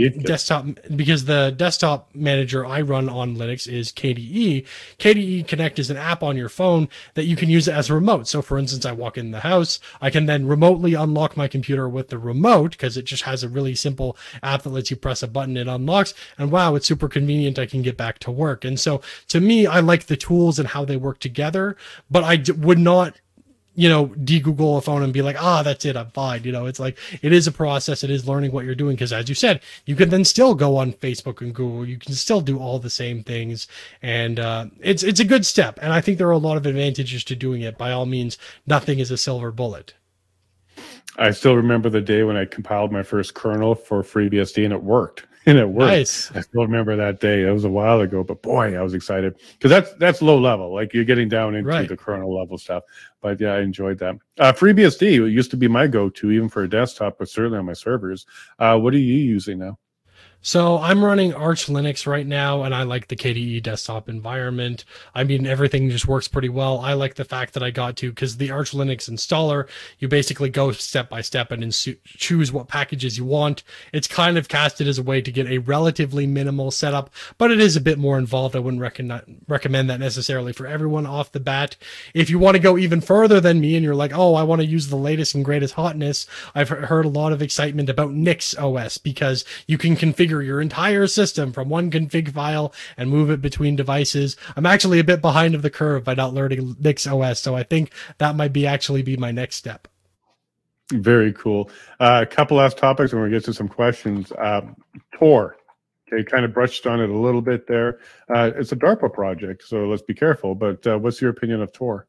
desktop manager I run on Linux is KDE. KDE Connect is an app on your phone that you can use as a remote. So for instance, I walk in the house, I can then remotely unlock my computer with the remote, because it just has a really simple app that lets you press a button, it unlocks, and wow, it's super convenient. I can get back to work. And so to me, I like the tools and how they work together, but I would not de-Google a phone and be like, that's it, I'm fine. It's like, it is a process. It is learning what you're doing. Because as you said, you can then still go on Facebook and Google. You can still do all the same things. And it's a good step. And I think there are a lot of advantages to doing it. By all means, nothing is a silver bullet. I still remember the day when I compiled my first kernel for FreeBSD, and it worked. Nice. I still remember that day. It was a while ago, but boy, I was excited, because that's low level. Like, you're getting down into the kernel level stuff. But yeah, I enjoyed that. FreeBSD used to be my go-to, even for a desktop, but certainly on my servers. What are you using now? So I'm running Arch Linux right now, and I like the KDE desktop environment. I mean, everything just works pretty well. I like the fact that I got to, because the Arch Linux installer, you basically go step by step and choose what packages you want. It's kind of casted as a way to get a relatively minimal setup, but it is a bit more involved. I wouldn't recommend that necessarily for everyone off the bat. If you want to go even further than me and you're like, I want to use the latest and greatest hotness, I've heard a lot of excitement about Nix OS, because you can configure configure your entire system from one config file and move it between devices. I'm actually a bit behind of the curve by not learning NixOS, so I think that might actually be my next step. Very cool. A couple last topics, and we'll get to some questions. Tor. Okay, kind of brushed on it a little bit there. It's a DARPA project, so let's be careful. But what's your opinion of Tor?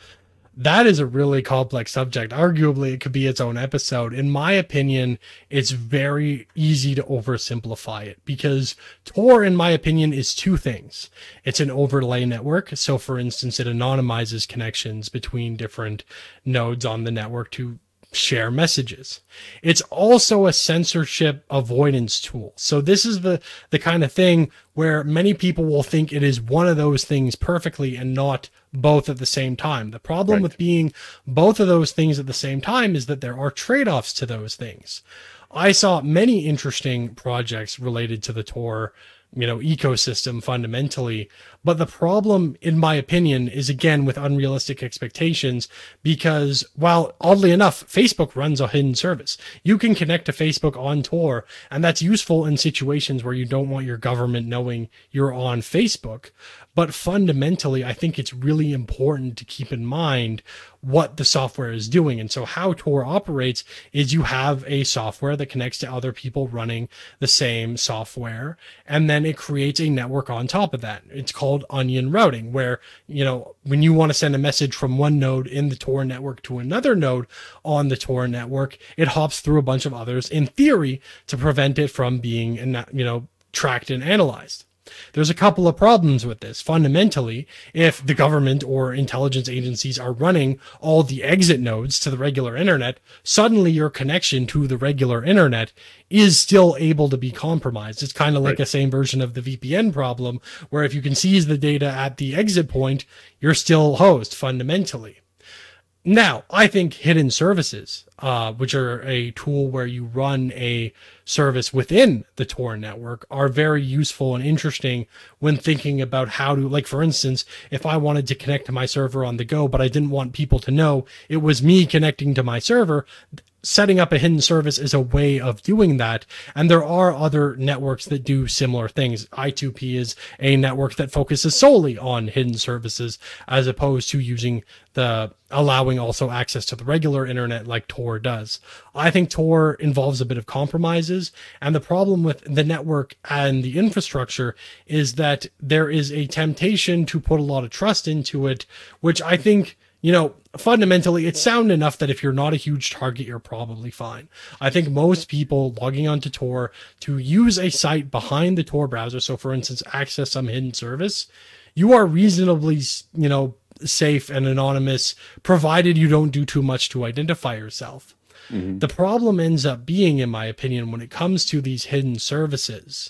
That is a really complex subject. Arguably, it could be its own episode. In my opinion, it's very easy to oversimplify it because Tor, in my opinion, is two things. It's an overlay network. So, for instance, it anonymizes connections between different nodes on the network to share messages. It's also a censorship avoidance tool. So this is the kind of thing where many people will think it is one of those things perfectly and not both at the same time. The problem with being both of those things at the same time is that there are trade-offs to those things. I saw many interesting projects related to the Tor ecosystem fundamentally. But the problem, in my opinion, is again with unrealistic expectations, because while oddly enough, Facebook runs a hidden service, you can connect to Facebook on Tor, and that's useful in situations where you don't want your government knowing you're on Facebook. But fundamentally, I think it's really important to keep in mind what the software is doing. And so how Tor operates is you have a software that connects to other people running the same software, and then it creates a network on top of that. It's called onion routing, where, when you want to send a message from one node in the Tor network to another node on the Tor network, it hops through a bunch of others in theory to prevent it from being, tracked and analyzed. There's a couple of problems with this. Fundamentally, if the government or intelligence agencies are running all the exit nodes to the regular internet, suddenly your connection to the regular internet is still able to be compromised. It's kind of like the same version of the VPN problem, where if you can seize the data at the exit point, you're still host fundamentally. Now, I think hidden services, which are a tool where you run a service within the Tor network, are very useful and interesting when thinking about how to, like, for instance, if I wanted to connect to my server on the go, but I didn't want people to know it was me connecting to my server, setting up a hidden service is a way of doing that. And there are other networks that do similar things. I2P is a network that focuses solely on hidden services, as opposed to using allowing also access to the regular internet like Tor does. I think Tor involves a bit of compromises. And the problem with the network and the infrastructure is that there is a temptation to put a lot of trust into it, which I think, fundamentally, it's sound enough that if you're not a huge target, you're probably fine. I think most people logging onto Tor to use a site behind the Tor browser, so for instance, access some hidden service, you are reasonably, safe and anonymous, provided you don't do too much to identify yourself. Mm-hmm. The problem ends up being, in my opinion, when it comes to these hidden services,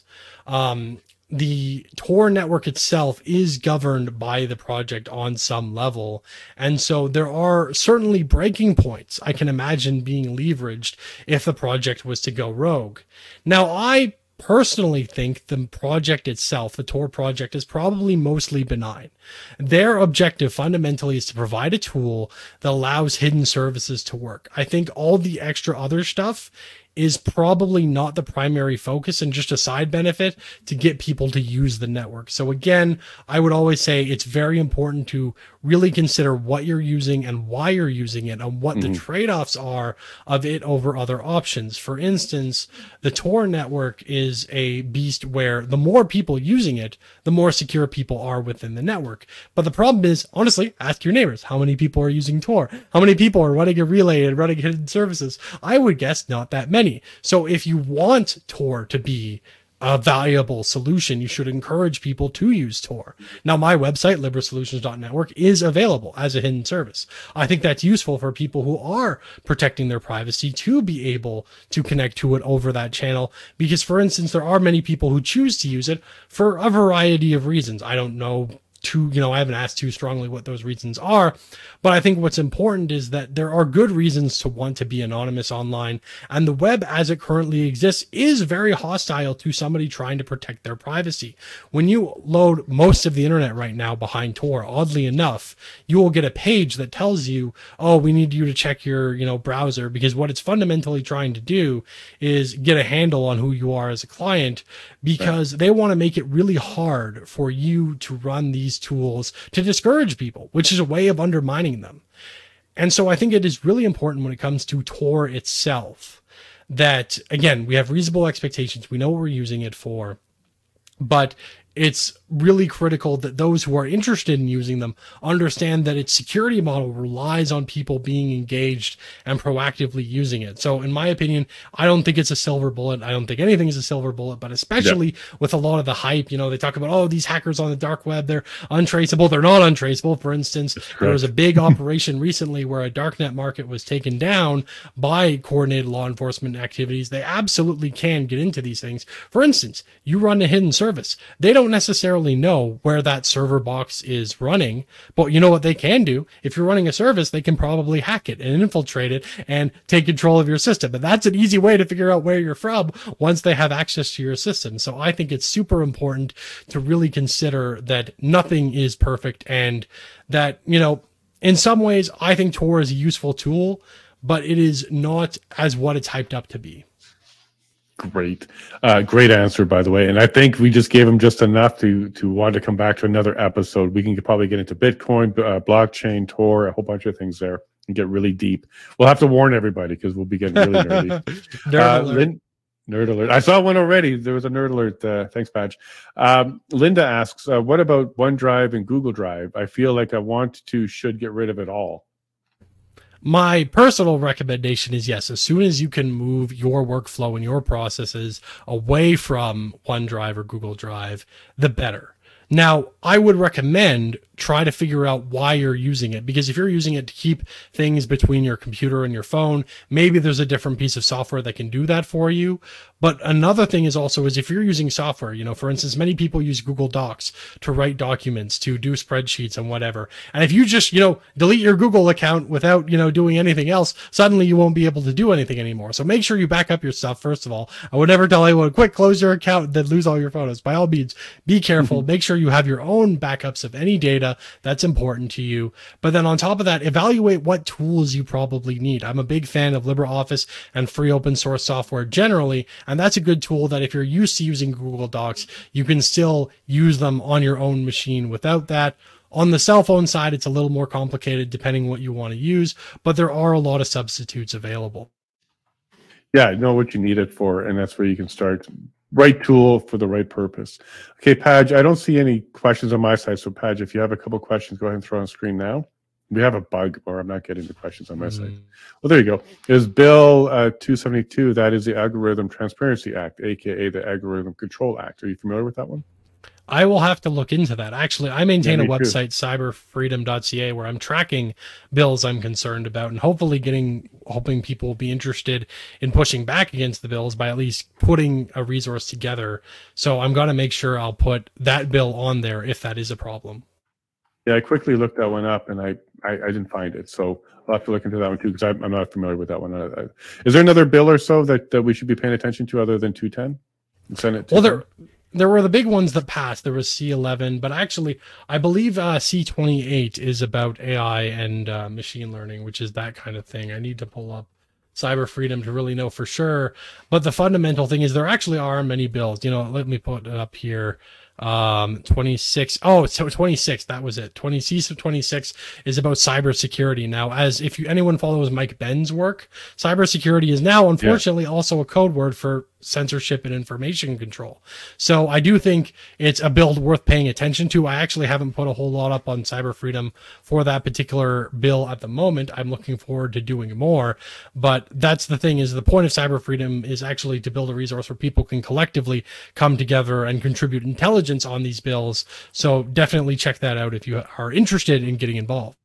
the Tor network itself is governed by the project on some level. And so there are certainly breaking points I can imagine being leveraged if the project was to go rogue. Now, I personally think the project itself, the Tor project, is probably mostly benign. Their objective fundamentally is to provide a tool that allows hidden services to work. I think all the extra other stuff is probably not the primary focus and just a side benefit to get people to use the network. So again, I would always say it's very important to really consider what you're using and why you're using it and what the trade-offs are of it over other options. For instance, the Tor network is a beast where the more people using it, the more secure people are within the network. But the problem is, honestly, ask your neighbors, how many people are using Tor? How many people are running a relay and running hidden services? I would guess not that many. So if you want Tor to be a valuable solution, you should encourage people to use Tor. Now, my website, libersolutions.network, is available as a hidden service. I think that's useful for people who are protecting their privacy to be able to connect to it over that channel. Because, for instance, there are many people who choose to use it for a variety of reasons. I don't know I haven't asked too strongly what those reasons are, but I think what's important is that there are good reasons to want to be anonymous online, and the web as it currently exists is very hostile to somebody trying to protect their privacy. When you load most of the internet right now behind Tor, oddly enough, you will get a page that tells you, oh, we need you to check your, browser, because what it's fundamentally trying to do is get a handle on who you are as a client, because they want to make it really hard for you to run these tools to discourage people, which is a way of undermining them. And so I think it is really important when it comes to Tor itself that, again, we have reasonable expectations. We know what we're using it for, but it's really critical that those who are interested in using them understand that its security model relies on people being engaged and proactively using it. So in my opinion, I don't think it's a silver bullet. I don't think anything is a silver bullet, but especially with a lot of the hype, they talk about, oh, these hackers on the dark web, they're untraceable. They're not untraceable. For instance, there was a big operation recently where a darknet market was taken down by coordinated law enforcement activities. They absolutely can get into these things. For instance, you run a hidden service. They don't necessarily know where that server box is running, but you know what they can do? If you're running a service, they can probably hack it and infiltrate it and take control of your system. And that's an easy way to figure out where you're from once they have access to your system. So I think it's super important to really consider that nothing is perfect, and that, in some ways, I think Tor is a useful tool, but it is not as what it's hyped up to be. Great. Great answer, by the way. And I think we just gave him just enough to want to come back to another episode. We can probably get into Bitcoin, blockchain, Tor, a whole bunch of things there, and get really deep. We'll have to warn everybody because we'll be getting really nerdy. Nerd alert. I saw one already. There was a nerd alert. Thanks, Badge. Linda asks, what about OneDrive and Google Drive? I feel like should get rid of it all. My personal recommendation is yes, as soon as you can move your workflow and your processes away from OneDrive or Google Drive, the better. Now, I would recommend try to figure out why you're using it, because if you're using it to keep things between your computer and your phone, maybe there's a different piece of software that can do that for you. But another thing is if you're using software, for instance, many people use Google Docs to write documents, to do spreadsheets and whatever. And if you just, delete your Google account without, doing anything else, suddenly you won't be able to do anything anymore. So make sure you back up your stuff. First of all, I would never tell anyone, quick, close your account and then lose all your photos. By all means, be careful. Make sure you have your own backups of any data that's important to you. But then on top of that, evaluate what tools you probably need. I'm a big fan of LibreOffice and free open source software generally. And that's a good tool that if you're used to using Google Docs, you can still use them on your own machine without that. On the cell phone side, it's a little more complicated depending what you want to use, but there are a lot of substitutes available. Yeah, know what you need it for, and that's where you can start. Right tool for the right purpose. Okay, Padge, I don't see any questions on my side. So, Padge, if you have a couple questions, go ahead and throw on screen now. We have a bug, or I'm not getting the questions on my side. Well, there you go. Is Bill 272, that is the Algorithm Transparency Act, a.k.a. the Algorithm Control Act. Are you familiar with that one? I will have to look into that. Actually, I maintain a website, cyberfreedom.ca, where I'm tracking bills I'm concerned about, and hoping people will be interested in pushing back against the bills by at least putting a resource together. So I'm going to make sure I'll put that bill on there if that is a problem. Yeah, I quickly looked that one up, and I didn't find it. So I'll have to look into that one too, because I'm not familiar with that one. Is there another bill or so that we should be paying attention to other than 210? Senate 210? Well, there were the big ones that passed. There was C11, but actually, I believe C28 is about AI and machine learning, which is that kind of thing. I need to pull up Cyber Freedom to really know for sure. But the fundamental thing is there actually are many bills. Let me put it up here. 26. Oh, so 26. That was it. 26 is about cybersecurity. Now, as if anyone follows Mike Ben's work, cybersecurity is now unfortunately also a code word for censorship and information control. So I do think it's a bill worth paying attention to. I actually haven't put a whole lot up on Cyber Freedom for that particular bill at the moment. I'm looking forward to doing more, but that's the thing, is the point of Cyber Freedom is actually to build a resource where people can collectively come together and contribute intelligence on these bills. So definitely check that out if you are interested in getting involved.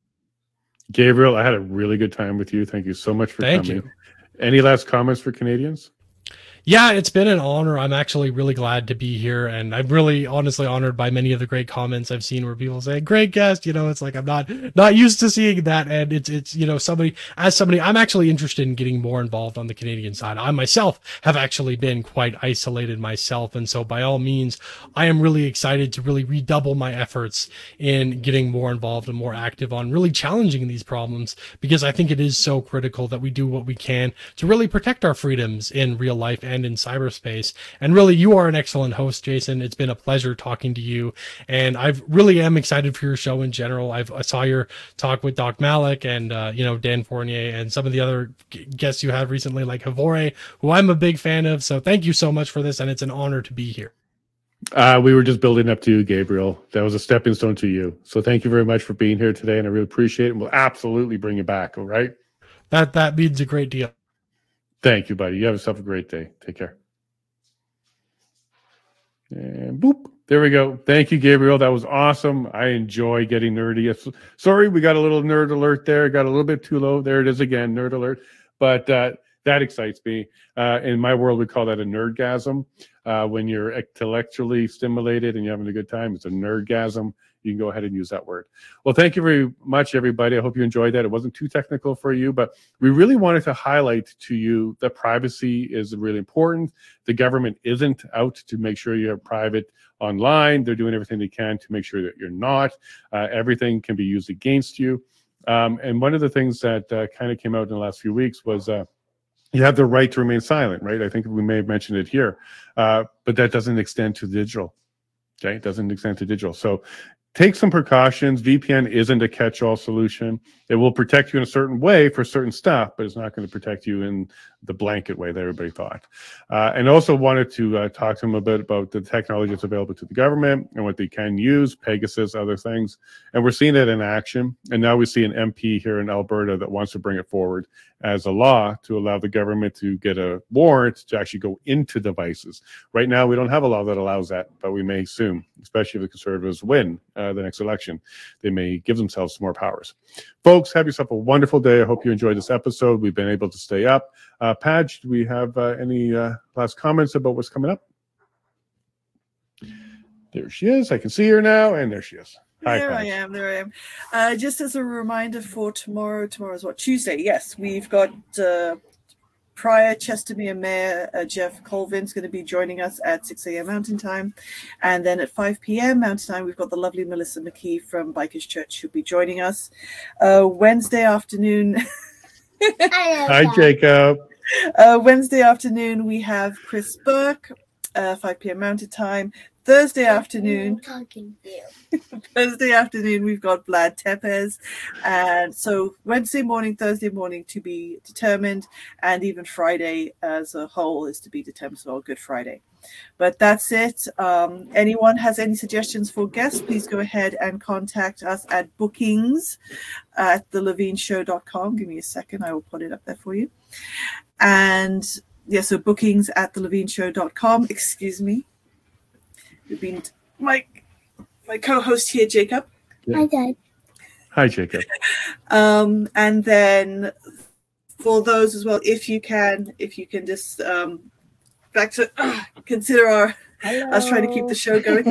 Gabriel, I had a really good time with you. Thank you so much for coming. You. Any last comments for Canadians? Yeah, it's been an honor. I'm actually really glad to be here, and I'm really honestly honored by many of the great comments I've seen where people say, "Great guest." It's like I'm not used to seeing that, and it's somebody I'm actually interested in getting more involved on the Canadian side. I myself have actually been quite isolated myself, and so by all means, I am really excited to really redouble my efforts in getting more involved and more active on really challenging these problems, because I think it is so critical that we do what we can to really protect our freedoms in real life and in cyberspace. And really, you are an excellent host, Jason. It's been a pleasure talking to you, and I really am excited for your show in general. I saw your talk with Doc Malik and Dan Fournier and some of the other guests you had recently, like Havore, who I'm a big fan of. So thank you so much for this, and it's an honor to be here. We were just building up to you, Gabriel. That was a stepping stone to you. So thank you very much for being here today, and I really appreciate it. And we'll absolutely bring you back. All right. That means a great deal. Thank you, buddy. You have yourself a great day. Take care. And boop. There we go. Thank you, Gabriel. That was awesome. I enjoy getting nerdy. Sorry, we got a little nerd alert there. Got a little bit too low. There it is again, nerd alert. But that excites me. In my world, we call that a nerdgasm. When you're intellectually stimulated and you're having a good time, it's a nerdgasm. You can go ahead and use that word. Well, thank you very much, everybody. I hope you enjoyed that. It wasn't too technical for you, but we really wanted to highlight to you that privacy is really important. The government isn't out to make sure you're private online. They're doing everything they can to make sure that you're not. Everything can be used against you. And one of the things that kind of came out in the last few weeks was you have the right to remain silent, right? I think we may have mentioned it here, but that doesn't extend to digital. Okay, it doesn't extend to digital. So take some precautions. VPN isn't a catch-all solution. It will protect you in a certain way for certain stuff, but it's not going to protect you in the blanket way that everybody thought. And also wanted to talk to them a bit about the technology that's available to the government and what they can use, Pegasus, other things. And we're seeing it in action. And now we see an MP here in Alberta that wants to bring it forward as a law to allow the government to get a warrant to actually go into devices. Right now, we don't have a law that allows that, but we may soon, especially if the Conservatives win the next election. They may give themselves more powers. Folks, have yourself a wonderful day. I hope you enjoyed this episode. We've been able to stay up. Padge, do we have any last comments about what's coming up? There she is. I can see her now, and there she is. Hi, There I am. Just as a reminder for tomorrow's what? Tuesday. Yes, we've got Prior Chestermere Mayor Jeff Colvin's going to be joining us at 6 a.m. Mountain Time. And then at 5 p.m. Mountain Time, we've got the lovely Melissa McKee from Bikers Church who'll be joining us. Wednesday afternoon. Hi, Jacob. Wednesday afternoon, we have Chris Burke, 5 p.m. Mountain Time. Thursday afternoon, we've got Vlad Tepes. And so Wednesday morning, Thursday morning to be determined, and even Friday as a whole is to be determined as well, Good Friday. But that's it. Anyone has any suggestions for guests, please go ahead and contact us at bookings@thelevineshow.com. Give me a second. I will put it up there for you. And yeah, so bookings@thelevineshow.com. Excuse me. You've been my co-host here, Jacob. Yeah. Hi, Dad. Hi, Jacob. And then for those as well, if you can just back to consider us trying to keep the show going.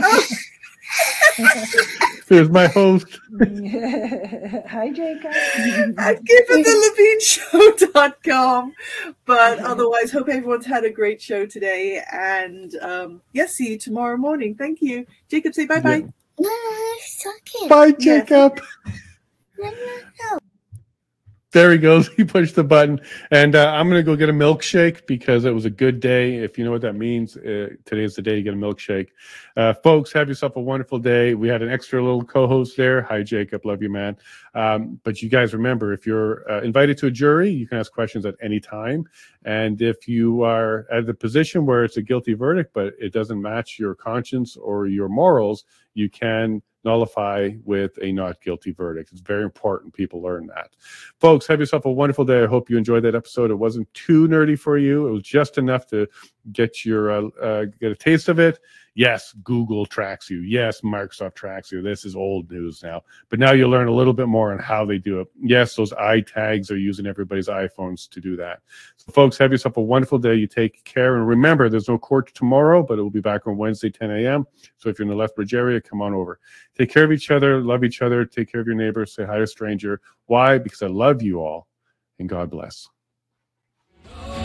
Here's my host. Hi, Jacob. I'd give it thelevineshow.com. But otherwise, hope everyone's had a great show today. And yes, see you tomorrow morning. Thank you. Jacob, say bye-bye. No, he's talking. Bye, Jacob. No. There he goes. He pushed the button. And I'm going to go get a milkshake because it was a good day. If you know what that means, today is the day you get a milkshake. Folks, have yourself a wonderful day. We had an extra little co-host there. Hi, Jacob. Love you, man. But you guys remember, if you're invited to a jury, you can ask questions at any time. And if you are at the position where it's a guilty verdict, but it doesn't match your conscience or your morals, you can nullify with a not guilty verdict. It's very important people learn that. Folks, have yourself a wonderful day. I hope you enjoyed that episode. It wasn't too nerdy for you. It was just enough to get your get a taste of it. Yes, Google tracks you. Yes, Microsoft tracks you. This is old news now. But now you learn a little bit more on how they do it. Yes, those iTags are using everybody's iPhones to do that. So, folks, have yourself a wonderful day. You take care. And remember, there's no court tomorrow, but it will be back on Wednesday, 10 a.m. So if you're in the Lethbridge area, come on over. Take care of each other. Love each other. Take care of your neighbors. Say hi to a stranger. Why? Because I love you all. And God bless.